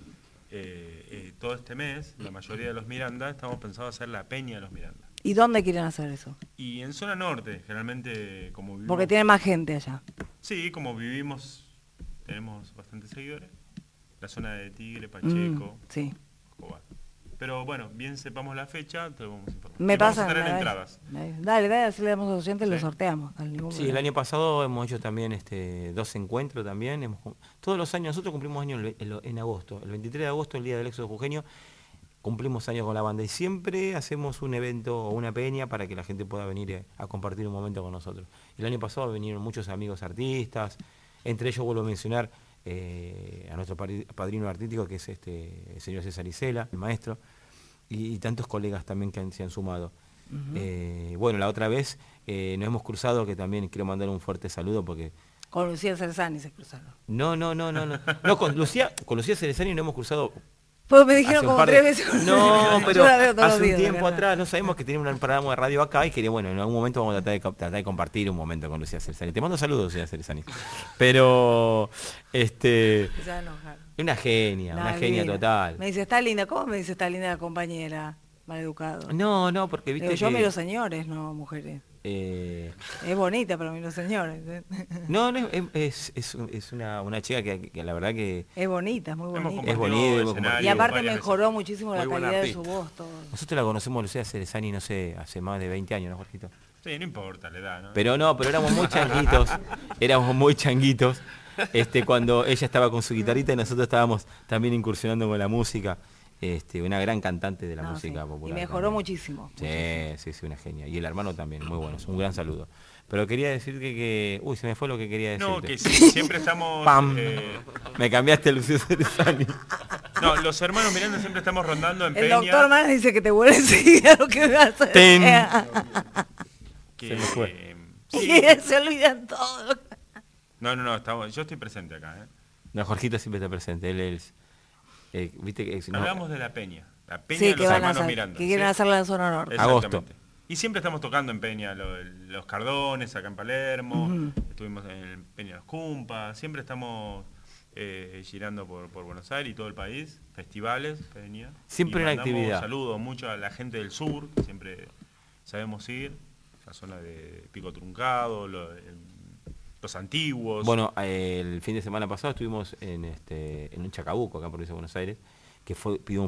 todo este mes, la mayoría de los Miranda, estamos pensando hacer la peña de los Miranda. ¿Y dónde quieren hacer eso? Y en zona norte, generalmente como vivimos... Porque tiene más gente allá. Sí, como vivimos, tenemos bastantes seguidores. La zona de Tigre, Pacheco, sí. Cobán. Pero bueno, bien sepamos la fecha, te vamos a informar. Me pasan, vamos a traer entradas. Dale, así le damos a los oyentes y lo sorteamos. Sí, el año pasado hemos hecho también 2 encuentros también. Todos los años, nosotros cumplimos años en agosto. El 23 de agosto, el día del éxodo jujeño, cumplimos años con la banda y siempre hacemos un evento o una peña para que la gente pueda venir a compartir un momento con nosotros. El año pasado vinieron muchos amigos artistas, entre ellos vuelvo a mencionar a nuestro padrino artístico, que es el señor César Isela, el maestro, y tantos colegas también que se han sumado. Bueno, la otra vez nos hemos cruzado, que también quiero mandar un fuerte saludo porque... Con Lucía Cerezani se cruzaron. No, con Lucía Cerezani nos hemos cruzado... Pues me dijeron como 3 veces. No, pero hace un tiempo atrás, no sabemos que tenía un programa de radio acá y quería, bueno, en algún momento vamos a tratar de compartir un momento con Lucía Cerezani. Te mando saludos, Lucía Cerezani. Pero, una genia total. Me dice, está linda. ¿Cómo me dice, está linda la compañera? Maleducado. No, porque viste yo miro señores, no mujeres. Es bonita, pero miro señores. No, es una chica que la verdad que... Es bonita, muy bonita. Es bonita. Y aparte mejoró muchísimo la calidad de su voz. Todo. Nosotros la conocemos, Lucía Cerezani, no sé, hace más de 20 años, ¿no, Jorgito? Sí, no importa la edad, ¿no? Pero éramos muy changuitos. Cuando ella estaba con su guitarrita y nosotros estábamos también incursionando con la música. Una gran cantante de la música popular. Y mejoró muchísimo. Sí, una genia. Y el hermano también, muy bueno, un gran saludo. Pero quería decir que uy, se me fue lo que quería decir. No, que siempre estamos... ¡Pam! Me cambiaste, Lucía Cerezani. No, los hermanos Miranda siempre estamos rondando en el peña. El doctor Manas dice que te vuelve enseguida lo que vas a hacer. Se me fue. Sí, se olvidan todo. No, yo estoy presente acá. No, Jorgito siempre está presente, él es... ¿viste que hablamos de la peña de los hermanos Miranda. Que quieren hacerla en zona norte. Agosto. Y siempre estamos tocando en peña, los Cardones, acá en Palermo, estuvimos en Peña de los Cumpas, siempre estamos girando por Buenos Aires y todo el país, festivales, peña. Siempre una actividad. Saludo mucho a la gente del sur, que siempre sabemos ir, la zona de Pico Truncado, los antiguos. Bueno, el fin de semana pasado estuvimos en un Chacabuco, acá en Provincia de Buenos Aires, que pidió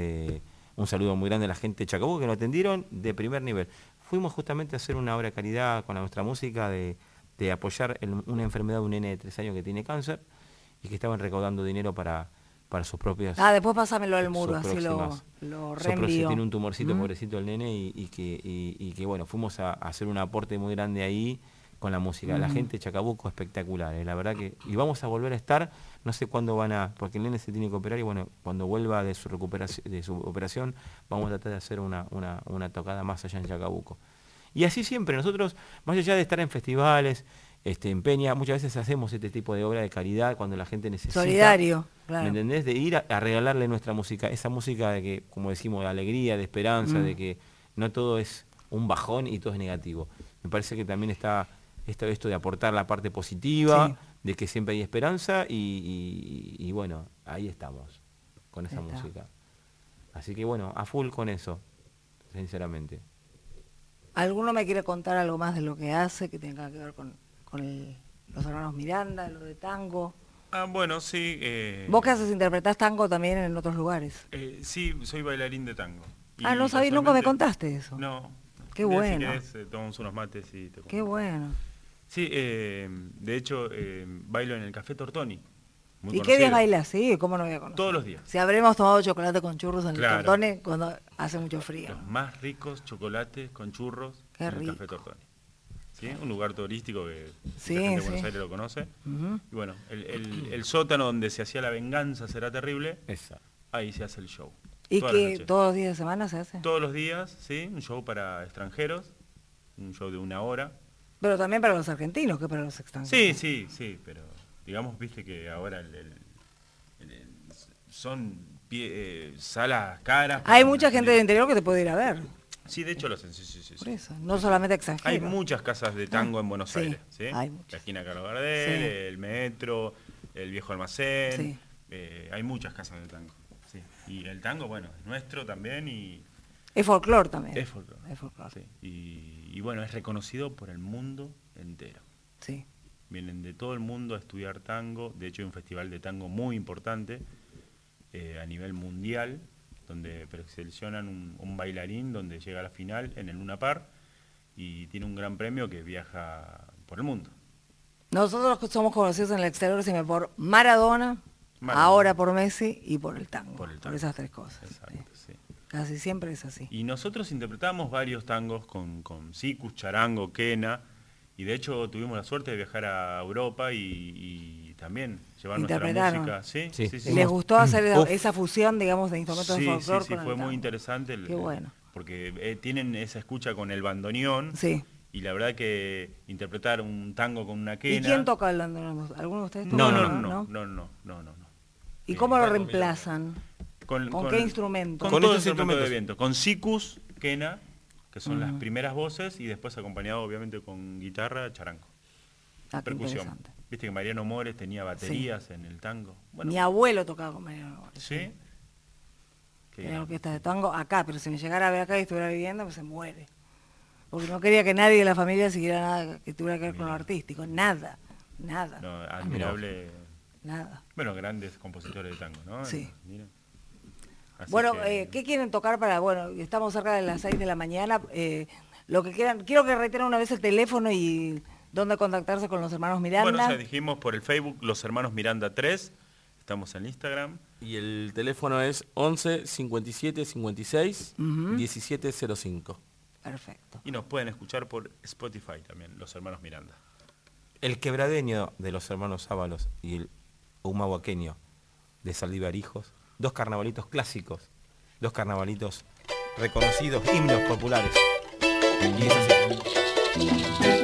un saludo muy grande a la gente de Chacabuco, que nos atendieron de primer nivel. Fuimos justamente a hacer una obra de caridad con nuestra música, de apoyar una enfermedad de un nene de 3 años que tiene cáncer, y que estaban recaudando dinero para sus propias... después pásamelo al muro, así lo reenvío. Tiene un tumorcito, pobrecito el nene, y que bueno, fuimos a hacer un aporte muy grande ahí, con la música. La gente de Chacabuco espectacular, la verdad que... Y vamos a volver a estar, no sé cuándo porque el nene se tiene que operar y bueno, cuando vuelva de su operación, vamos a tratar de hacer una tocada más allá en Chacabuco. Y así siempre, nosotros, más allá de estar en festivales, en peña, muchas veces hacemos este tipo de obra de caridad cuando la gente necesita... Solidario, claro. ¿Me entendés? De ir a regalarle nuestra música, esa música de que, como decimos, de alegría, de esperanza, de que no todo es un bajón y todo es negativo. Me parece que también está... esto de aportar la parte positiva, de que siempre hay esperanza y bueno, ahí estamos, con esa música. Así que bueno, a full con eso, sinceramente. ¿Alguno me quiere contar algo más de lo que hace, que tenga que ver con los hermanos Miranda, lo de tango? Bueno, sí. ¿Vos qué haces? ¿Interpretás tango también en otros lugares? Sí, soy bailarín de tango. No sabía, nunca me contaste eso. No. Qué bueno. Si querés, tomamos unos mates y te Qué bueno. Sí, de hecho, bailo en el Café Tortoni. ¿Y qué días bailas? Sí, ¿cómo no voy a conocer? Todos los días. Si habremos tomado chocolate con churros en el Tortoni cuando hace mucho frío. Los más ricos chocolates con churros en el Café Tortoni. ¿Sí? Un lugar turístico que la gente de Buenos Aires lo conoce. Y bueno, el sótano donde se hacía La Venganza Será Terrible, ahí se hace el show. ¿Y que todos los días de semana se hace? Todos los días, sí, un show para extranjeros, un show de 1 hora. Pero también para los argentinos, que para los extranjeros. Sí, pero digamos, viste que ahora son salas caras. Hay mucha gente del interior que te puede ir a ver. Sí, de hecho lo hacen, sí. Por eso, no solamente extranjeros. Hay muchas casas de tango en Buenos Aires, ¿sí? Hay muchas. La esquina Carlos Gardel, el Metro, el Viejo Almacén, hay muchas casas de tango. Sí. Y el tango, bueno, es nuestro también y... Es folclore también. Es folclore. Sí. Y bueno, es reconocido por el mundo entero. Sí. Vienen de todo el mundo a estudiar tango. De hecho, hay un festival de tango muy importante a nivel mundial, donde seleccionan un bailarín, donde llega a la final en el Luna Park y tiene un gran premio que viaja por el mundo. Nosotros somos conocidos en el exterior siempre por Maradona, ahora por Messi y por el tango. Por esas tres cosas. Exacto, sí. Casi siempre es así. Y nosotros interpretamos varios tangos con sikus, charango, quena, y de hecho tuvimos la suerte de viajar a Europa y también llevar nuestra música. Sí. ¿Les gustó hacer esa fusión, digamos, de instrumentos de folclore? Sí, fue muy interesante. Qué bueno. Porque tienen esa escucha con el bandoneón. Y la verdad que interpretar un tango con una quena... ¿Y quién toca el bandoneón? ¿Alguno de ustedes toca? No. ¿Y cómo lo reemplazan? ¿Con qué instrumento? Con todos los instrumentos de viento. Con sikus, quena, que son las primeras voces, y después acompañado obviamente con guitarra, charango. Percusión. Viste que Mariano Mores tenía baterías en el tango. Bueno, mi abuelo tocaba con Mariano Mores. ¿Sí? Tenía orquesta de tango acá, pero si me llegara a ver acá y estuviera viviendo, pues se muere. Porque no quería que nadie de la familia siguiera nada que tuviera que ver con lo artístico. Nada. No, admirable. Nada. Bueno, grandes compositores de tango, ¿no? Sí. Bueno, ¿qué quieren tocar para...? Bueno, estamos cerca de las 6 de la mañana. Lo que quieran, quiero que reiteren una vez el teléfono y dónde contactarse con los hermanos Miranda. Bueno, ya dijimos por el Facebook, Los Hermanos Miranda 3. Estamos en Instagram. Y el teléfono es 11 57 56 1705. Perfecto. Y nos pueden escuchar por Spotify también, Los Hermanos Miranda. El quebradeño de los hermanos Ábalos y el humahuaqueño de Saldívar Hijos. 2 carnavalitos clásicos, 2 carnavalitos reconocidos, himnos populares. Y es así.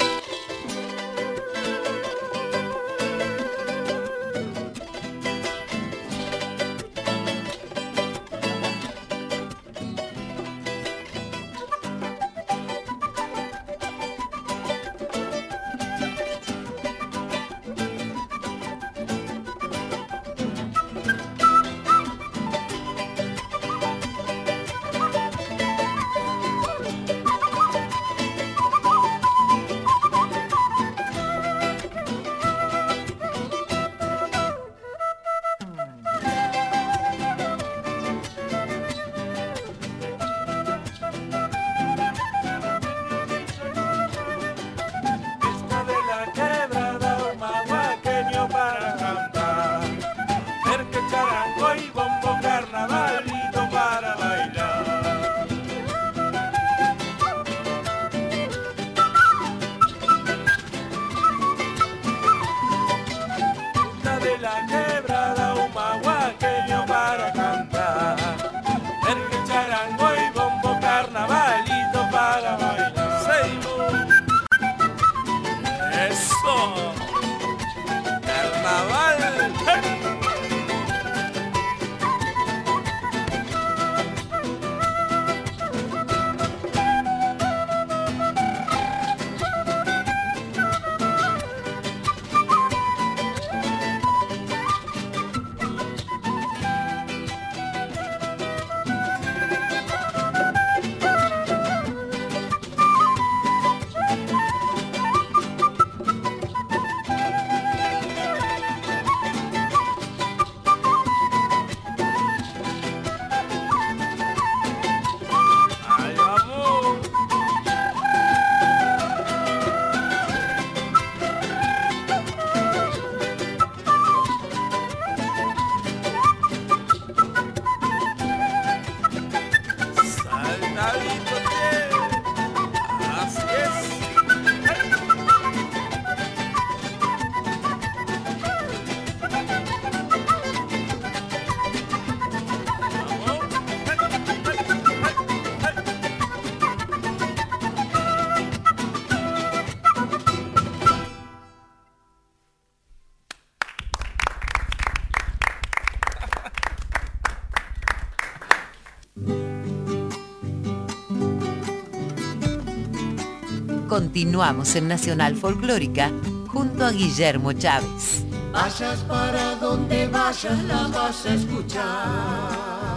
Continuamos en Nacional Folclórica junto a Guillermo Chávez. Vayas para donde vayas, la vas a escuchar.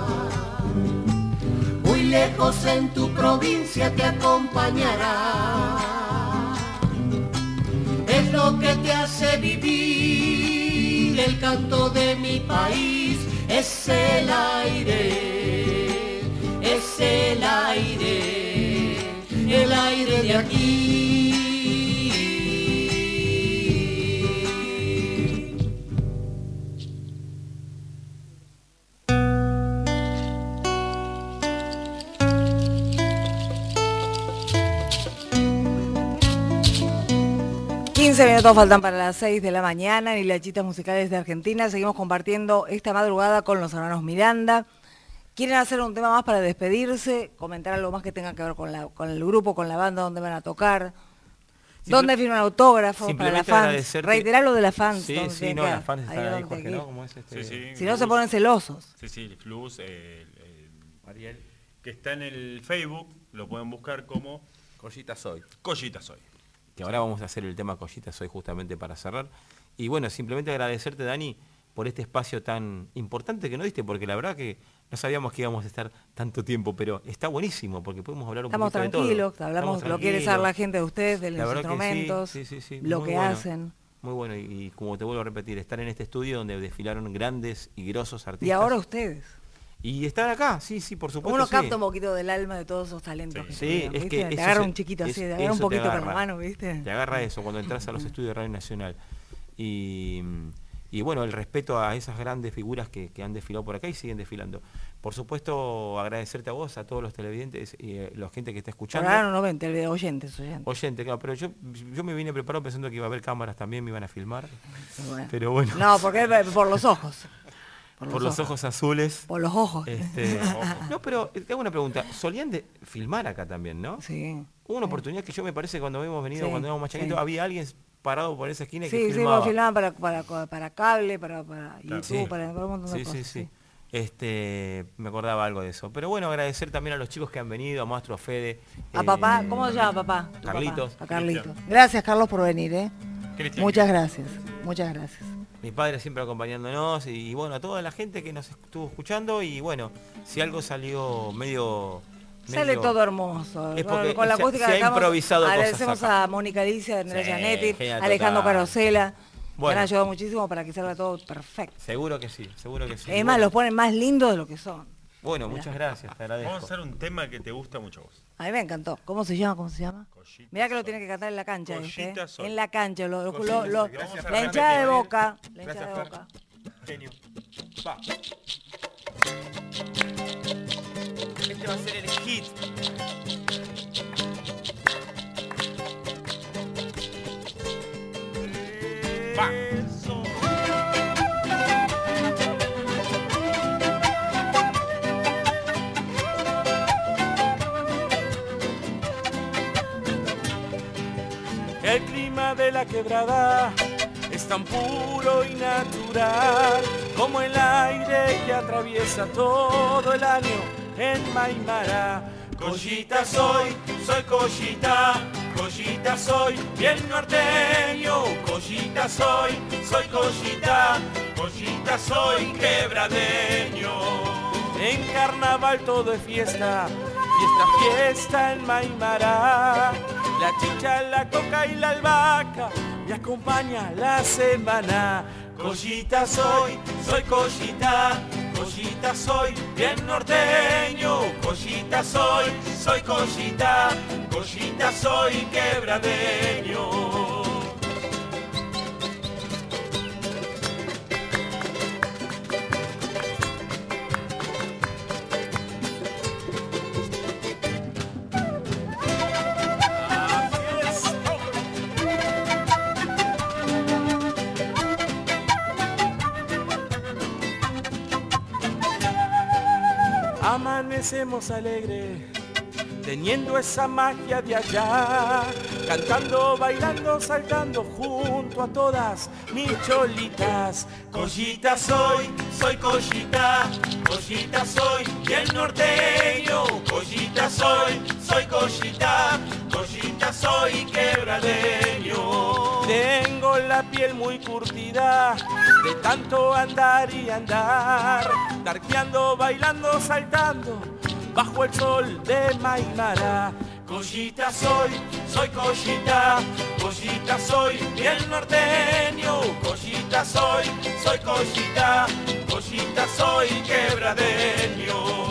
Muy lejos en tu provincia te acompañará. Es lo que te hace vivir el canto de mi país. Es el aire, es el aire de aquí. 15 minutos faltan para las 6 de la mañana en Hilachitas Musicales de Argentina. Seguimos compartiendo esta madrugada con los hermanos Miranda. ¿Quieren hacer un tema más para despedirse? ¿Comentar algo más que tenga que ver con el grupo, con la banda, dónde van a tocar? ¿Dónde firman autógrafos para la fans? Reiterar lo de la fans. Sí, sí, no, la fans está ahí, Jorge, ¿no? ¿Cómo es Sí, sí, si no se ponen celosos. Sí, sí, Flus, Ariel, que está en el Facebook, lo pueden buscar como Collita Soy. Collita Soy. Que ahora vamos a hacer el tema Collita Soy justamente para cerrar. Y bueno, simplemente agradecerte, Dani, por este espacio tan importante que nos diste, porque la verdad que no sabíamos que íbamos a estar tanto tiempo, pero está buenísimo, porque podemos hablar un poquito de todo. Estamos tranquilos, hablamos lo que quiere saber la gente de ustedes, de los instrumentos, sí, lo que bueno, hacen. Muy bueno, y como te vuelvo a repetir, estar en este estudio donde desfilaron grandes y grosos artistas. Y ahora ustedes. Y estar acá, sí, por supuesto. Uno capta un poquito del alma de todos esos talentos. Sí, es que te agarra un chiquito así, te agarra un poquito con la mano, ¿viste? Te agarra eso cuando entras a los estudios de Radio Nacional. Y bueno, el respeto a esas grandes figuras que han desfilado por acá y siguen desfilando. Por supuesto, agradecerte a vos, a todos los televidentes y la gente que está escuchando. Ahora no ven, oyentes. Oyentes, claro, pero yo me vine preparado pensando que iba a haber cámaras también, me iban a filmar. Bueno. Pero bueno. No, porque por los ojos. Por los ojos azules. Por los ojos. No, pero tengo una pregunta. Solían filmar acá también, ¿no? Sí. Hubo una oportunidad que yo me parece cuando hemos venido, cuando éramos más chiquitos, había alguien parado por esa esquina que filmaba. Sí, filmaban para cable, para YouTube, para un montón de cosas. Sí. Me acordaba algo de eso. Pero bueno, agradecer también a los chicos que han venido, a Maestro Fede. A papá, ¿cómo se llama papá? Carlitos. A Carlitos. Gracias, Carlos, por venir, Muchas gracias. Mi padre siempre acompañándonos y bueno, a toda la gente que nos estuvo escuchando y bueno, si algo salió medio sale todo hermoso. Es porque con la acústica se que ha improvisado cosas. Agradecemos a Mónica Alicia, Andrea Gianetti, Alejandro Carosela, que han ayudado muchísimo para que salga todo perfecto. Seguro que sí. Es más, los ponen más lindos de lo que son. Bueno, muchas gracias, te agradezco. Vamos a hacer un tema que te gusta mucho a vos. A mí me encantó. ¿Cómo se llama? Mirá que lo tiene que cantar en la cancha. En la cancha. La hinchada de Boca. Genio. Va. Este va a ser el hit. Va. El clima de la quebrada es tan puro y natural como el aire que atraviesa todo el año en Maimará. Collita soy collita, collita soy, bien norteño. Collita soy collita, collita soy quebradeño. En carnaval todo es fiesta, fiesta en Maimará. La chicha, la coca y la albahaca me acompaña la semana. Collita soy collita, collita soy, bien norteño. Collita soy collita, collita soy quebradeño. Amanecemos alegre, teniendo esa magia de allá, cantando, bailando, saltando junto a todas mis cholitas. Collita soy collita, collita soy, bien norteño. Collita soy collita, collita Collita soy quebradeño. Tengo la piel muy curtida de tanto andar y andar, tarqueando, bailando, saltando bajo el sol de Maimara. Collita soy collita, collita soy bien norteño. Collita soy collita, collita soy quebradeño.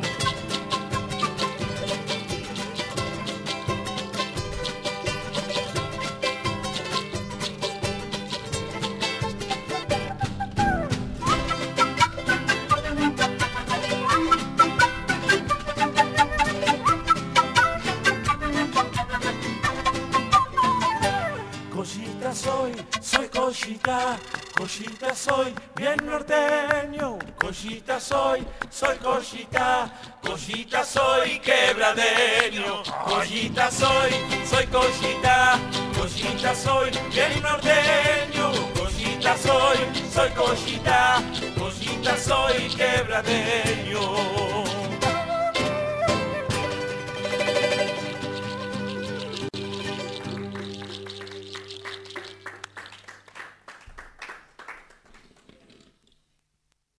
Soy collita, collita soy bien norteño. Collita soy collita, collita soy quebradeño. Collita soy collita, collita soy bien norteño. Collita soy collita, collita soy quebradeño.